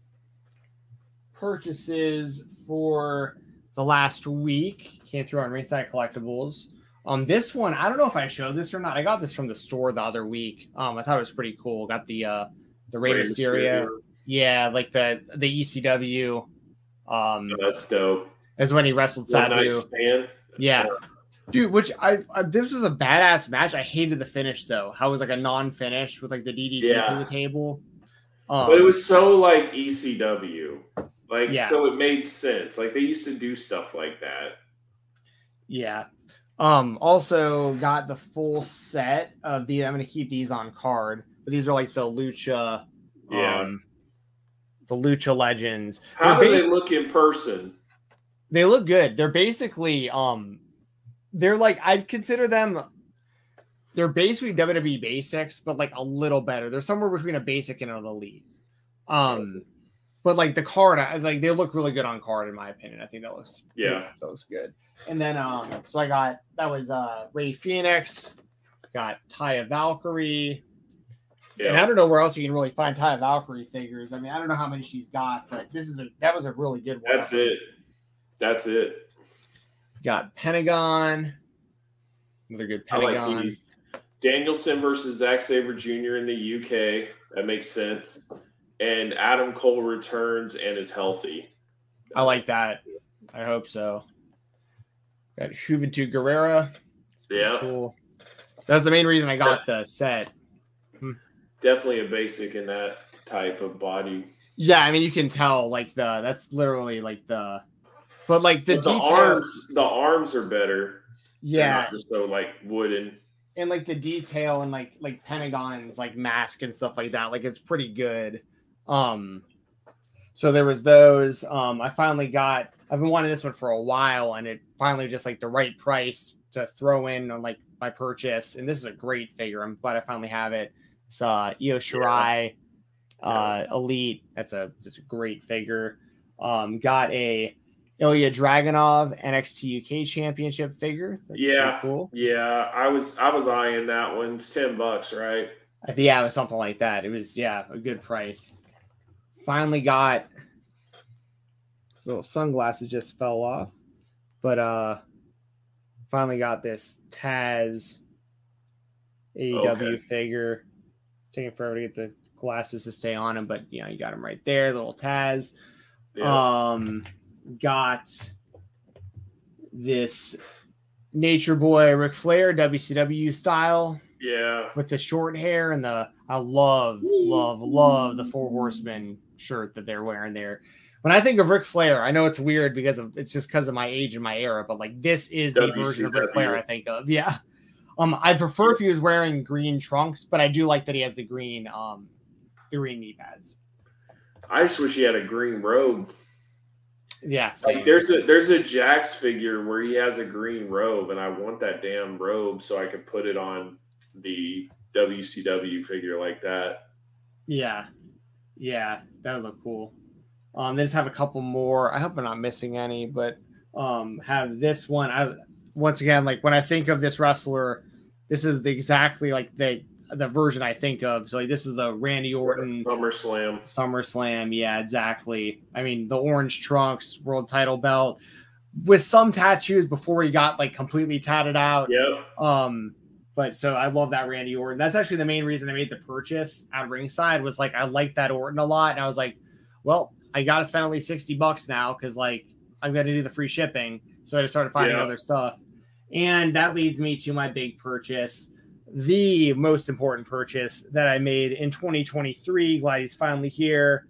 purchases for the last week. Came through on Ringside Collectibles. This one, I don't know if I showed this or not. I got this from the store the other week. I thought it was pretty cool. Got the Rey Mysterio. Yeah, like the ECW. That's dope. Is when he wrestled Sabu. Yeah. Dude, which this was a badass match. I hated the finish though. How it was like a non-finish with like the DDT through the table. But it was so ECW. So it made sense. They used to do stuff like that. Yeah. Also got the full set of the. I'm going to keep these on card, but these are the Lucha. The Lucha Legends. How do they look in person? They look good. They're basically they're I'd consider them. They're basically WWE basics, but a little better. They're somewhere between a basic and an elite. But the card, they look really good on card in my opinion. I think that looks good. And then so I got that was Rey Fénix, got Taya Valkyrie. Yeah. And I don't know where else you can really find Taya Valkyrie figures. I mean, I don't know how many she's got, but that was a really good one. That's it. Got Pentagon. Another good Pentagon. I like these. Danielson versus Zack Sabre Jr. in the UK. That makes sense. And Adam Cole returns and is healthy. I like that. I hope so. Got Juventud Guerrera. Yeah. Cool. That's the main reason I got the set. Definitely a basic in that type of body. Yeah, I mean you can tell that's literally the arms are better. Yeah. They're not just so wooden. And the detail and like Pentagon's mask and stuff like that. It's pretty good. So there was those. I've been wanting this one for a while, and it finally just the right price to throw in on my purchase. And this is a great figure. I'm glad I finally have it. It's Io Shirai Elite. That's a great figure. Got a Ilya Dragunov NXT UK Championship figure. That's cool. Yeah, I was eyeing that one. It's $10, right? Yeah, it was something like that. It was a good price. Finally got little sunglasses just fell off, but finally got this Taz AEW figure. It's taking forever to get the glasses to stay on him, but you got him right there, the little Taz. Yeah. Got this Nature Boy Ric Flair WCW style. Yeah. With the short hair and I love the Four Horsemen shirt that they're wearing there. When I think of Ric Flair, I know it's weird because of my age and my era, but this is the version of Ric Flair I think of. Yeah. I prefer if he was wearing green trunks, but I do like that he has the green knee pads. I just wish he had a green robe. Yeah. There's a Jax figure where he has a green robe, and I want that damn robe so I could put it on the WCW figure like that. Yeah. Yeah, that would look cool. They just have a couple more. I hope I'm not missing any, but have this one. once again, like when I think of this wrestler, this is exactly like the version I think of. So like, this is the Randy Orton SummerSlam. Yeah, exactly. I mean, the orange trunks, world title belt with some tattoos before he got like completely tatted out. Yeah. But so I love that Randy Orton. That's actually the main reason I made the purchase at ringside was like, I like that Orton a lot. And I was like, well, I got to spend at least $60 now. Cause like I'm going to do the free shipping. So I started finding other stuff. And that leads me to my big purchase, the most important purchase that I made in 2023. Glad he's finally here.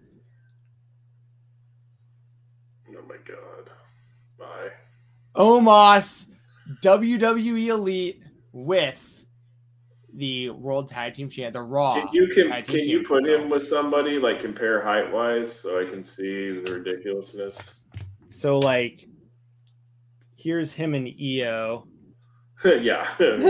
Oh my God. Bye. Omos, WWE Elite with the World Tag Team Champion, the Raw. Can you put him with somebody, like compare height wise so I can see the ridiculousness? So like, here's him and EO. Yeah.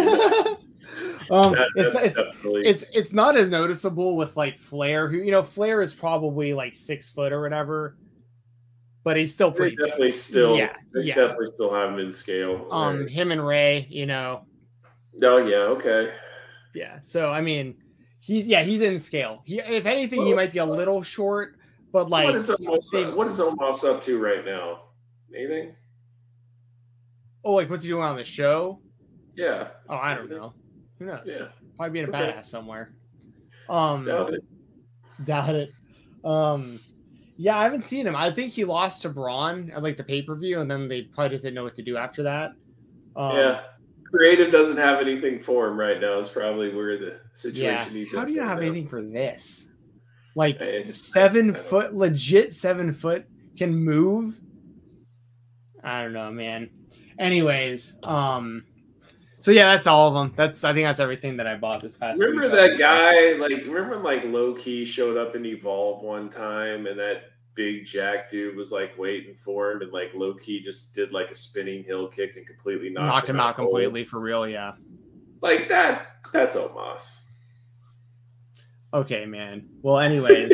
It's not as noticeable with like Flair, who Flair is probably like 6 foot or whatever, but he's still pretty definitely big. Definitely still have him in scale. Him and Ray, Oh yeah, okay. Yeah, so I mean, he's in scale. If anything, he might be a little short, but like, what is Omos up to right now? Anything? Oh, like what's he doing on the show? Yeah. Oh, I don't know. Who knows? Yeah. Probably being a badass somewhere. Doubt it. Yeah, I haven't seen him. I think he lost to Braun at like the pay-per-view, and then they probably just didn't know what to do after that. Yeah. Creative doesn't have anything for him right now. Is probably where the situation needs. How do you not have anything for this? Like 7 foot, legit 7 foot can move. I don't know, man. Anyways, so yeah, that's all of them. I think that's everything that I bought this past week. Remember that guy? Remember when like Low Key showed up in Evolve one time, and that big jack dude was like waiting for him, and like Low Key just did like a spinning heel kick and completely knocked him out completely for real. Yeah, like that. That's Omos. Okay, man. Well, anyways,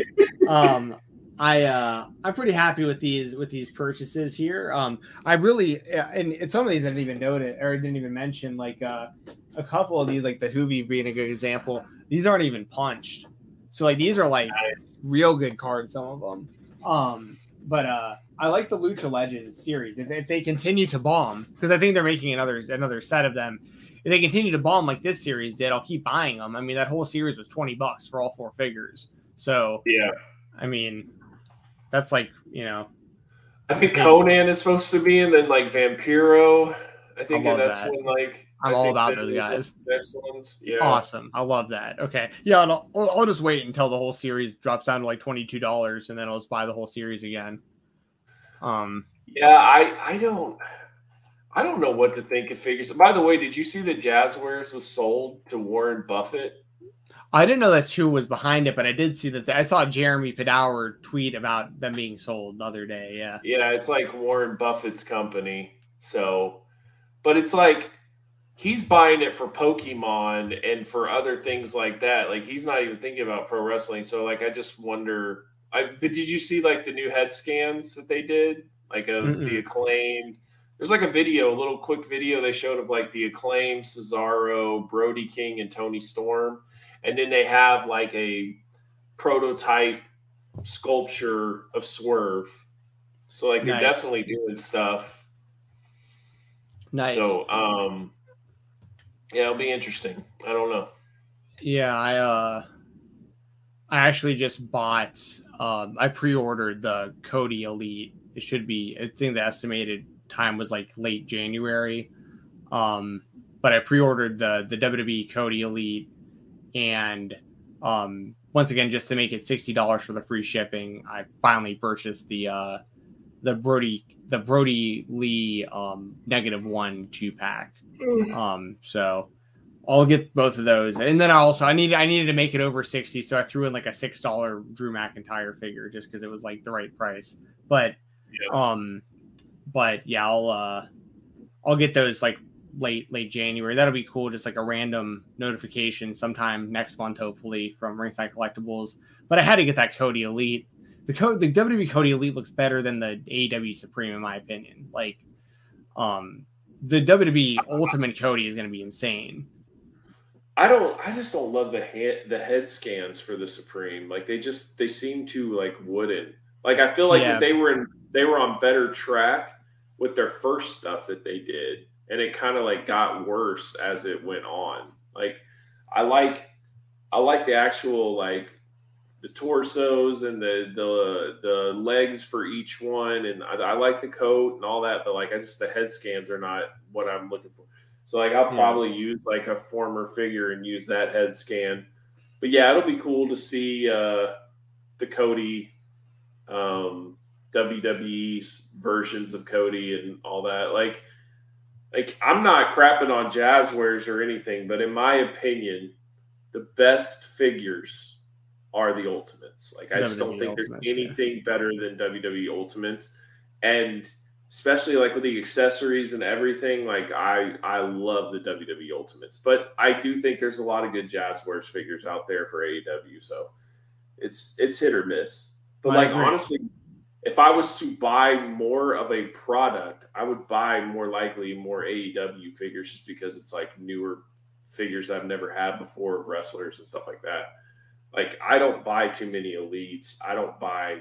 I'm pretty happy with these purchases here. I really, and some of these I didn't even notice or didn't even mention, like a couple of these, like the Hoovy being a good example. These aren't even punched, so like these are like real good cards. Some of them. But I like the Lucha Legends series. If they continue to bomb, because I think they're making another set of them. If they continue to bomb like this series did, I'll keep buying them. I mean, that whole series was $20 for all 4 figures. So yeah, I mean, that's like, I think Conan is supposed to be, and then like Vampiro. I think that's that. when like I'm all about those guys. Next ones, yeah, awesome. I love that. Okay, yeah, and I'll just wait until the whole series drops down to like $22, and then I'll just buy the whole series again. Yeah, I don't know what to think of figures. By the way, did you see that Jazzwares was sold to Warren Buffett? I didn't know that's who was behind it, but I did see that. I saw Jeremy Padawer tweet about them being sold the other day. Yeah. Yeah, it's like Warren Buffett's company. So, but it's like he's buying it for Pokemon and for other things like that. Like he's not even thinking about pro wrestling. So like, I just wonder, but did you see like the new head scans that they did? Like of the Acclaimed? There's like a little quick video they showed of like the Acclaimed, Cesaro, Brody King, and Tony Storm. And then they have like a prototype sculpture of Swerve. So like they're definitely doing stuff. Nice. So yeah, it'll be interesting. I don't know. Yeah, I actually just bought I pre-ordered the Cody Elite. It should be, I think the estimated time was like late January. But I pre-ordered the WWE Cody Elite. And once again, just to make it $60 for the free shipping, I finally purchased the Brody Lee -1 2-pack. So I'll get both of those, and then I needed to make it over 60, so I threw in like a $6 Drew McIntyre figure just because it was like the right price. But yeah, I'll get those like late January. That'll be cool. Just like a random notification sometime next month, hopefully, from Ringside Collectibles. But I had to get that Cody Elite. The WWE Cody Elite looks better than the AEW Supreme, in my opinion. Like, the WWE Ultimate Cody is going to be insane. I just don't love the head scans for the Supreme. Like they seem too like wooden. Like I feel like if they were on better track with their first stuff that they did, and it kind of like got worse as it went on. Like I like the actual like the torsos and the legs for each one, and I like the coat and all that, but like the head scans are not what I'm looking for. So like I'll probably use like a former figure and use that head scan. But yeah, it'll be cool to see the Cody WWE versions of Cody and all that. Like I'm not crapping on Jazzwares or anything, but in my opinion, the best figures are the Ultimates. Like I just don't think there's anything better than WWE Ultimates. And especially like with the accessories and everything, like I love the WWE Ultimates, but I do think there's a lot of good Jazzwares figures out there for AEW. So it's hit or miss. But honestly, if I was to buy more of a product, I would buy more likely more AEW figures just because it's like newer figures I've never had before of wrestlers and stuff like that. Like I don't buy too many elites. I don't buy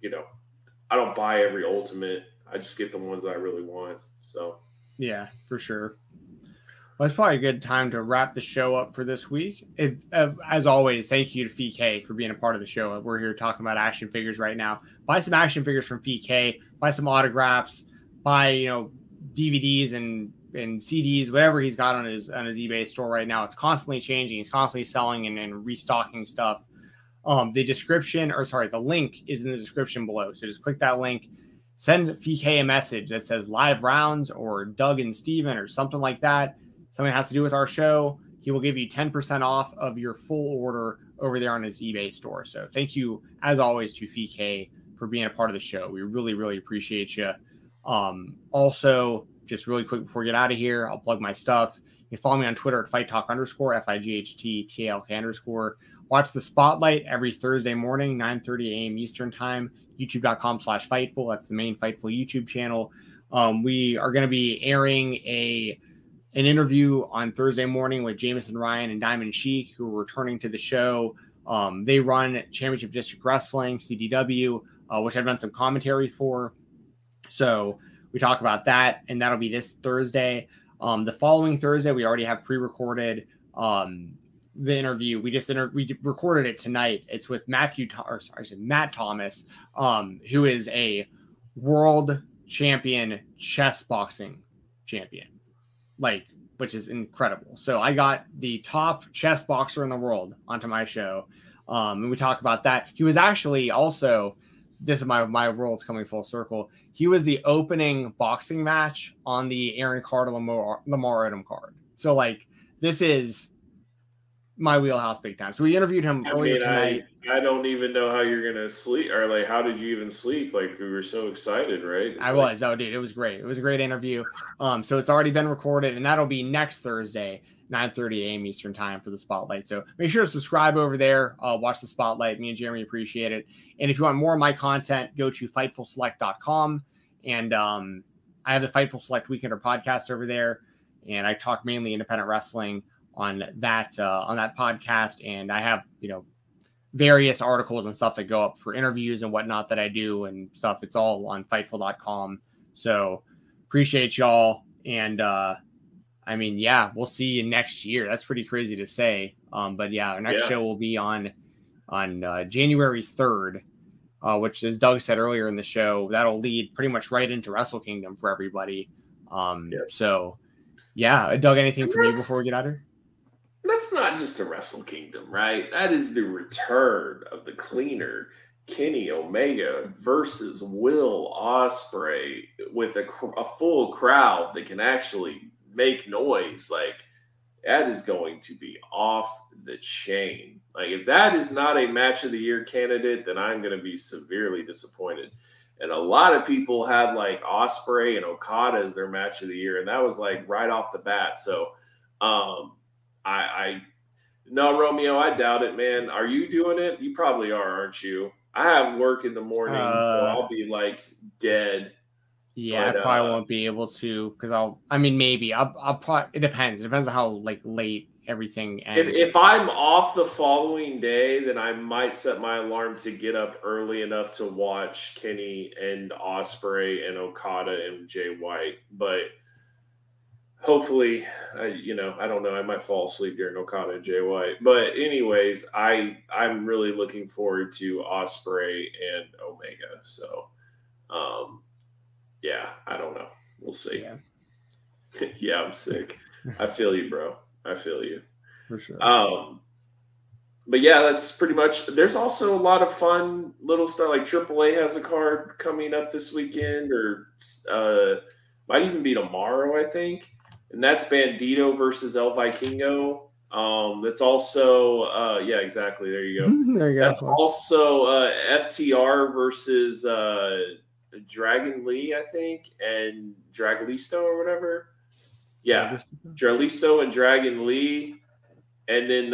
every Ultimate. I just get the ones I really want. So, yeah, for sure. Well, it's probably a good time to wrap the show up for this week. As always, thank you to VK for being a part of the show. We're here talking about action figures right now. Buy some action figures from VK. Buy some autographs. Buy DVDs and CDs, whatever he's got on his eBay store right now. It's constantly changing. He's constantly selling and restocking stuff. The link is in the description below. So just click that link. Send VK a message that says live rounds or Doug and Steven or something like that. Something has to do with our show. He will give you 10% off of your full order over there on his eBay store. So thank you, as always, to VK for being a part of the show. We really, really appreciate you. Also, just really quick before we get out of here, I'll plug my stuff. You can follow me on Twitter at FightTalk_, FIGHTTALK_. Watch the Spotlight every Thursday morning, 9:30 a.m. Eastern Time. YouTube.com/Fightful. That's the main Fightful YouTube channel. We are going to be airing an interview on Thursday morning with Jameson Ryan and Diamond Sheik, who are returning to the show. They run Championship District Wrestling, CDW, which I've done some commentary for. So we talk about that, and that'll be this Thursday. The following Thursday, we already have pre-recorded the interview. We recorded it tonight. It's with Matt Thomas, who is a world champion chess boxing champion, which is incredible. So I got the top chess boxer in the world onto my show. And we talk about that. He was actually also, this is my world's coming full circle. He was the opening boxing match on the Aaron Carter Lamar Odom card. So this is my wheelhouse big time. So we interviewed him earlier tonight. I don't even know how you're going to sleep, or how did you even sleep? We were so excited, right? Dude, it was great. It was a great interview. So it's already been recorded, and that'll be next Thursday, 9:30 a.m. Eastern Time for the Spotlight. So make sure to subscribe over there. Watch the Spotlight. Me and Jeremy appreciate it. And if you want more of my content, go to FightfulSelect.com. And I have the Fightful Select Weekender podcast over there, and I talk mainly independent wrestling on that podcast. And I have various articles and stuff that go up for interviews and whatnot that I do and stuff. It's all on Fightful.com. So appreciate y'all. And we'll see you next year. That's pretty crazy to say. But yeah, our next show will be on January 3rd, which, as Doug said earlier in the show, that'll lead pretty much right into Wrestle Kingdom for everybody. So yeah, Doug, anything for me before we get out of here? That's not just a Wrestle Kingdom, right? That is the return of the cleaner Kenny Omega versus Will Ospreay with a full crowd that can actually make noise. That is going to be off the chain. If that is not a match of the year candidate, then I'm going to be severely disappointed. And a lot of people had Ospreay and Okada as their match of the year, and that was right off the bat. So, no, Romeo, I doubt it, man. Are you doing it? You probably are, aren't you? I have work in the morning, so I'll be dead. Yeah, but, I probably won't be able to because maybe I'll probably, it depends. It depends on how like late everything ends. If I'm off the following day, then I might set my alarm to get up early enough to watch Kenny and Ospreay and Okada and Jay White. But hopefully, I don't know. I might fall asleep during Okada and Jay White. But anyways, I'm really looking forward to Ospreay and Omega. So, yeah, I don't know. We'll see. Yeah, yeah, I'm sick. I feel you, bro. I feel you. For sure. But yeah, that's pretty much. There's also a lot of fun little stuff. Like AAA has a card coming up this weekend, or might even be tomorrow, I think. And that's Bandito versus El Vikingo. That's also yeah, exactly. There you go. There you go. That's also FTR versus Dragon Lee, I think, and Draglisto or whatever. Yeah, Draglisto and Dragon Lee, and then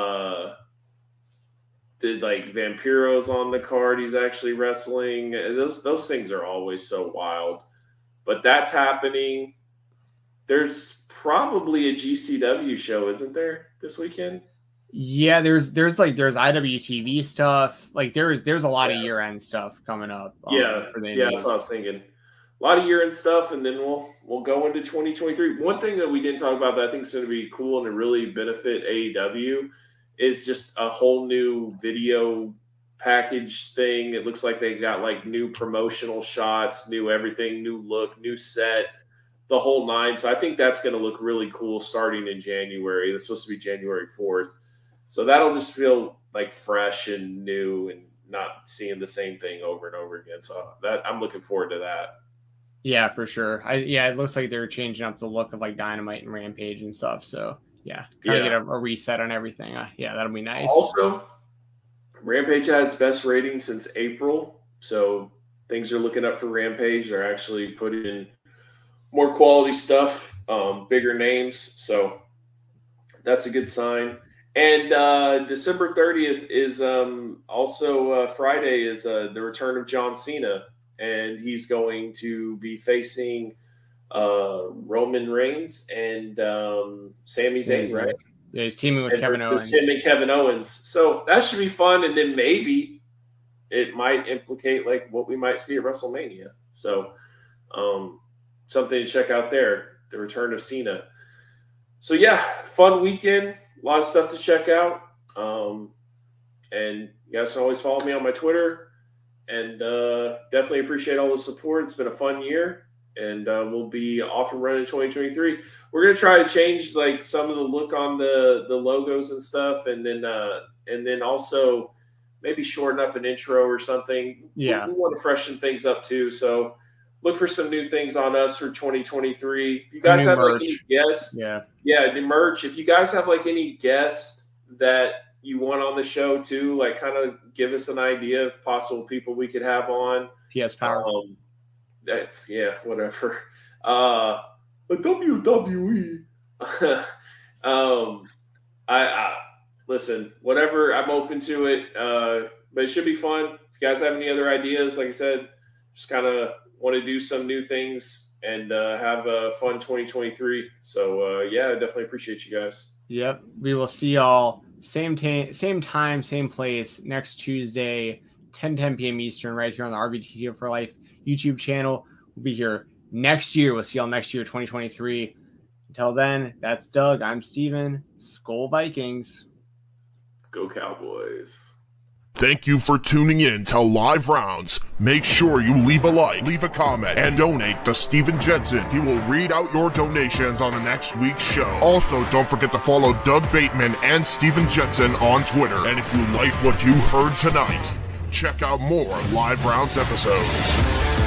Vampiro's on the card. He's actually wrestling. Those things are always so wild, but that's happening. There's probably a GCW show, isn't there, this weekend? Yeah, there's IWTV stuff. Like there's a lot of year-end stuff coming up. That's what I was thinking. A lot of year-end stuff, and then we'll go into 2023. One thing that we didn't talk about that I think is going to be cool and to really benefit AEW is just a whole new video package thing. It looks like they got like new promotional shots, new everything, new look, new set, the whole nine. So I think that's going to look really cool starting in January. It's supposed to be January 4th. So that'll just feel like fresh and new and not seeing the same thing over and over again. So that I'm looking forward to that. Yeah, for sure. It looks like they're changing up the look of like Dynamite and Rampage and stuff. So yeah, kind of get a reset on everything. That'll be nice. Also, Rampage had its best rating since April. So things are looking up for Rampage. They're actually putting in more quality stuff, bigger names. So that's a good sign. And December 30th is also Friday is the return of John Cena. And he's going to be facing Roman Reigns and Sami Zayn, right? Yeah, he's teaming with Kevin Owens. Him and Kevin Owens. So that should be fun. And then maybe it might implicate like what we might see at WrestleMania. So something to check out there, the return of Cena. So yeah, fun weekend. A lot of stuff to check out. And you guys can always follow me on my Twitter. And definitely appreciate all the support. It's been a fun year, and we'll be off and running in 2023. We're gonna try to change like some of the look on the logos and stuff, and then also maybe shorten up an intro or something. Yeah, we want to freshen things up too. So look for some new things on us for 2023. If you guys have like any guests, the merch. If you guys have like any guests that you want on the show too, like kind of give us an idea of possible people we could have on. PS Power. Whatever. The WWE. I listen, whatever, I'm open to it. But it should be fun. If you guys have any other ideas, like I said, just kind of want to do some new things and have a fun 2023. So I definitely appreciate you guys. Yep. We will see y'all same time, same place next Tuesday, 10 p.m. Eastern, right here on the RVTTO for Life YouTube channel. We'll be here next year. We'll see y'all next year, 2023. Until then, that's Doug. I'm Steven. Skol Vikings. Go Cowboys. Thank you for tuning in to Live Rounds. Make sure you leave a like, leave a comment, and donate to Steven Jensen. He will read out your donations on the next week's show. Also, don't forget to follow Doug Bateman and Steven Jensen on Twitter. And if you like what you heard tonight, check out more Live Rounds episodes.